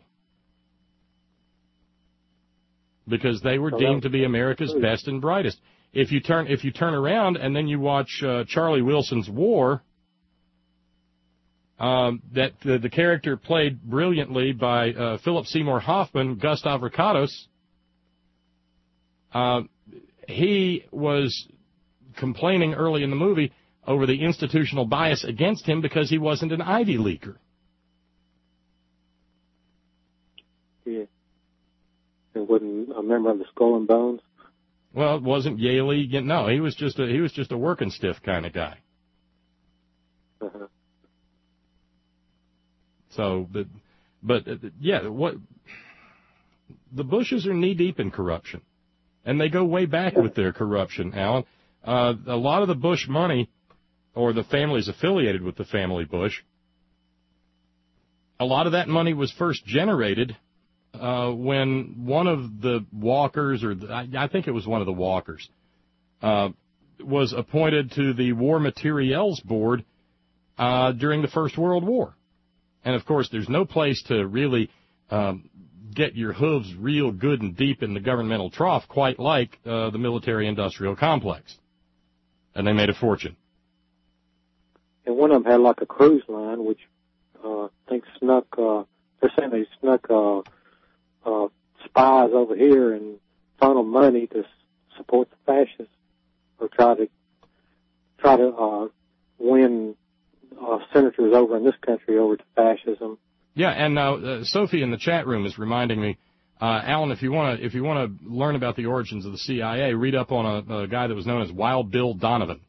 Because they were deemed to be America's best and brightest. If you turn if you turn around and then you watch uh, Charlie Wilson's War, um, that the, the character played brilliantly by uh, Philip Seymour Hoffman, Gustav Rickados, uh, he was complaining early in the movie over the institutional bias against him because he wasn't an Ivy Leaguer. Yeah. He wasn't a member of the Skull and Bones. Well, it wasn't Yale. No, he was just a he was just a working stiff kind of guy. Uh-huh. So, but, but yeah, what the Bushes are knee deep in corruption, and they go way back with their corruption, Alan. Uh, a lot of the Bush money, or the families affiliated with the family Bush, a lot of that money was first generated Uh, when one of the Walkers, or the, I, I think it was one of the Walkers, uh, was appointed to the War Materiels Board uh, during the First World War. And, of course, there's no place to really um, get your hooves real good and deep in the governmental trough, quite like uh, the military-industrial complex. And they made a fortune. And one of them had like a cruise line, which uh, I think snuck, uh, they're saying they snuck uh, uh, spies over here and funneled money to s- support the fascists or try to try to uh, win uh, senators over in this country over to fascism. Yeah, and uh, uh, Sophie in the chat room is reminding me, uh, Alan, if you want to if you want to learn about the origins of the C I A, read up on a, a guy that was known as Wild Bill Donovan.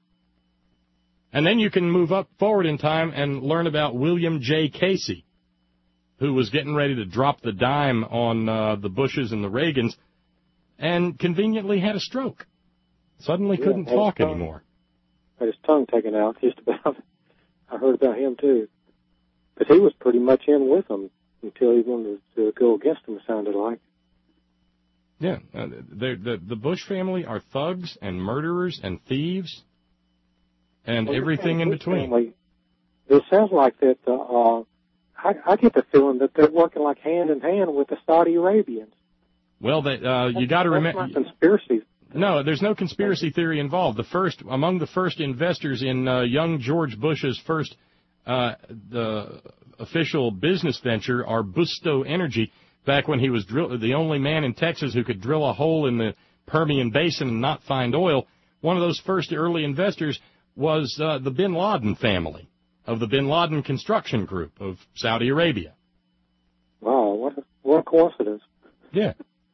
And then you can move up forward in time and learn about William J. Casey, who was getting ready to drop the dime on uh, the Bushes and the Reagans, and conveniently had a stroke. Suddenly Yeah, couldn't had his talk tongue- anymore. Had his tongue taken out just about. I heard about him, too. But he was pretty much in with them until he wanted to go against them, it sounded like. Yeah, uh, the the Bush family are thugs and murderers and thieves and Well, everything in Bush between. family, it sounds like that, uh, uh, I, I get the feeling that they're working like hand in hand with the Saudi Arabians. Well, they, uh, you got to remember. That's not conspiracy. No, there's no conspiracy theory involved. The first, among the first investors in uh, young George Bush's first uh, the official business venture are Busto Energy. Back when he was drill- the only man in Texas who could drill a hole in the Permian Basin and not find oil, one of those first early investors was uh, the Bin Laden family of the Bin Laden Construction Group of Saudi Arabia. Wow, what a, what a coincidence. Yeah.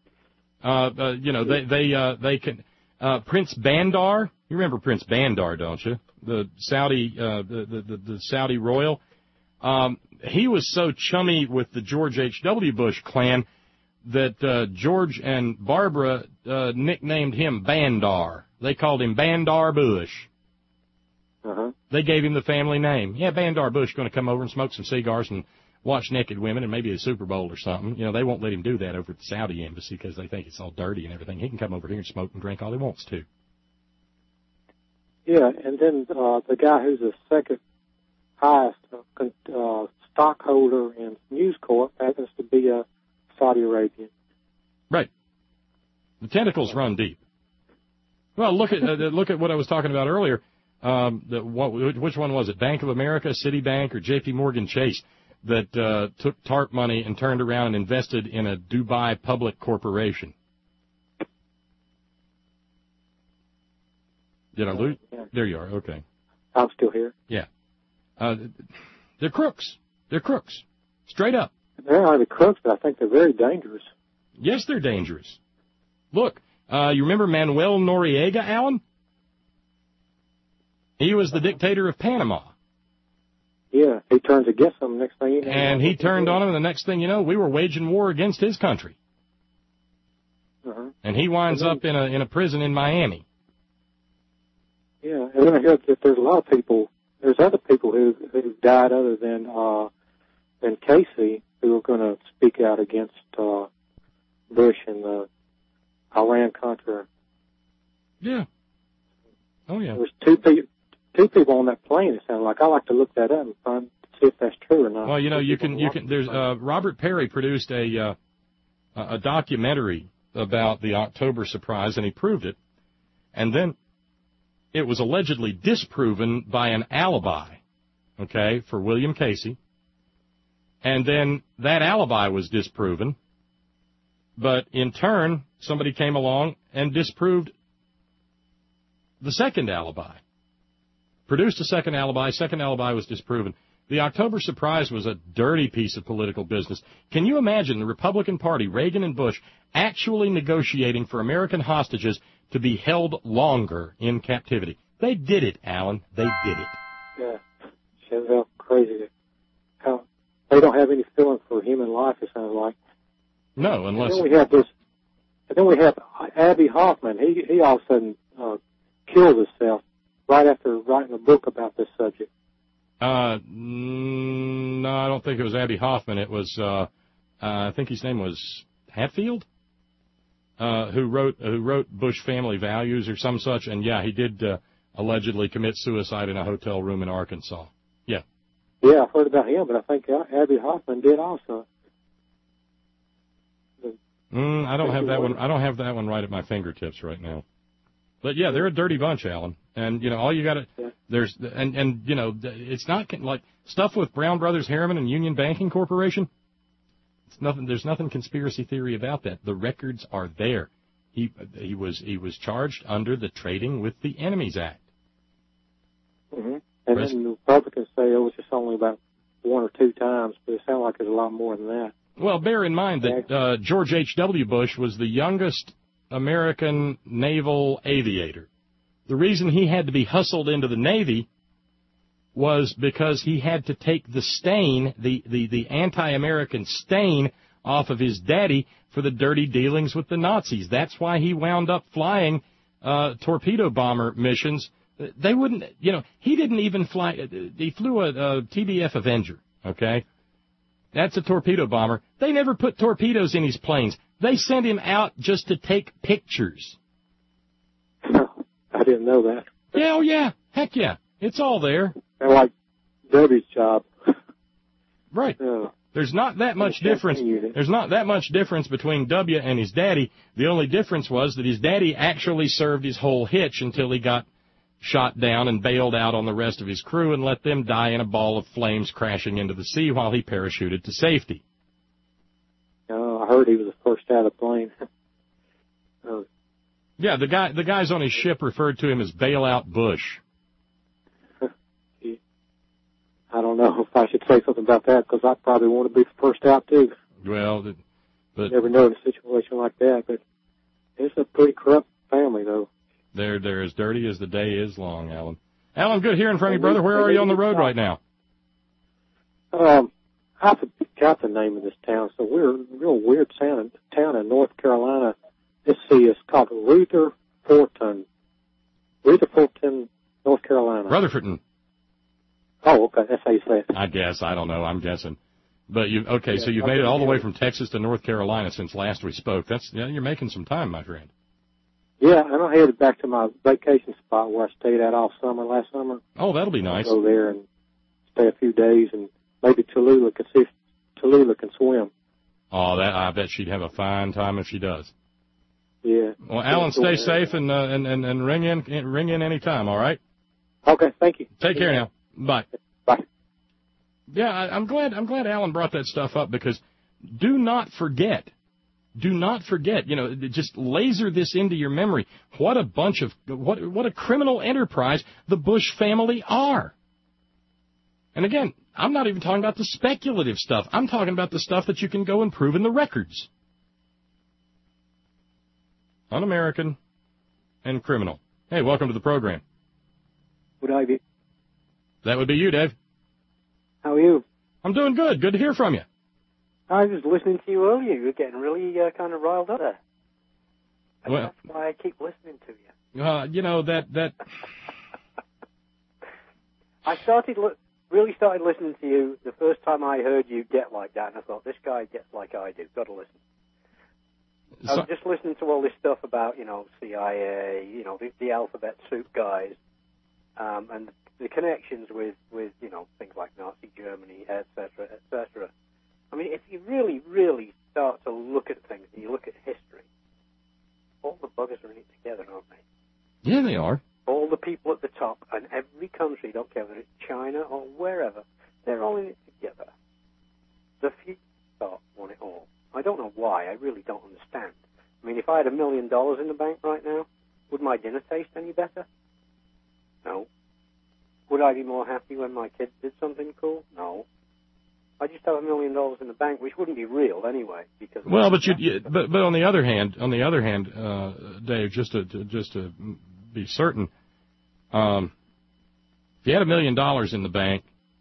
Uh, uh, you know, they, they, uh, they can, uh, Prince Bandar, you remember Prince Bandar, don't you? The Saudi, uh, the, the, the, the Saudi royal. Um, he was so chummy with the George H W. Bush clan that, uh, George and Barbara, uh, nicknamed him Bandar. They called him Bandar Bush. Uh-huh. They gave him the family name. Yeah, Bandar Bush going to come over and smoke some cigars and watch naked women and maybe a Super Bowl or something. You know, they won't let him do that over at the Saudi embassy because they think it's all dirty and everything. He can come over here and smoke and drink all he wants to. Yeah, and then uh, the guy who's the second highest uh, uh, stockholder in News Corp happens to be a Saudi Arabian. Right. The tentacles run deep. Well, look at uh, look at what I was talking about earlier. Um, the, what, which one was it? Bank of America, Citibank, or J P Morgan Chase that uh, took TARP money and turned around and invested in a Dubai public corporation? Did I lose? Yeah. There you are. Okay. I'm still here. Yeah. Uh, they're crooks. They're crooks. Straight up. They're not the crooks, but I think they're very dangerous. Yes, they're dangerous. Look, uh, you remember Manuel Noriega, Alan? He was the dictator of Panama. Yeah, he turns against them next thing you know. And he turned on him, and the next thing you know, we were waging war against his country. Uh-huh. And he winds and then, up in a in a prison in Miami. Yeah, and then I hear that there's a lot of people, there's other people who who died other than uh, than Casey who are going to speak out against uh, Bush and the Iran-Contra. Yeah. Oh, yeah. There was two people. Two people on that plane, it sounded like. I like to look that up and find see if that's true or not. Well, you know, you can you can. There's uh, Robert Perry produced a uh, a documentary about the October surprise, and he proved it. And then it was allegedly disproven by an alibi, okay, for William Casey. And then that alibi was disproven, but in turn, somebody came along and disproved the second alibi. Produced a second alibi. Second alibi was disproven. The October surprise was a dirty piece of political business. Can you imagine the Republican Party, Reagan and Bush, actually negotiating for American hostages to be held longer in captivity? They did it, Alan. They did it. Yeah. Shows how crazy. How they don't have any feeling for human life, it sounds like. No, unless... And then we have this... And then we have Abby Hoffman. He, he all of a sudden uh, killed himself right after writing a book about this subject. Uh, no, I don't think it was Abby Hoffman. It was, uh, uh, I think his name was Hatfield, uh, who wrote, who wrote Bush Family Values or some such. And yeah, he did, uh, allegedly commit suicide in a hotel room in Arkansas. Yeah. Yeah, I've heard about him, but I think Abby Hoffman did also. Mm, I don't have that one. I don't have that one right at my fingertips right now. But yeah, they're a dirty bunch, Alan. And you know, all you got to yeah. there's and and you know, it's not like stuff with Brown Brothers, Harriman, and Union Banking Corporation. It's nothing. There's nothing conspiracy theory about that. The records are there. He he was he was charged under the Trading with the Enemies Act. Mm-hmm. And Res- then the Republicans say it was just only about one or two times, but it sounds like it's a lot more than that. Well, bear in mind that uh, George H W. Bush was the youngest American naval aviator. The reason he had to be hustled into the Navy was because he had to take the stain, the, the, the anti-American stain, off of his daddy for the dirty dealings with the Nazis. That's why he wound up flying uh, torpedo bomber missions. They wouldn't, you know, he didn't even fly, he flew a, a T B F Avenger, okay? That's a torpedo bomber. They never put torpedoes in his planes. They sent him out just to take pictures. I didn't know that. Yeah, oh yeah. Heck yeah. It's all there. Kind of like Debbie's job. Right. Uh, There's not that much difference. There's not that much difference between W and his daddy. The only difference was that his daddy actually served his whole hitch until he got shot down and bailed out on the rest of his crew and let them die in a ball of flames crashing into the sea while he parachuted to safety. Oh, I heard he was the first out of the plane. oh. Yeah, the guy, the guys on his ship referred to him as Bailout Bush. I don't know if I should say something about that because I probably want to be first out too. Well, but you never know in a situation like that, but it's a pretty corrupt family though. They're they're as dirty as the day is long, Alan. Alan, good hearing from you, brother. Where are you on the road right now? Um, I forgot the name of this town. So we're a real weird town, town in North Carolina. Let's see, it's called Rutherford. Rutherford, North Carolina. Rutherford. Oh, okay. That's how you say it. I guess. I don't know. I'm guessing. But you okay? Yeah, so you've made it all the way from Texas to North Carolina since last we spoke. That's yeah, you're making some time, my friend. Yeah, and I headed back to my vacation spot where I stayed at all summer last summer. Oh, that'll be nice. I'll go there and stay a few days, and maybe Tallulah can see if Tallulah can swim. Oh, that I bet she'd have a fine time if she does. Yeah. Well, Alan, stay safe and uh, and and and ring in ring in any time. All right. Okay. Thank you. Take care now. Bye. Bye. Yeah, I, I'm glad. I'm glad Alan brought that stuff up because do not forget. Do not forget. You know, just laser this into your memory. What a bunch of what what a criminal enterprise the Bush family are. And again, I'm not even talking about the speculative stuff. I'm talking about the stuff that you can go and prove in the records. Un-American and criminal. Hey, welcome to the program. Would I be? That would be you, Dave. How are you? I'm doing good. Good to hear from you. I was listening to you earlier. You were getting really uh, kind of riled up there. And well, that's why I keep listening to you. Uh, you know, that... that... I started, really started listening to you the first time I heard you get like that, and I thought, this guy gets like I do. Got to listen. So, I was just listening to all this stuff about, you know, C I A, you know, the, the alphabet soup guys, um, and the connections with, with, you know, things like Nazi Germany, et cetera, et cetera. I mean, if you really, really start to look at things and you look at history, all the buggers are in it together, aren't they? Yeah, they are. All the people at the top, and every country, don't care whether it's China or wherever, they're all in it together. The few start want it all. I don't know why. I really don't understand. I mean, if I had a million dollars in the bank right now, would my dinner taste any better? No. Would I be more happy when my kids did something cool? No. I just have a million dollars in the bank, which wouldn't be real anyway. Because well, but you, you, but but on the other hand, on the other hand, uh, Dave, just to, to just to be certain, um, if you had a million dollars in the bank,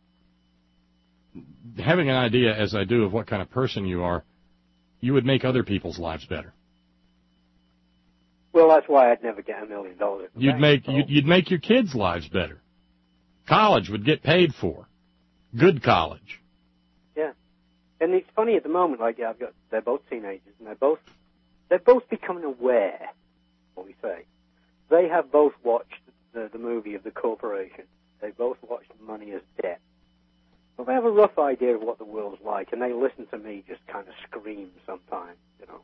having an idea, as I do, of what kind of person you are, you would make other people's lives better. Well, that's why I'd never get a million dollars. You'd bank, make so. you'd, you'd make your kids' lives better. College would get paid for, good college. Yeah, and it's funny at the moment. Like, yeah, I've got they're both teenagers, and they're both they're both becoming aware. What we say, they have both watched the, the movie of The Corporation. They both watched Money as Debt. Well, they have a rough idea of what the world's like, and they listen to me just kind of scream sometimes, you know.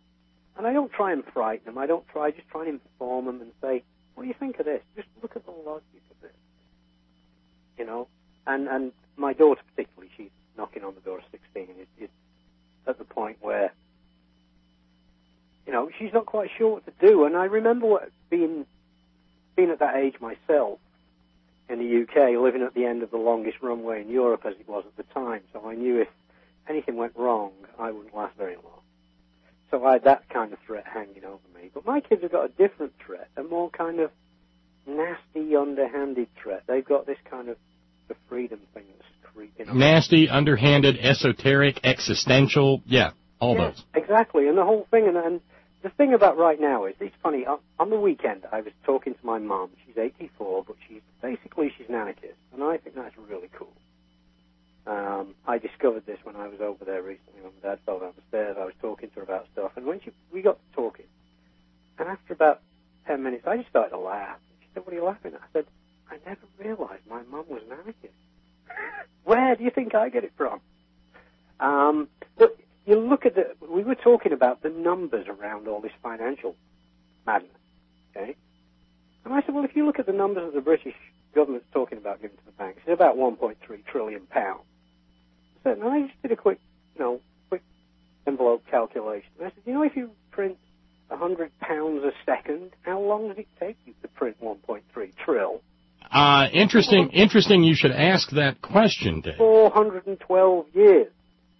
And I don't try and frighten them. I don't try. I just try and inform them and say, what do you think of this? Just look at the logic of this. You know? And and my daughter particularly, she's knocking on the door of sixteen. It, it's at the point where, you know, she's not quite sure what to do. And I remember what, being, being at that age myself in the U K, living at the end of the longest runway in Europe as it was at the time. So I knew if anything went wrong, I wouldn't last very long. So I had that kind of threat hanging over me. But my kids have got a different threat, a more kind of nasty, underhanded threat. They've got this kind of the freedom thing that's creeping up. Nasty, underhanded, esoteric, existential, yeah, all yeah, those. Exactly, and the whole thing, and, and the thing about right now is, it's funny, on, on the weekend I was talking to my mum. She's eighty-four, but she's basically she's an anarchist, and I think that's really cool. Um, I discovered this when I was over there recently when my dad fell down the stairs. I was talking to her about stuff, and when she, we got to talking, and after about ten minutes, I just started to laugh. She said, what are you laughing at? I said, I never realized my mum was an anarchist. Where do you think I get it from? Um, but you look at the, we were talking about the numbers around all this financial madness, okay? And I said, well, if you look at the numbers that the British government's talking about giving to the banks, it's about one point three trillion pounds. I said, and I just did a quick, you know, quick envelope calculation. And I said, you know, if you print one hundred pounds a second, how long does it take you to print one point three trillion? Uh, interesting, interesting you should ask that question, Dave. four hundred twelve years.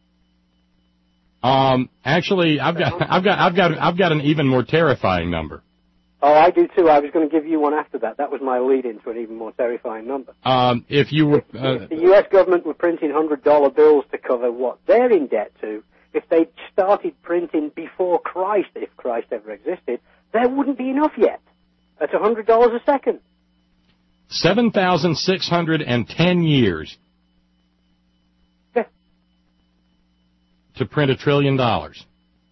Um, actually, I've got, I've got, I've got, I've got an even more terrifying number. Oh, I do too. I was going to give you one after that. That was my lead into an even more terrifying number. Um, if you were, uh, if the U S government were printing hundred dollar bills to cover what they're in debt to, if they started printing before Christ, if Christ ever existed, there wouldn't be enough yet at a hundred dollars a second. Seven thousand six hundred and ten years. Yeah. To print a trillion dollars.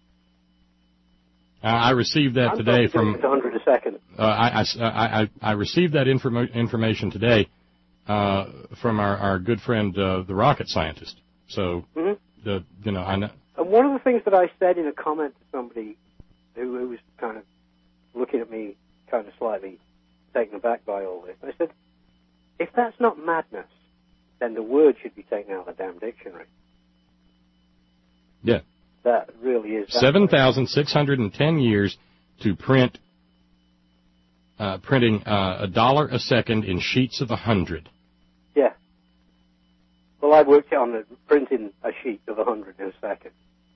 Uh, I received that I'm today from. It's a hundred a second. Uh, I, I, I, I received that informa- information today uh, from our, our good friend, uh, the rocket scientist. So, mm-hmm. the you know, I know. And one of the things that I said in a comment to somebody who, who was kind of looking at me, kind of slightly taken aback by all this, I said, if that's not madness, then the word should be taken out of the damn dictionary. Yeah. That really is. seven thousand six hundred ten years to print, uh, printing uh, a dollar a second in sheets of a hundred. Yeah. Well, I worked on the printing a sheet of a hundred in a second.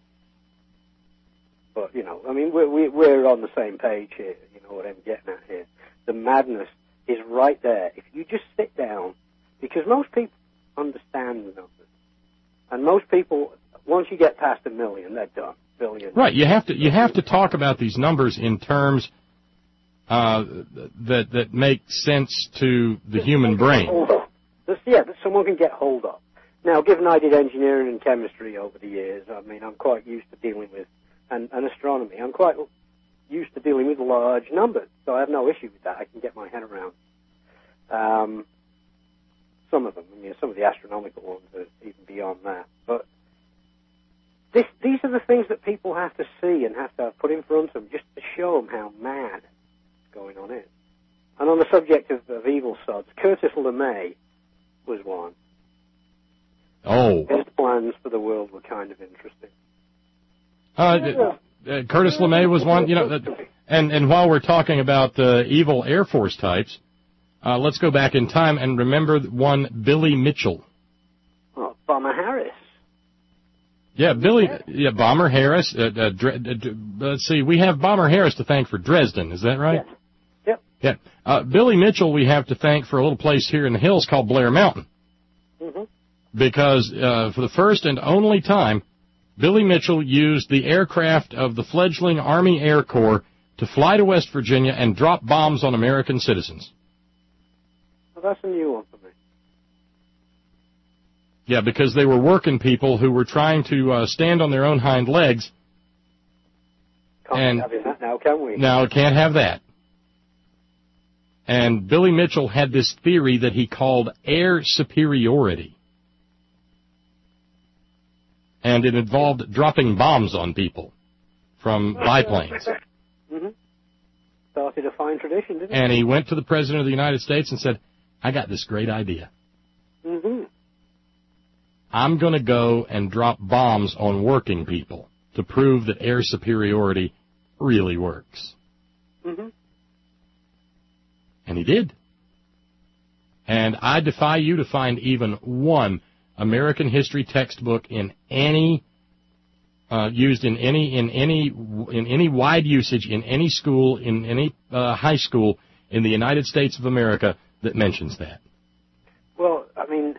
But, you know, I mean, we're, we're on the same page here. You know what I'm getting at here. The madness is right there. If you just sit down, because most people understand the numbers. And most people, once you get past a million, they're done. Billion. Right. You have to you have to talk about these numbers in terms uh, that that make sense to the human brain. That's, yeah, that someone can get hold of. Now, given I did engineering and chemistry over the years, I mean, I'm quite used to dealing with, and, and astronomy, I'm quite used to dealing with large numbers, so I have no issue with that. I can get my head around um, some of them. I mean, some of the astronomical ones are even beyond that. But this, these are the things that people have to see and have to put in front of them just to show them how mad what's going on is. And on the subject of, of evil sods, Curtis LeMay was one. Oh. His plans for the world were kind of interesting. Uh, uh, Curtis LeMay was one, you know, uh, and, and while we're talking about uh, evil Air Force types, uh, let's go back in time and remember one Billy Mitchell. Oh, Bomber Harris. Yeah, Billy, yeah, Bomber Harris. Uh, uh, Dre, uh, let's see, we have Bomber Harris to thank for Dresden, is that right? Yes. Yep. Yeah. Uh, Billy Mitchell we have to thank for a little place here in the hills called Blair Mountain. Mm-hmm. Because uh, for the first and only time, Billy Mitchell used the aircraft of the fledgling Army Air Corps to fly to West Virginia and drop bombs on American citizens. Well, that's a new one for me. Yeah, because they were working people who were trying to uh, stand on their own hind legs. Can't and have that now, can we? No, can't have that. And Billy Mitchell had this theory that he called air superiority. And it involved dropping bombs on people from biplanes. Mm-hmm. Started a fine tradition, didn't And he? he went to the President of the United States and said, I got this great idea. Mm-hmm. I'm going to go and drop bombs on working people to prove that air superiority really works. Mm-hmm. And he did. And I defy you to find even one American history textbook in any uh, used in any in any in any wide usage in any school in any uh, high school in the United States of America that mentions that. Well, I mean,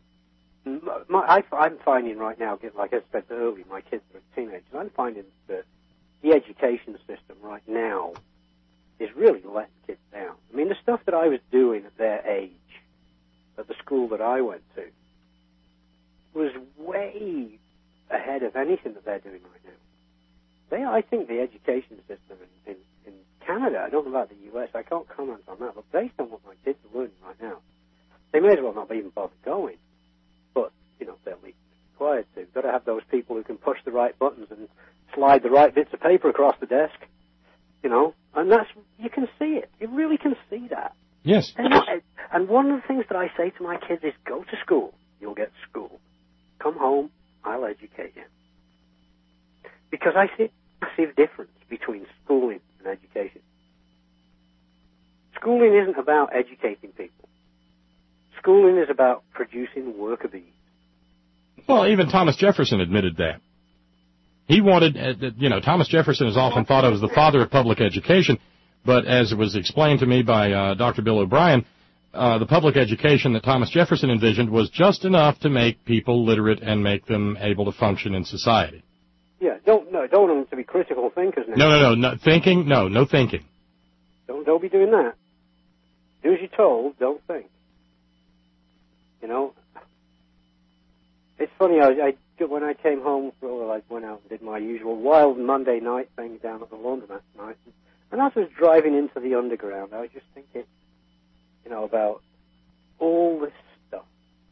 my, I, I'm finding right now, like I said earlier, my kids are teenagers. I'm finding that the education system right now is really letting kids down. I mean, the stuff that I was doing at their age, at the school that I went to, was way ahead of anything that they're doing right now. They, I think the education system in, in, in Canada, I don't know about the U S, I can't comment on that, but based on what my kids are learning right now, they may as well not even bother going. But, you know, they'll be required to. You've got to have those people who can push the right buttons and slide the right bits of paper across the desk, you know, and that's, you can see it. You really can see that. Yes. And, and one of the things that I say to my kids is, go to school, you'll get schooled. Come home, I'll educate you. Because I see a massive difference between schooling and education. Schooling isn't about educating people. Schooling is about producing worker bees. Well, even Thomas Jefferson admitted that. He wanted, uh, you know, Thomas Jefferson is often thought of as the father of public education, but as it was explained to me by uh, Doctor Bill O'Brien, uh, the public education that Thomas Jefferson envisioned was just enough to make people literate and make them able to function in society. Yeah, don't no, don't want them to be critical thinkers now. No, no, no, no thinking, no, no thinking. Don't don't be doing that. Do as you're told, don't think. You know, it's funny. I, I when I came home, well, I went out and did my usual wild Monday night thing down at the laundromat tonight, and as I was driving into the underground, I was just thinking, you know, about all this stuff,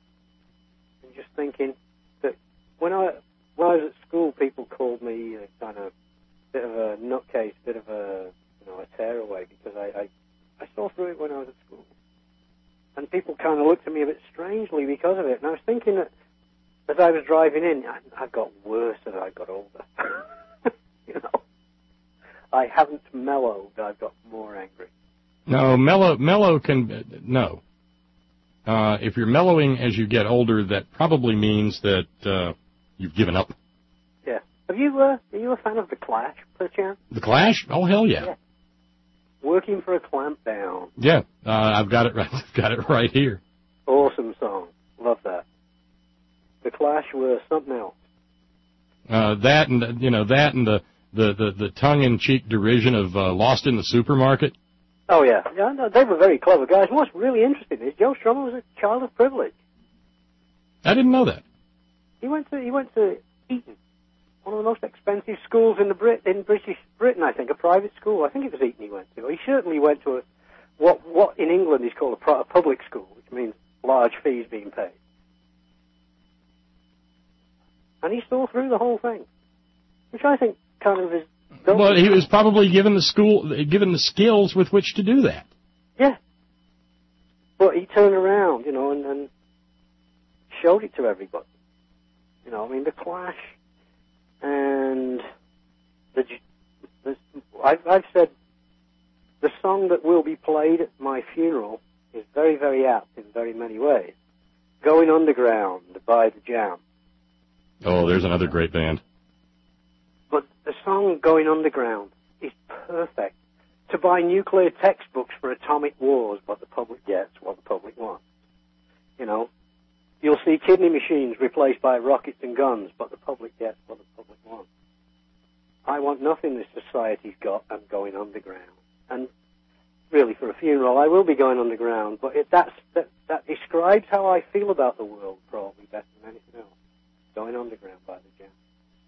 and just thinking that when I when I was at school, people called me a kind of bit of a nutcase, bit of a you know a tearaway because I, I I saw through it when I was at school. And people kind of looked at me a bit strangely because of it. And I was thinking that as I was driving in, I, I got worse as I got older. You know, I haven't mellowed. I've got more angry. No, mellow, mellow can, no. Uh, if you're mellowing as you get older, that probably means that uh, you've given up. Yeah. Have you, uh, are you a fan of The Clash, per chance? The Clash? Oh, hell yeah. Yeah. Working for a Clamp Down. Yeah, uh, I've got it right. I've got it right here. Awesome song. Love that. The Clash were something else. Uh, that and you know that and the the, the, the tongue-in-cheek derision of uh, Lost in the Supermarket. Oh yeah, yeah. No, they were very clever guys. And what's really interesting is Joe Strummer was a child of privilege. I didn't know that. He went to he went to Eton, one of the most expensive schools in the Brit in British Britain, I think, a private school. I think it was Eton he went to. He certainly went to a, what what in England is called a, pro, a public school, which means large fees being paid. And he saw through the whole thing, which I think kind of is. Well, he was probably given the school, given the skills with which to do that. Yeah. But he turned around, you know, and, and showed it to everybody. You know, I mean, the Clash. And the, the, I've, I've said the song that will be played at my funeral is very, very apt in very many ways. Going Underground by The Jam. Oh, there's another great band. But the song Going Underground is perfect to buy nuclear textbooks for atomic wars, what the public gets, what the public wants. You know? You'll see kidney machines replaced by rockets and guns, but the public gets what the public wants. I want nothing this society's got. I'm going underground. And really, for a funeral, I will be going underground, but it, that's, that, that describes how I feel about the world probably better than anything else. Going underground by The Jam.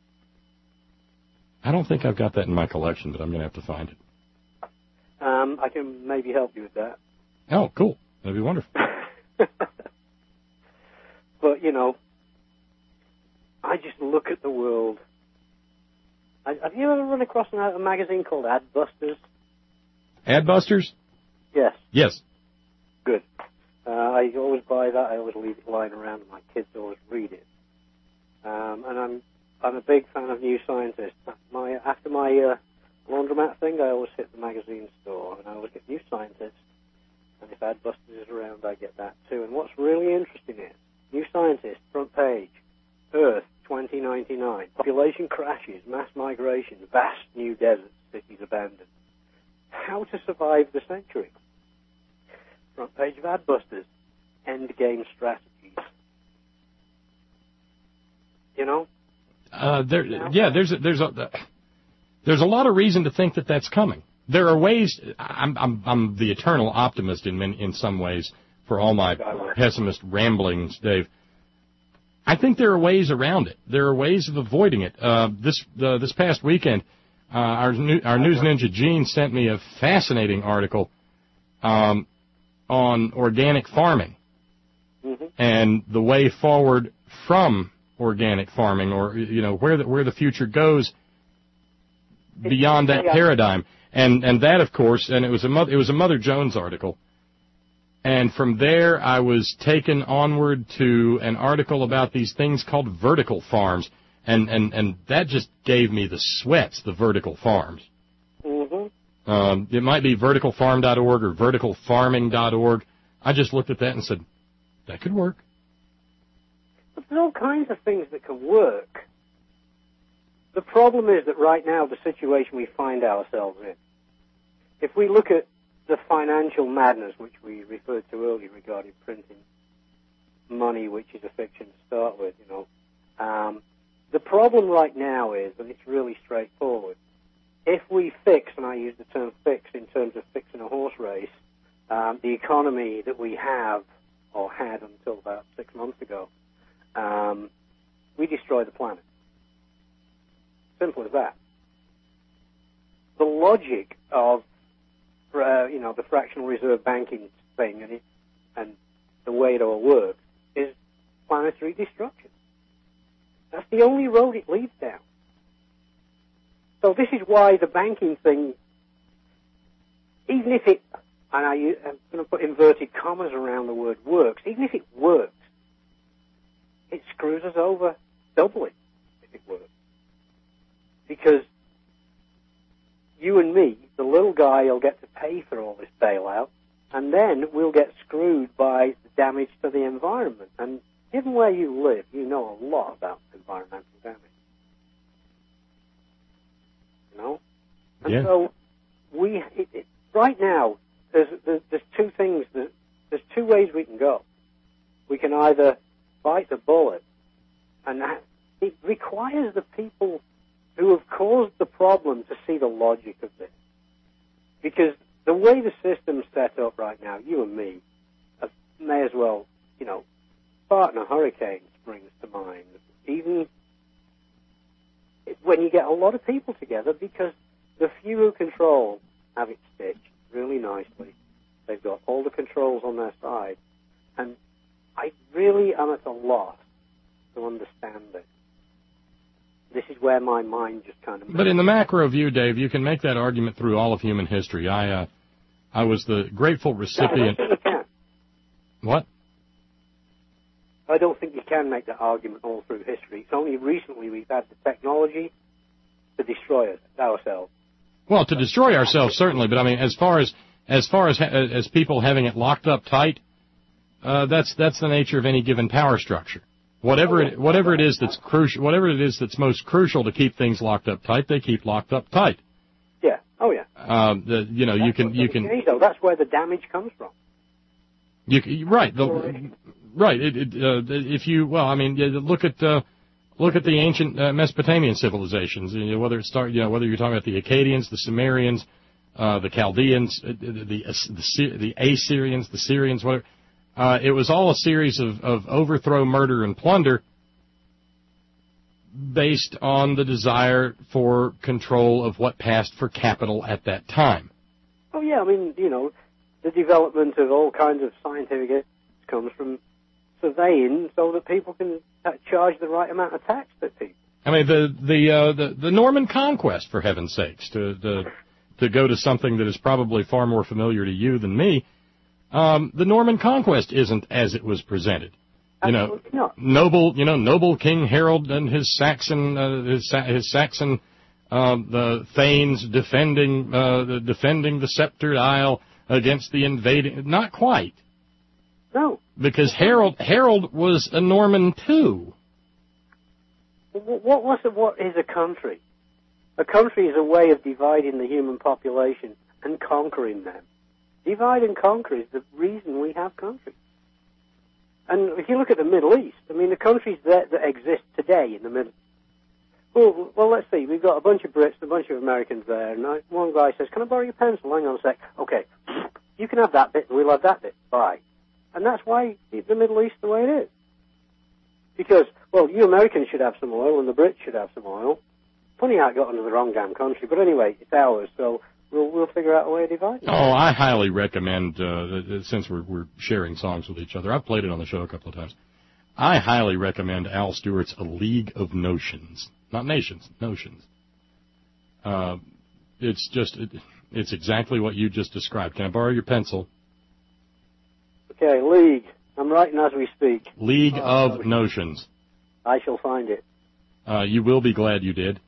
I don't think I've got that in my collection, but I'm going to have to find it. Um, I can maybe help you with that. Oh, cool. That'd be wonderful. But, you know, I just look at the world Have you ever run across a magazine called Adbusters? Adbusters? Yes. Yes. Good. Uh, I always buy that. I always leave it lying around, and my kids always read it. Um, and I'm I'm a big fan of New Scientist. My after my uh, laundromat thing, I always hit the magazine store, and I always get New Scientist. And if Adbusters is around, I get that too. And what's really interesting is New Scientist front page, Earth twenty ninety-nine, population crashes, mass migration, vast new deserts, cities abandoned. How to survive the century. Front page of Adbusters, end game strategies. You know? Uh, there, yeah, there's a, there's a there's a lot of reason to think that that's coming. There are ways. I'm I'm I'm the eternal optimist in many, in some ways for all my pessimist ramblings, Dave. I think there are ways around it. There are ways of avoiding it. Uh, this uh, this past weekend, uh, our new, our news ninja Gene sent me a fascinating article um, on organic farming mm-hmm. and the way forward from organic farming, or you know where the where the future goes beyond that paradigm, and and that of course, and it was a mother, it was a Mother Jones article, and from there I was taken onward to an article about these things called vertical farms, and and and that just gave me the sweats. The vertical farms. Mm-hmm. Um, it might be vertical farm dot org or vertical farming dot org. I just looked at that and said, that could work. There's all kinds of things that can work. The problem is that right now, the situation we find ourselves in, if we look at the financial madness which we referred to earlier regarding printing money, which is a fiction to start with, you know, um, the problem right now is, and it's really straightforward, if we fix, and I use the term fix in terms of fixing a horse race, um, the economy that we have, or had until about six months ago, Um, we destroy the planet. Simple as that. The logic of, uh, you know, the fractional reserve banking thing and, it, and the way it all works is planetary destruction. That's the only road it leads down. So this is why the banking thing, even if it, and I, I'm going to put inverted commas around the word works, even if it works, it screws us over doubly if it works. Because you and me, the little guy, will get to pay for all this bailout, and then we'll get screwed by the damage to the environment. And given where you live, you know a lot about environmental damage. You know? And yeah. so we, it, it, right now, there's, there's, there's two things, that, there's two ways we can go. We can either bite the bullet, and that, it requires the people who have caused the problem to see the logic of this. Because the way the system's set up right now, you and me uh, may as well, you know, Spartan hurricane springs to mind. Even when you get a lot of people together, because the few who control have it stitched really nicely. They've got all the controls on their side. And I really am at a loss to understand it. This is where my mind just kind of... But in the macro view, Dave, you can make that argument through all of human history. I uh, I was the grateful recipient... I don't think you can. What? I don't think you can make that argument all through history. It's only recently we've had the technology to destroy us, ourselves. Well, to destroy ourselves, certainly, but I mean, as far as as far as as people having it locked up tight, uh, that's that's the nature of any given power structure. Whatever it, whatever it is that's crucial, whatever it is that's most crucial to keep things locked up tight, they keep locked up tight. Yeah. Oh yeah. Um, the, you know, that's you can you can. So that's where the damage comes from. You right. The, right. It, it, uh, if you well, I mean, look at uh, look at the ancient uh, Mesopotamian civilizations. You know, whether it start, you know, whether you're talking about the Akkadians, the Sumerians, uh, the Chaldeans, uh, the the the Assyrians, the Syrians, whatever. Uh, it was all a series of, of overthrow, murder, and plunder based on the desire for control of what passed for capital at that time. Oh, yeah, I mean, you know, the development of all kinds of scientific comes from surveying so that people can charge the right amount of tax to people. I mean, the the uh, the, the Norman Conquest, for heaven's sakes, to, to to go to something that is probably far more familiar to you than me. Um, the Norman Conquest isn't as it was presented. You know, not. noble, you know, noble King Harold and his Saxon, uh, his, his Saxon, uh, the Thanes defending, uh, the, defending the sceptered isle against the invading. Not quite. No. Because Harold, Harold was a Norman too. What was it? What is a country? A country is a way of dividing the human population and conquering them. Divide and conquer is the reason we have countries. And if you look at the Middle East, I mean, the countries that, that exist today in the Middle well, well, let's see. We've got a bunch of Brits, a bunch of Americans there, and I, one guy says, can I borrow your pencil? Hang on a sec. Okay, you can have that bit, and we'll have that bit. Bye. And that's why the Middle East is the way it is. Because, well, you Americans should have some oil, and the Brits should have some oil. Funny how it got into the wrong damn country, but anyway, it's ours, so we'll we'll figure out a way to divide it. Oh, I highly recommend, uh, since we're, we're sharing songs with each other, I've played it on the show a couple of times, I highly recommend Al Stewart's A League of Notions. Not nations, notions. Uh, it's just, it, it's exactly what you just described. Can I borrow your pencil? Okay, League. I'm writing as we speak. League uh, of notions. Notions. I shall find it. Uh, you will be glad you did.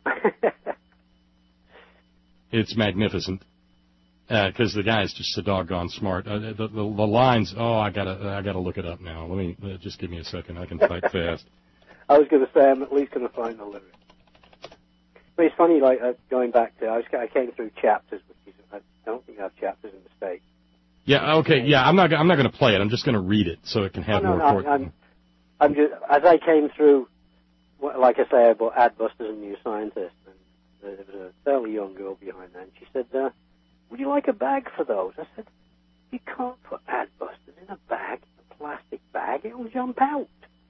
It's magnificent. Because uh, the guy is just so doggone smart. Uh, the, the, the lines, oh, I gotta, I gotta look it up now. Let me, uh, just give me a second. I can type fast. I was going to say I'm at least going to find the lyrics. But it's funny, like uh, going back to I, was, I came through chapters, which is I don't think I have chapters in the States. Yeah. Okay. Yeah. I'm not. I'm not going to play it. I'm just going to read it so it can have oh, no, more. No, I'm, I'm just as I came through. Like I say, I bought Adbusters and New Scientist, and there was a fairly young girl behind that, and she said, uh, "Would you like a bag for those?" I said, "You can't put Adbusters in a bag, a plastic bag. It'll jump out."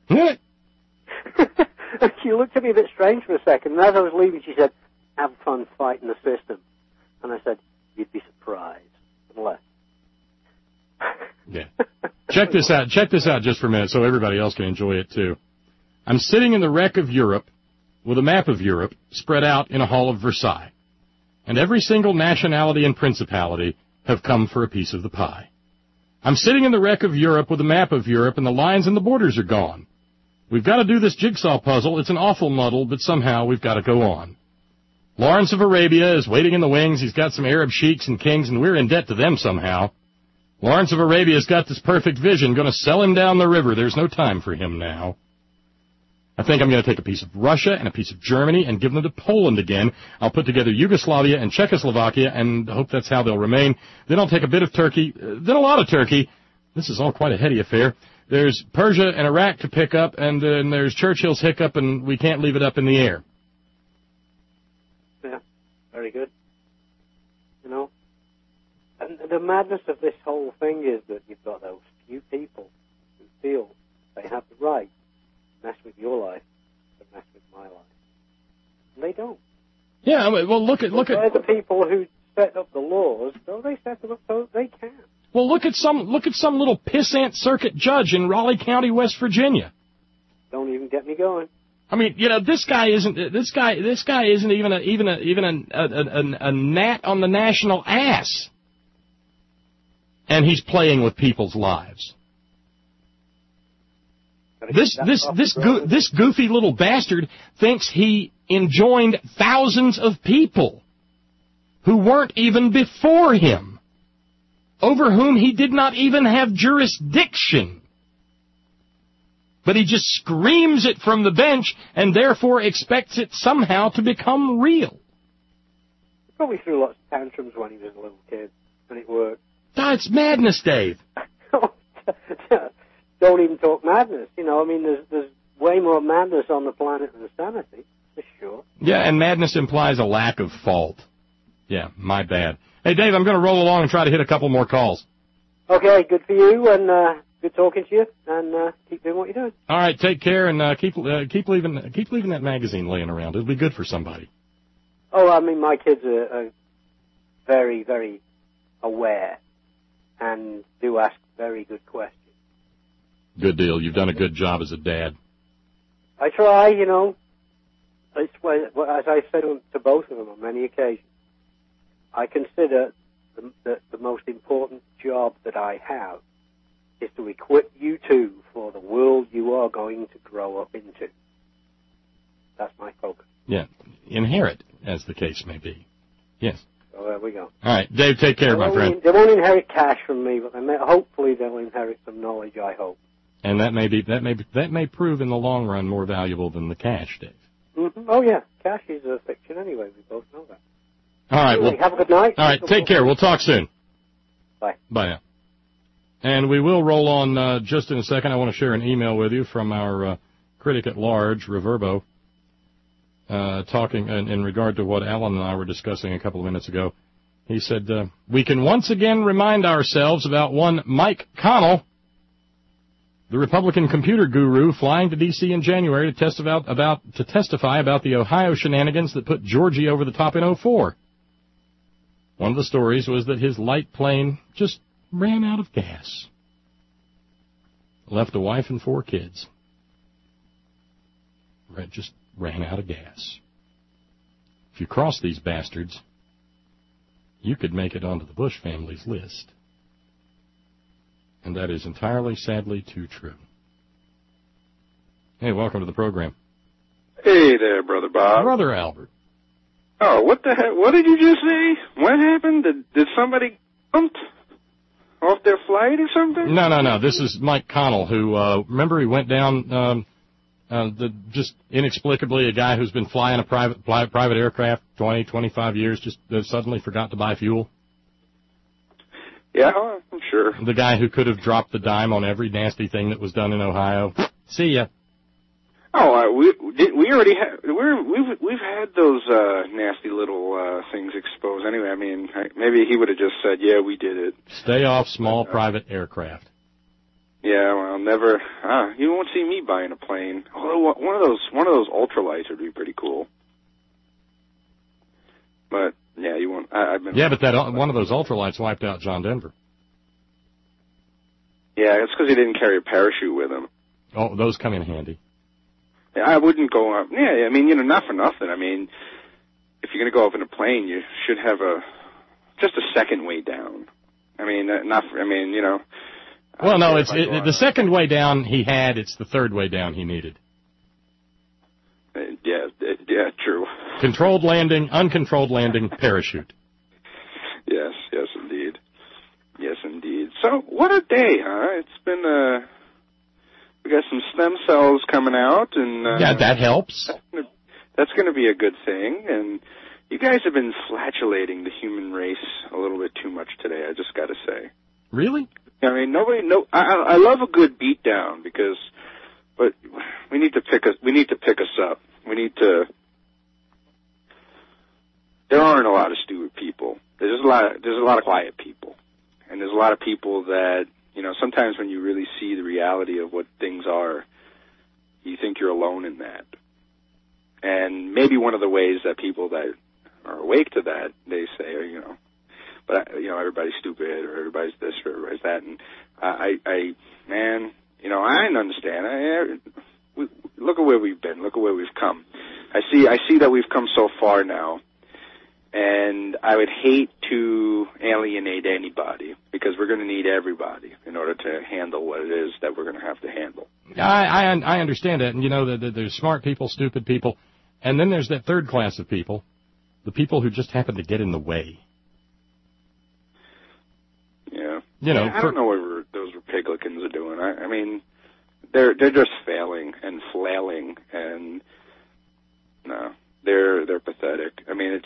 She looked at me a bit strange for a second, and as I was leaving, she said, "Have fun fighting the system." And I said, "You'd be surprised." And left. Yeah. Check this out. Check this out just for a minute so everybody else can enjoy it, too. I'm sitting in the wreck of Europe with a map of Europe spread out in a hall of Versailles, and every single nationality and principality have come for a piece of the pie. I'm sitting in the wreck of Europe with a map of Europe, and the lines and the borders are gone. We've got to do this jigsaw puzzle. It's an awful muddle, but somehow we've got to go on. Lawrence of Arabia is waiting in the wings. He's got some Arab sheiks and kings, and we're in debt to them somehow. Lawrence of Arabia's got this perfect vision, going to sell him down the river. There's no time for him now. I think I'm going to take a piece of Russia and a piece of Germany and give them to Poland again. I'll put together Yugoslavia and Czechoslovakia and hope that's how they'll remain. Then I'll take a bit of Turkey, then a lot of Turkey. This is all quite a heady affair. There's Persia and Iraq to pick up, and then there's Churchill's hiccup, and we can't leave it up in the air. Yeah, very good. You know, and the madness of this whole thing is that you've got those few people who feel they have the right to mess with your life, to mess with my life. And they don't. Yeah, well, look at... look They're at. the people who set up the laws, so they set them up so they can. Well, look at some look at some little pissant circuit judge in Raleigh County, West Virginia. Don't even get me going. I mean, you know, this guy isn't this guy this guy isn't even a even a even a a, a, a gnat on the national ass, and he's playing with people's lives. This this this go, this goofy little bastard thinks he enjoined thousands of people who weren't even before him, over whom he did not even have jurisdiction. But he just screams it from the bench and therefore expects it somehow to become real. He probably threw lots of tantrums when he was a little kid, and it worked. That's madness, Dave. Don't even talk madness. You know, I mean, there's, there's way more madness on the planet than sanity, for sure. Yeah, and madness implies a lack of fault. Yeah, my bad. Hey, Dave, I'm going to roll along and try to hit a couple more calls. Okay, good for you, and uh, good talking to you, and uh, keep doing what you're doing. All right, take care, and uh, keep uh, keep leaving keep leaving that magazine laying around. It'll be good for somebody. Oh, I mean, my kids are, are very, very aware and do ask very good questions. Good deal. You've done a good job as a dad. I try, you know. it's why, well, as I said to both of them on many occasions, I consider the, the, the most important job that I have is to equip you two for the world you are going to grow up into. That's my focus. Yeah, inherit, as the case may be. Yes. So there we go. All right, Dave, take care, they my friend. They won't inherit cash from me, but they may, hopefully they'll inherit some knowledge, I hope. And that may be that may be, that may prove in the long run more valuable than the cash, Dave. Mm-hmm. Oh yeah, cash is a fiction anyway. We both know that. All right. Anyway, well, have a good night. All right. Take care. We'll talk soon. Bye. Bye now. And we will roll on uh, just in a second. I want to share an email with you from our uh, critic at large, Reverbo, uh, talking in, in regard to what Alan and I were discussing a couple of minutes ago. He said, uh, we can once again remind ourselves about one Mike Connell, the Republican computer guru, flying to D C in January to, test about, about, to testify about the Ohio shenanigans that put Georgie over the top in oh four. One of the stories was that his light plane just ran out of gas. Left a wife and four kids. Just ran out of gas. If you cross these bastards, you could make it onto the Bush family's list. And that is entirely, sadly, too true. Hey, welcome to the program. Hey there, Brother Bob. Brother Albert. Oh, what the heck? What did you just say? What happened? Did, did somebody jumped off their flight or something? No, no, no. This is Mike Connell, who, uh, remember he went down, um, uh, the, just inexplicably, a guy who's been flying a private, private aircraft twenty, twenty-five years, just uh, suddenly forgot to buy fuel. Yeah, I'm sure. The guy who could have dropped the dime on every nasty thing that was done in Ohio. See ya. Oh, uh, we we already have we're we've we've had those uh, nasty little uh, things exposed. Anyway, I mean, maybe he would have just said, "Yeah, we did it." Stay off small uh, private aircraft. Yeah, well, never. Ah, you won't see me buying a plane. Although one of those one of those ultralights would be pretty cool. But yeah, you won't. I, I've been. Yeah, but that one of those ultralights wiped out John Denver. Yeah, it's because he didn't carry a parachute with him. Oh, those come in handy. I wouldn't go up. Yeah, I mean, you know, not for nothing. I mean, if you're going to go up in a plane, you should have a just a second way down. I mean, not. For, I mean, you know. Well, no, it's it, the second way down he had. It's the third way down he needed. Uh, yeah, yeah, true. Controlled landing, uncontrolled landing, parachute. Yes, yes, indeed. Yes, indeed. So, what a day, huh? It's been uh. We got some stem cells coming out, and uh, yeah, that helps. That's going to be a good thing. And you guys have been flatulating the human race a little bit too much today. I just got to say. Really? I mean, nobody. No, I, I love a good beatdown because, but we need to pick us. We need to pick us up. We need to. There aren't a lot of stupid people. There's a lot. Of, there's a lot of quiet people, and there's a lot of people that. You know, sometimes when you really see the reality of what things are, you think you're alone in that. And maybe one of the ways that people that are awake to that, they say, you know, but, you know, everybody's stupid or everybody's this or everybody's that. And I, I man, you know, I understand. I, we, look at where we've been. Look at where we've come. I see, I see that we've come so far now. And I would hate to alienate anybody because we're going to need everybody in order to handle what it is that we're going to have to handle. I I, I understand that, and you know that the, there's smart people, stupid people, and then there's that third class of people, the people who just happen to get in the way. Yeah, you know, yeah, I don't know what those Republicans are doing. I, I mean, they're they're just failing and flailing, and no, they're they're pathetic. I mean, it's.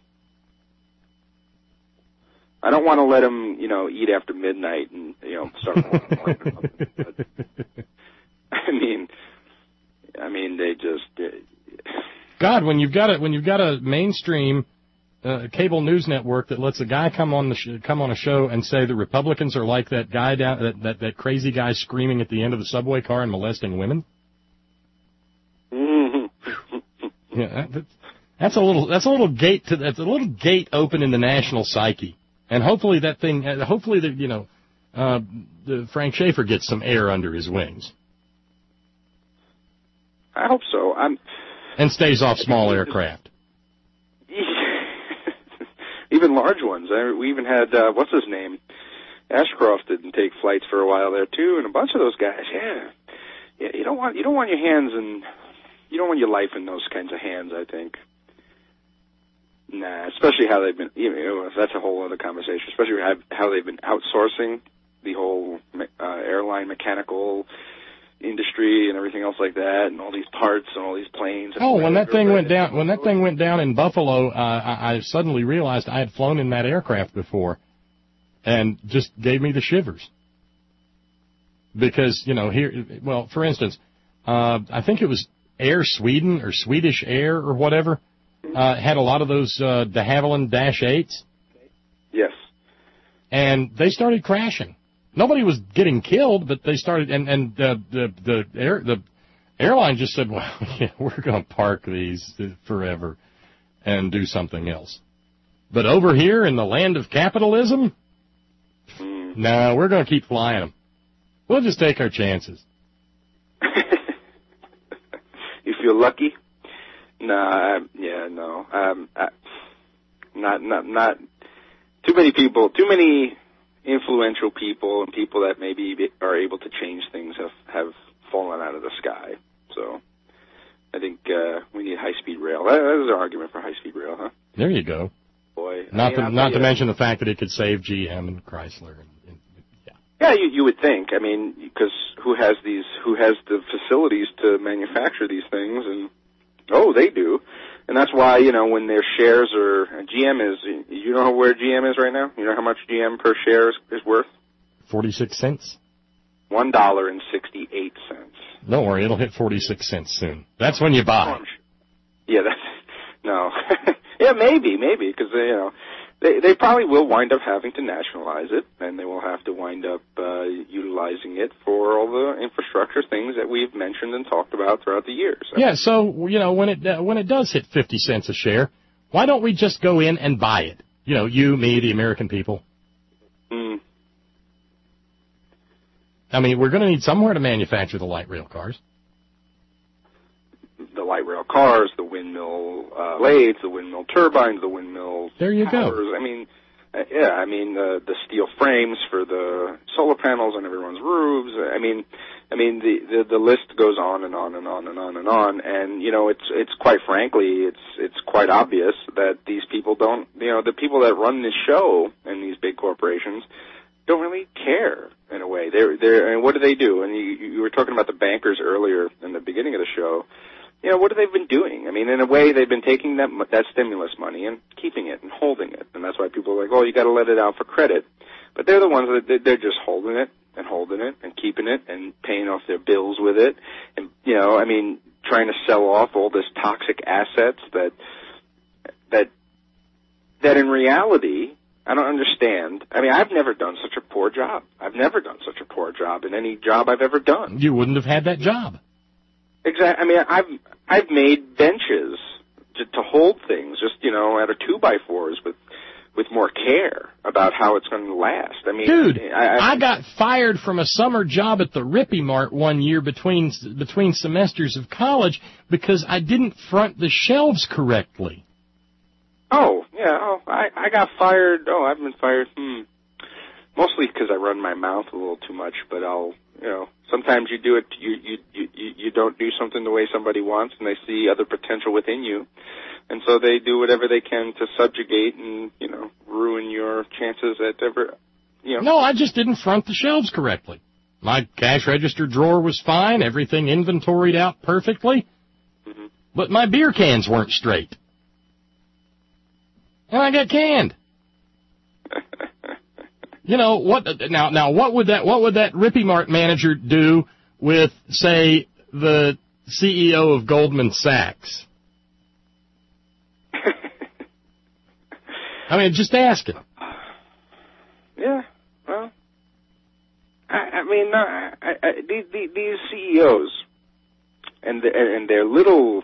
I don't want to let them, you know, eat after midnight and, you know, start morning or something. But, I mean, I mean, they just. Uh, God, when you've got a when you've got a mainstream uh, cable news network that lets a guy come on the sh- come on a show and say the Republicans are like that guy down that, that that crazy guy screaming at the end of the subway car and molesting women. Mm-hmm. Yeah, that, that's a little that's a little gate to that's a little gate open in the national psyche. And hopefully that thing, hopefully that, you know, uh, the Frank Schaefer gets some air under his wings. I hope so. I'm, And stays off small aircraft. Even large ones. I, we even had, uh, what's his name? Ashcroft didn't take flights for a while there, too, and a bunch of those guys, yeah. yeah you don't want you don't want your hands in, you don't want your life in those kinds of hands, I think. Nah, especially how they've been, you know, that's a whole other conversation, especially how, how they've been outsourcing the whole uh, airline mechanical industry and everything else like that, and all these parts and all these planes. Oh, when that thing went down, when that thing went down in Buffalo, uh, I, I suddenly realized I had flown in that aircraft before, and just gave me the shivers. Because, you know, here, well, for instance, uh, I think it was Air Sweden or Swedish Air or whatever, uh, had a lot of those uh, de Havilland Dash eights. Yes. And they started crashing. Nobody was getting killed, but they started, and, and uh, the the air, the airline just said, well, yeah, we're going to park these forever and do something else. But over here in the land of capitalism, mm. no, we're going to keep flying them. We'll just take our chances. You feel lucky? Nah, yeah, no. Um, I, not, not, not, too many people, too many influential people and people that maybe are able to change things have, have fallen out of the sky. So I think uh, we need high-speed rail. That, that is an argument for high-speed rail, huh? There you go. Boy, not I mean, to, not to mention the fact that it could save G M and Chrysler. And, and, yeah, yeah, you, you would think. I mean, because who has these? Who has the facilities to manufacture these things? And oh, they do. And that's why, you know, when their shares are, G M is, you know where G M is right now? You know how much G M per share is, is worth? forty-six cents. One dollar and sixty-eight cents. Don't worry, it'll hit forty-six cents soon. That's when you buy. Yeah, that's, no. Yeah, maybe, maybe, because, you know, they, they probably will wind up having to nationalize it, and they will have to wind up uh, utilizing it for all the infrastructure things that we've mentioned and talked about throughout the years. So. Yeah, so, you know, when it uh, when it does hit fifty cents a share, why don't we just go in and buy it? You know, you, me, the American people. Mm. I mean, we're going to need somewhere to manufacture the light rail cars. The light rail cars, the windmill uh, blades, the windmill turbines, the windmill There you towers. go. I mean, uh, yeah, I mean the the steel frames for the solar panels on everyone's roofs. I mean, I mean the, the the list goes on and on and on and on and on. And you know, it's it's quite frankly, it's it's quite obvious that these people don't, you know, the people that run this show and these big corporations don't really care in a way. They're they're and what do they do? And you you were talking about the bankers earlier in the beginning of the show. You know, what have they been doing? I mean, in a way, they've been taking that that stimulus money and keeping it and holding it. And that's why people are like, oh, you got to let it out for credit. But they're the ones that they're just holding it and holding it and keeping it and paying off their bills with it. And, you know, I mean, trying to sell off all this toxic assets that, that, that in reality, I don't understand. I mean, I've never done such a poor job. I've never done such a poor job in any job I've ever done. You wouldn't have had that job. Exactly. I mean, I've I've made benches to, to hold things, just you know, out of two by fours with with more care about how it's going to last. I mean, dude, I, I, I got fired from a summer job at the Rippy Mart one year between between semesters of college because I didn't front the shelves correctly. Oh yeah. Oh, I I got fired. Oh, I've been fired. Hmm. Mostly because I run my mouth a little too much, but I'll, you know, sometimes you do it, you, you, you, you don't do something the way somebody wants, and they see other potential within you. And so they do whatever they can to subjugate and, you know, ruin your chances at ever, you know. No, I just didn't front the shelves correctly. My cash register drawer was fine, everything inventoried out perfectly, mm-hmm. but my beer cans weren't straight. And I got canned. You know what? Now, now, what would that what would that Rippy Mart manager do with, say, the C E O of Goldman Sachs? I mean, just ask him. Yeah, well, I, I mean, uh, I, I, these, these C E Os and the, and their little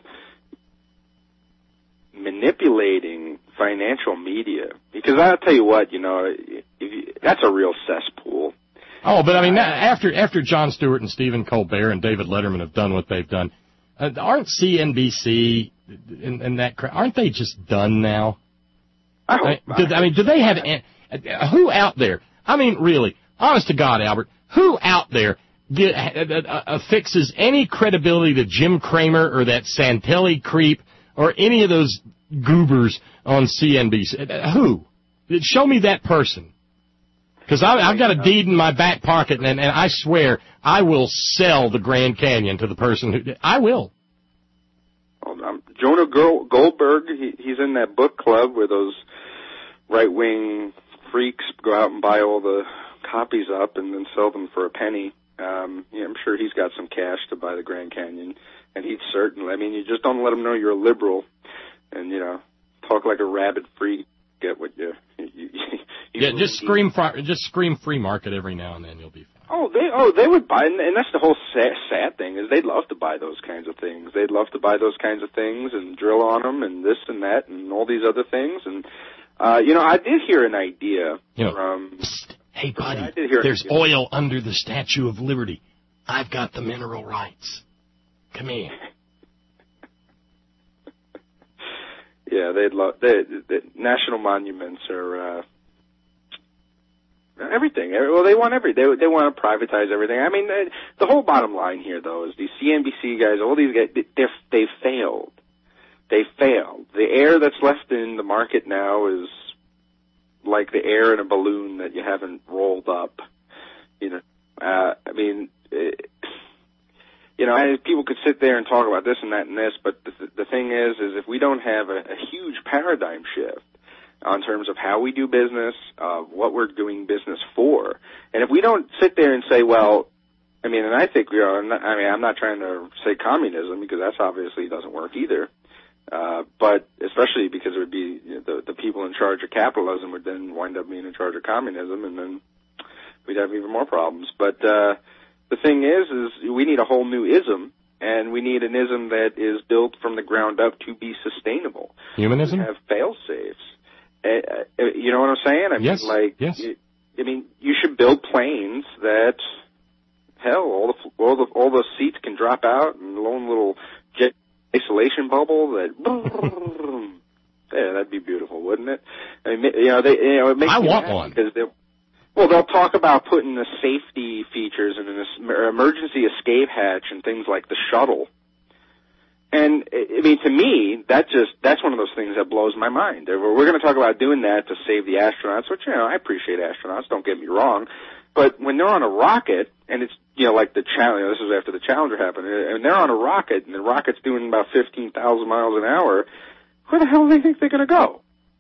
manipulating financial media, because I'll tell you what, you know, if you, that's a real cesspool. Oh, but I mean, after after Jon Stewart and Stephen Colbert and David Letterman have done what they've done, Uh, aren't C N B C and, and that crap, aren't they just done now? I hope. I, do, I mean, do they have uh, who out there? I mean, really, honest to God, Albert, who out there get, uh, uh, affixes any credibility to Jim Cramer or that Santelli creep or any of those goobers on C N B C? Uh, who? Show me that person. Because I've got a deed in my back pocket, and, and I swear I will sell the Grand Canyon to the person who... I will. Um, Jonah Goldberg, he, he's in that book club where those right-wing freaks go out and buy all the copies up and then sell them for a penny. Um, yeah, I'm sure he's got some cash to buy the Grand Canyon, and he'd certainly... I mean, you just don't let him know you're a liberal and, you know, talk like a rabid freak. Get what you... you, you yeah, just scream, fr- just scream free market every now and then. You'll be fine. Oh, they oh they would buy, and, and that's the whole sad, sad thing is they'd love to buy those kinds of things. They'd love to buy those kinds of things and drill on them and this and that and all these other things. And uh, you know, I did hear an idea you know, from. Psst, hey, buddy, I did hear there's oil under the Statue of Liberty. I've got the mineral rights. Come here. Yeah, they'd love. They, the national monuments are uh, everything. Well, they want every. They they want to privatize everything. I mean, they, the whole bottom line here, though, is these C N B C guys, all these guys, they they failed. They failed. The air that's left in the market now is like the air in a balloon that you haven't rolled up. You know, uh, I mean. It, You know, and people could sit there and talk about this and that and this, but the, the thing is, is if we don't have a, a huge paradigm shift on terms of how we do business, uh, what we're doing business for, and if we don't sit there and say, well, I mean, and I think, you know, I mean, I'm not trying to say communism because that's obviously doesn't work either, uh, but especially because it would be, you know, the, the people in charge of capitalism would then wind up being in charge of communism, and then we'd have even more problems. But, uh, the thing is, is we need a whole new ism, and we need an ism that is built from the ground up to be sustainable. Humanism? We have fail-safes. Uh, uh, you know what I'm saying? I yes. mean, like, yes. You, I mean, you should build planes that, hell, all the all the all the seats can drop out, and a lone little jet isolation bubble that. Yeah, that'd be beautiful, wouldn't it? I mean, you know, they, you know, it makes I me want happy one. Because they, well, they'll talk about putting the safety features and an emergency escape hatch and things like the shuttle. And, I mean, to me, that just, that's one of those things that blows my mind. We're going to talk about doing that to save the astronauts, which, you know, I appreciate astronauts, don't get me wrong. But when they're on a rocket, and it's, you know, like the Challenger, this is after the Challenger happened, and they're on a rocket, and the rocket's doing about fifteen thousand miles an hour, where the hell do they think they're going to go?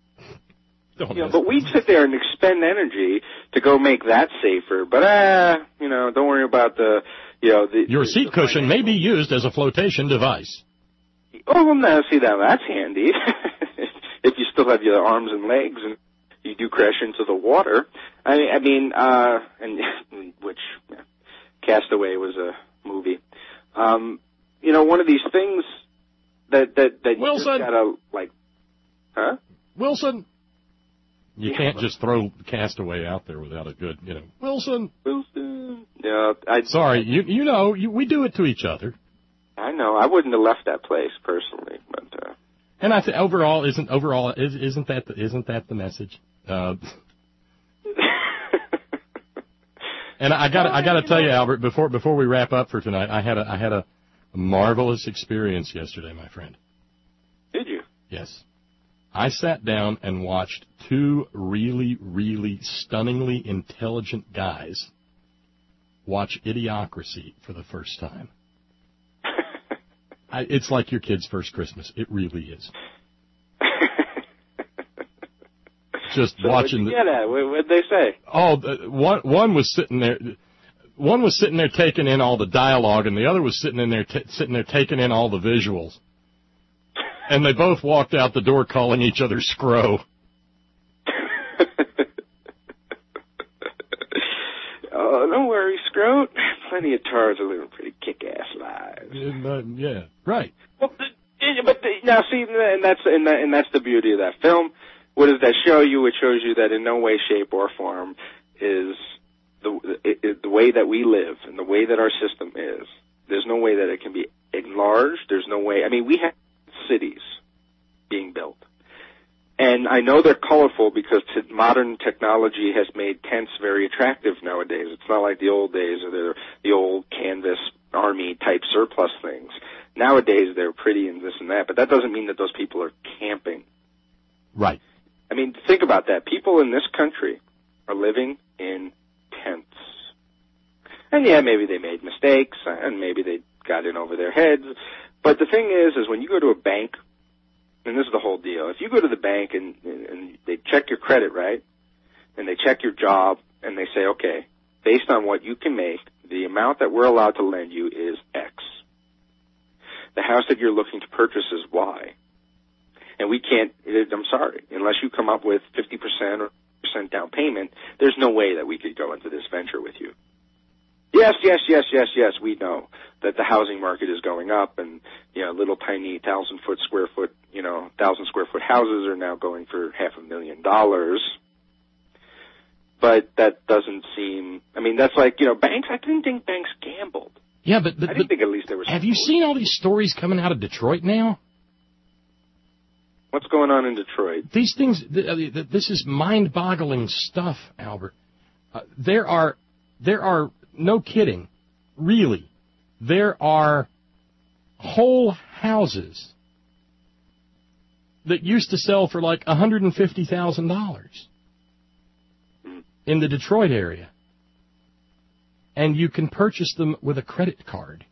You know, but we sit there and expend energy to go make that safer. But, ah, uh, you know, don't worry about the, you know, the... Your the, seat the cushion may be used as a flotation device. Oh, well, now, see, that that's handy. If you still have your arms and legs and you do crash into the water. I, I mean, uh, and which, yeah, Castaway was a movie. Um, you know, one of these things that, that, that you Wilson. just gotta, like, huh? Wilson. You yeah, can't just throw Castaway out there without a good, you know, Wilson. Wilson. Yeah, I. Sorry, you you know, you, we do it to each other. I know. I wouldn't have left that place personally, but. Uh, and I think overall, isn't overall is, isn't that the, isn't that the message? Uh, and I got I got to tell you, Albert, before before we wrap up for tonight, I had a I had a marvelous experience yesterday, my friend. Did you? Yes. I sat down and watched two really, really stunningly intelligent guys watch Idiocracy for the first time. I, it's like your kid's first Christmas. It really is. Just so watching. What'd you get at? What'd they say? Oh, the, one one was sitting there. One was sitting there taking in all the dialogue, and the other was sitting in there t- sitting there taking in all the visuals. And they both walked out the door calling each other Scro. Oh, don't worry, Scroat. Plenty of tars are living pretty kick-ass lives. And, uh, yeah, right. Well, the, but the, now, see, and that's and, that, and that's the beauty of that film. What does that show you? It shows you that in no way, shape, or form is the it, it, the way that we live and the way that our system is. There's no way that it can be and large, there's no way. I mean, we have cities being built. And I know they're colorful because t- modern technology has made tents very attractive nowadays. It's not like the old days or the, the old canvas army type surplus things. Nowadays they're pretty and this and that, but that doesn't mean that those people are camping. Right. I mean, think about that. People in this country are living in tents. And yeah, maybe they made mistakes and maybe they got in over their heads. But the thing is, is when you go to a bank, and this is the whole deal, if you go to the bank and, and they check your credit, right, and they check your job, and they say, okay, based on what you can make, the amount that we're allowed to lend you is X. The house that you're looking to purchase is Y. And we can't, I'm sorry, unless you come up with fifty percent or percent down payment, there's no way that we could go into this venture with you. Yes, yes, yes, yes, yes, we know that the housing market is going up and, you know, little tiny thousand foot square foot, you know, thousand square foot houses are now going for half a million dollars. But that doesn't seem, I mean, that's like, you know, banks, I didn't think banks gambled. Yeah, but, but I didn't but think at least there was. Have you seen all these stories coming out of Detroit now? What's going on in Detroit? These things, th- th- this is mind-boggling stuff, Albert. Uh, there are, there are, no kidding, really, there are whole houses that used to sell for like one hundred fifty thousand dollars in the Detroit area. And you can purchase them with a credit card.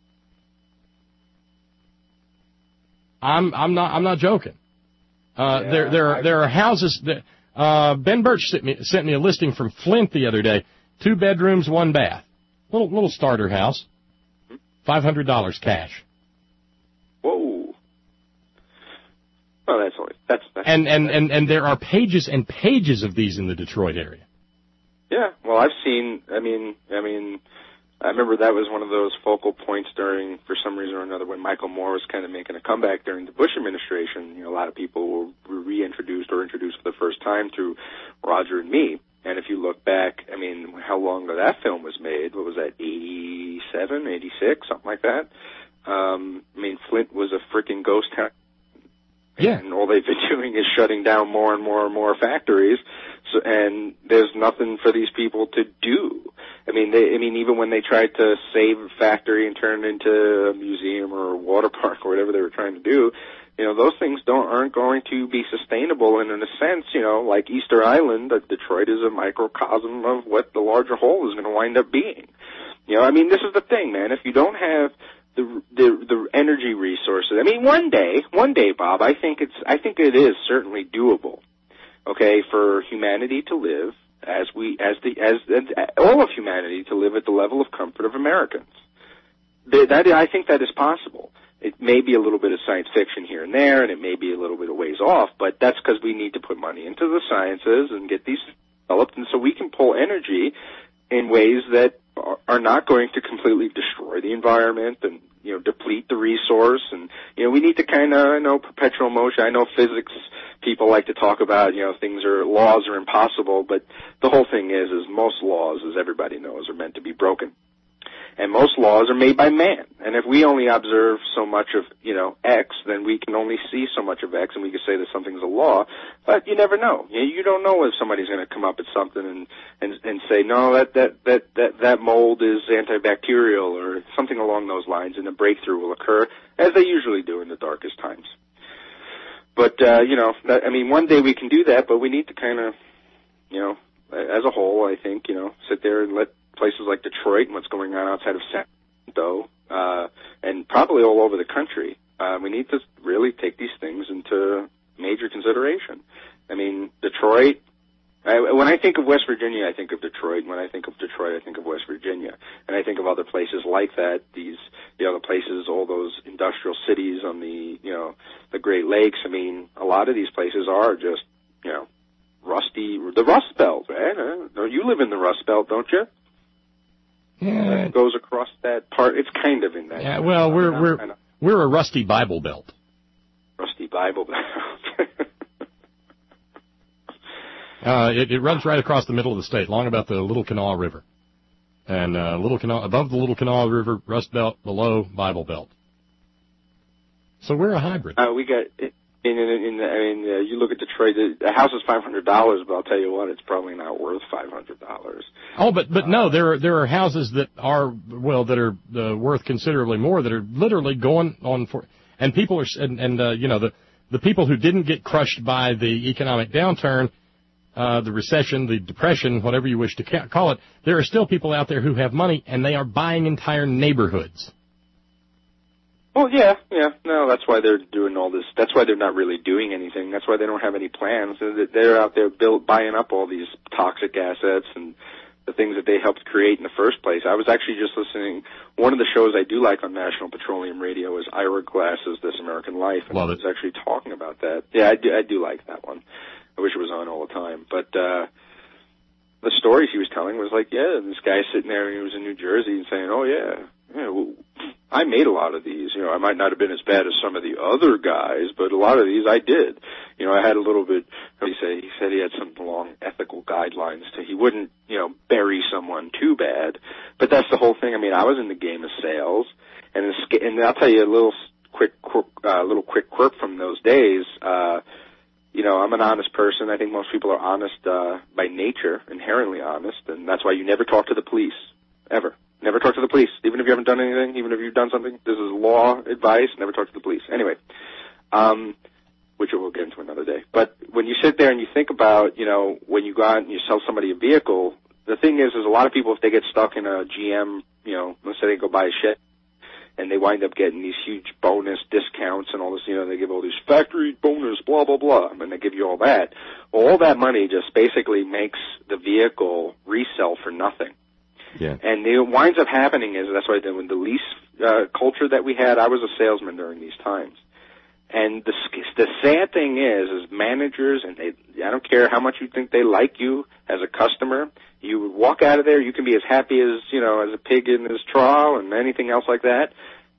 I'm I'm not I'm not joking. Uh, yeah, there there are, there are houses that uh, Ben Birch sent me sent me a listing from Flint the other day. Two bedrooms, one bath, little little starter house, five hundred dollars cash. Whoa. Well, that's only that's, that's and and and and there are pages and pages of these in the Detroit area. Yeah, well, I've seen. I mean, I mean, I remember that was one of those focal points during, for some reason or another, when Michael Moore was kind of making a comeback during the Bush administration. You know, a lot of people were reintroduced or introduced for the first time through Roger and Me. And if you look back, I mean, how long ago that film was made? What was that, eighty-seven, eighty-six, something like that? Um, I mean, Flint was a freaking ghost town. Yeah. And all they've been doing is shutting down more and more and more factories. So, and there's nothing for these people to do. I mean, they, I mean, even when they tried to save a factory and turn it into a museum or a water park or whatever they were trying to do, you know, those things don't aren't going to be sustainable. And in a sense, you know, like Easter Island, that Detroit is a microcosm of what the larger whole is going to wind up being. You know, I mean, this is the thing, man. If you don't have the the the energy resources, I mean, one day, one day, Bob, I think it's I think it is certainly doable. Okay, for humanity to live as we as the as, as all of humanity to live at the level of comfort of Americans. That, that I think that is possible. It may be a little bit of science fiction here and there, and it may be a little bit of ways off, but that's because we need to put money into the sciences and get these developed, and so we can pull energy in ways that are, are not going to completely destroy the environment and, you know, deplete the resource. And, you know, we need to kind of, I know, perpetual motion. I know physics people like to talk about, you know, things are, laws are impossible, but the whole thing is, is most laws, as everybody knows, are meant to be broken. And most laws are made by man. And if we only observe so much of, you know, X, then we can only see so much of X, and we can say that something's a law. But you never know. You, you don't know if somebody's going to come up with something and, and, and say, no, that, that, that, that, that mold is antibacterial or something along those lines, and a breakthrough will occur, as they usually do in the darkest times. But, uh, you know, that, I mean, one day we can do that, but we need to kind of, you know, as a whole, I think, you know, sit there and let places like Detroit and what's going on outside of Sacramento, uh, and probably all over the country, uh, we need to really take these things into major consideration. I mean, Detroit, I, when I think of West Virginia, I think of Detroit. When I think of Detroit, I think of West Virginia. And I think of other places like that, these, the other places, all those industrial cities on the, you know, the Great Lakes. I mean, a lot of these places are just, you know, rusty, the Rust Belt, right? Uh, you live in the Rust Belt, don't you? Yeah. It goes across that part. It's kind of in that. Yeah, well, we're we're kind of we're a rusty Bible Belt. Rusty Bible Belt. uh, it, it runs right across the middle of the state, long about the Little Kanawha River, and uh, Little Kanawha above the Little Kanawha River, Rust Belt, below Bible Belt. So we're a hybrid. Uh, we got in in, in I mean, uh, you look at Detroit. The house is five hundred dollars, but I'll tell you what, it's probably not worth five hundred dollars. Oh, but but uh, no, there are there are houses that are well that are uh, worth considerably more that are literally going on for, and people are and, and uh, you know the the people who didn't get crushed by the economic downturn. Uh, the recession, the depression, whatever you wish to ca- call it, there are still people out there who have money, and they are buying entire neighborhoods. Well, yeah, yeah. No, that's why they're doing all this. That's why they're not really doing anything. That's why they don't have any plans. They're out there build, buying up all these toxic assets and the things that they helped create in the first place. I was actually just listening. One of the shows I do like on National Petroleum Radio is Ira Glass's This American Life, and Love I it. was actually talking about that. Yeah, I do, I do like that one. I wish it was on all the time. But uh the stories he was telling was like, yeah, this guy sitting there, and he was in New Jersey and saying, oh, yeah, yeah, well, I made a lot of these. You know, I might not have been as bad as some of the other guys, but a lot of these I did. You know, I had a little bit, what do you say, he said he had some long ethical guidelines to, he wouldn't, you know, bury someone too bad. But that's the whole thing. I mean, I was in the game of sales, and, and I'll tell you a little quick, uh, little quick quirk from those days. Uh, You know, I'm an honest person. I think most people are honest uh, by nature, inherently honest, and that's why you never talk to the police, ever. Never talk to the police, even if you haven't done anything, even if you've done something. This is law advice, never talk to the police. Anyway, um, which we'll get into another day. But when you sit there and you think about, you know, when you go out and you sell somebody a vehicle, the thing is, is a lot of people, if they get stuck in a G M, you know, let's say they go buy a Chevy, and they wind up getting these huge bonus discounts and all this, you know, they give all these factory bonus, blah, blah, blah, and they give you all that. Well, all that money just basically makes the vehicle resell for nothing. Yeah. And it winds up happening is, that's why when the lease uh, culture that we had, I was a salesman during these times. And the the sad thing is, is managers, and they, I don't care how much you think they like you as a customer, you walk out of there, you can be as happy as, you know, as a pig in his trough and anything else like that.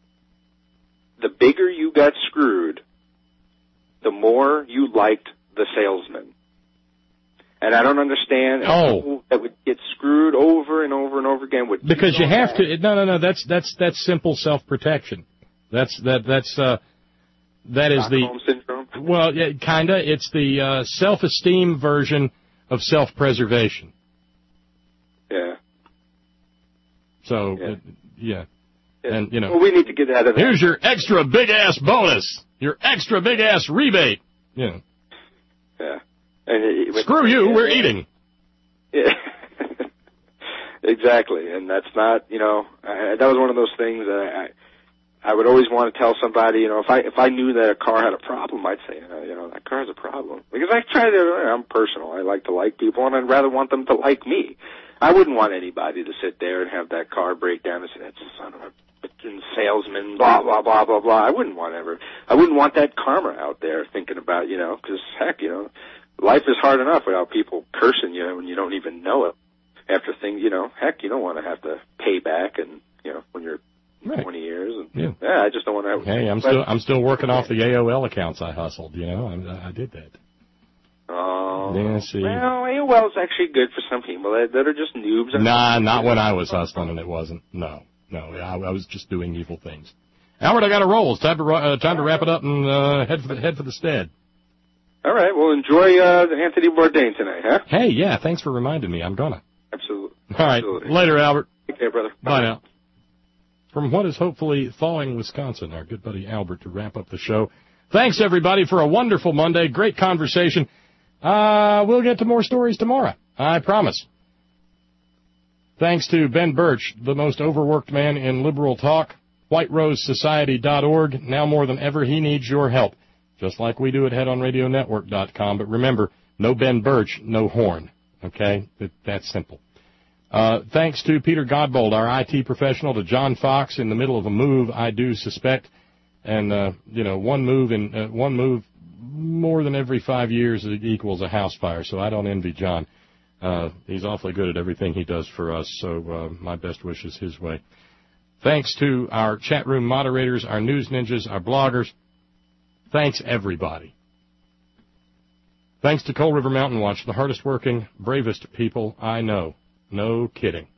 The bigger you got screwed, the more you liked the salesman. And I don't understand oh. people that would get screwed over and over and over again. Would because you have to. No, no, no. That's that's that's simple self-protection. That's that that's uh that is Stockholm the syndrome. Well, yeah, kinda. It's the uh, self-esteem version of self-preservation. Yeah. So, yeah. Uh, yeah. yeah. And you know. Well, we need to get out of that. Here's your extra big ass bonus. Your extra big ass rebate. You know. Yeah. And it, it, Screw you, yeah, we're yeah. eating. Yeah. Exactly, and that's not, you know, I, that was one of those things that I, I would always want to tell somebody, you know, if I if I knew that a car had a problem, I'd say, you know, you know that car has a problem. Because I try to, I'm personal. I like to like people, and I'd rather want them to like me. I wouldn't want anybody to sit there and have that car break down and say, that's a son of a bitchin' salesman, blah, blah, blah, blah, blah. I wouldn't want ever, I wouldn't want that karma out there thinking about, you know, because, heck, you know, life is hard enough without people cursing you when you don't even know it. After things, you know, heck, you don't want to have to pay back, and you know, when you're right. twenty years, and yeah. yeah, I just don't want to. Have Hey, I'm but, still I'm still working off the A O L accounts I hustled. You know, I, I did that. Oh, yeah, see. Well, A O L is actually good for some people that, that are just noobs. Nah, not when I was hustling, and it wasn't. No, no, I, I was just doing evil things. Albert, I got to roll. It's time to uh, time to wrap it up and uh, head for the head for the stead. All right. Well, enjoy uh, Anthony Bourdain tonight, huh? Hey, yeah. Thanks for reminding me. I'm gonna. Absolutely. All right. Absolutely. Later, Albert. Take care, brother. Bye, Bye now. From what is hopefully thawing Wisconsin, our good buddy Albert to wrap up the show. Thanks, everybody, for a wonderful Monday. Great conversation. Uh, we'll get to more stories tomorrow. I promise. Thanks to Ben Birch, the most overworked man in liberal talk. White Rose Society dot org. Now more than ever, he needs your help. Just like we do at head on radio network dot com. But remember, no Ben Birch, no horn. Okay? It, that's simple. Uh, thanks to Peter Godbold, our I T professional, to John Fox in the middle of a move, I do suspect. And, uh, you know, one move in, uh, one move more than every five years equals a house fire. So I don't envy John. Uh, he's awfully good at everything he does for us. So, uh, my best wishes his way. Thanks to our chat room moderators, our news ninjas, our bloggers. Thanks, everybody. Thanks to Coal River Mountain Watch, the hardest working, bravest people I know. No kidding.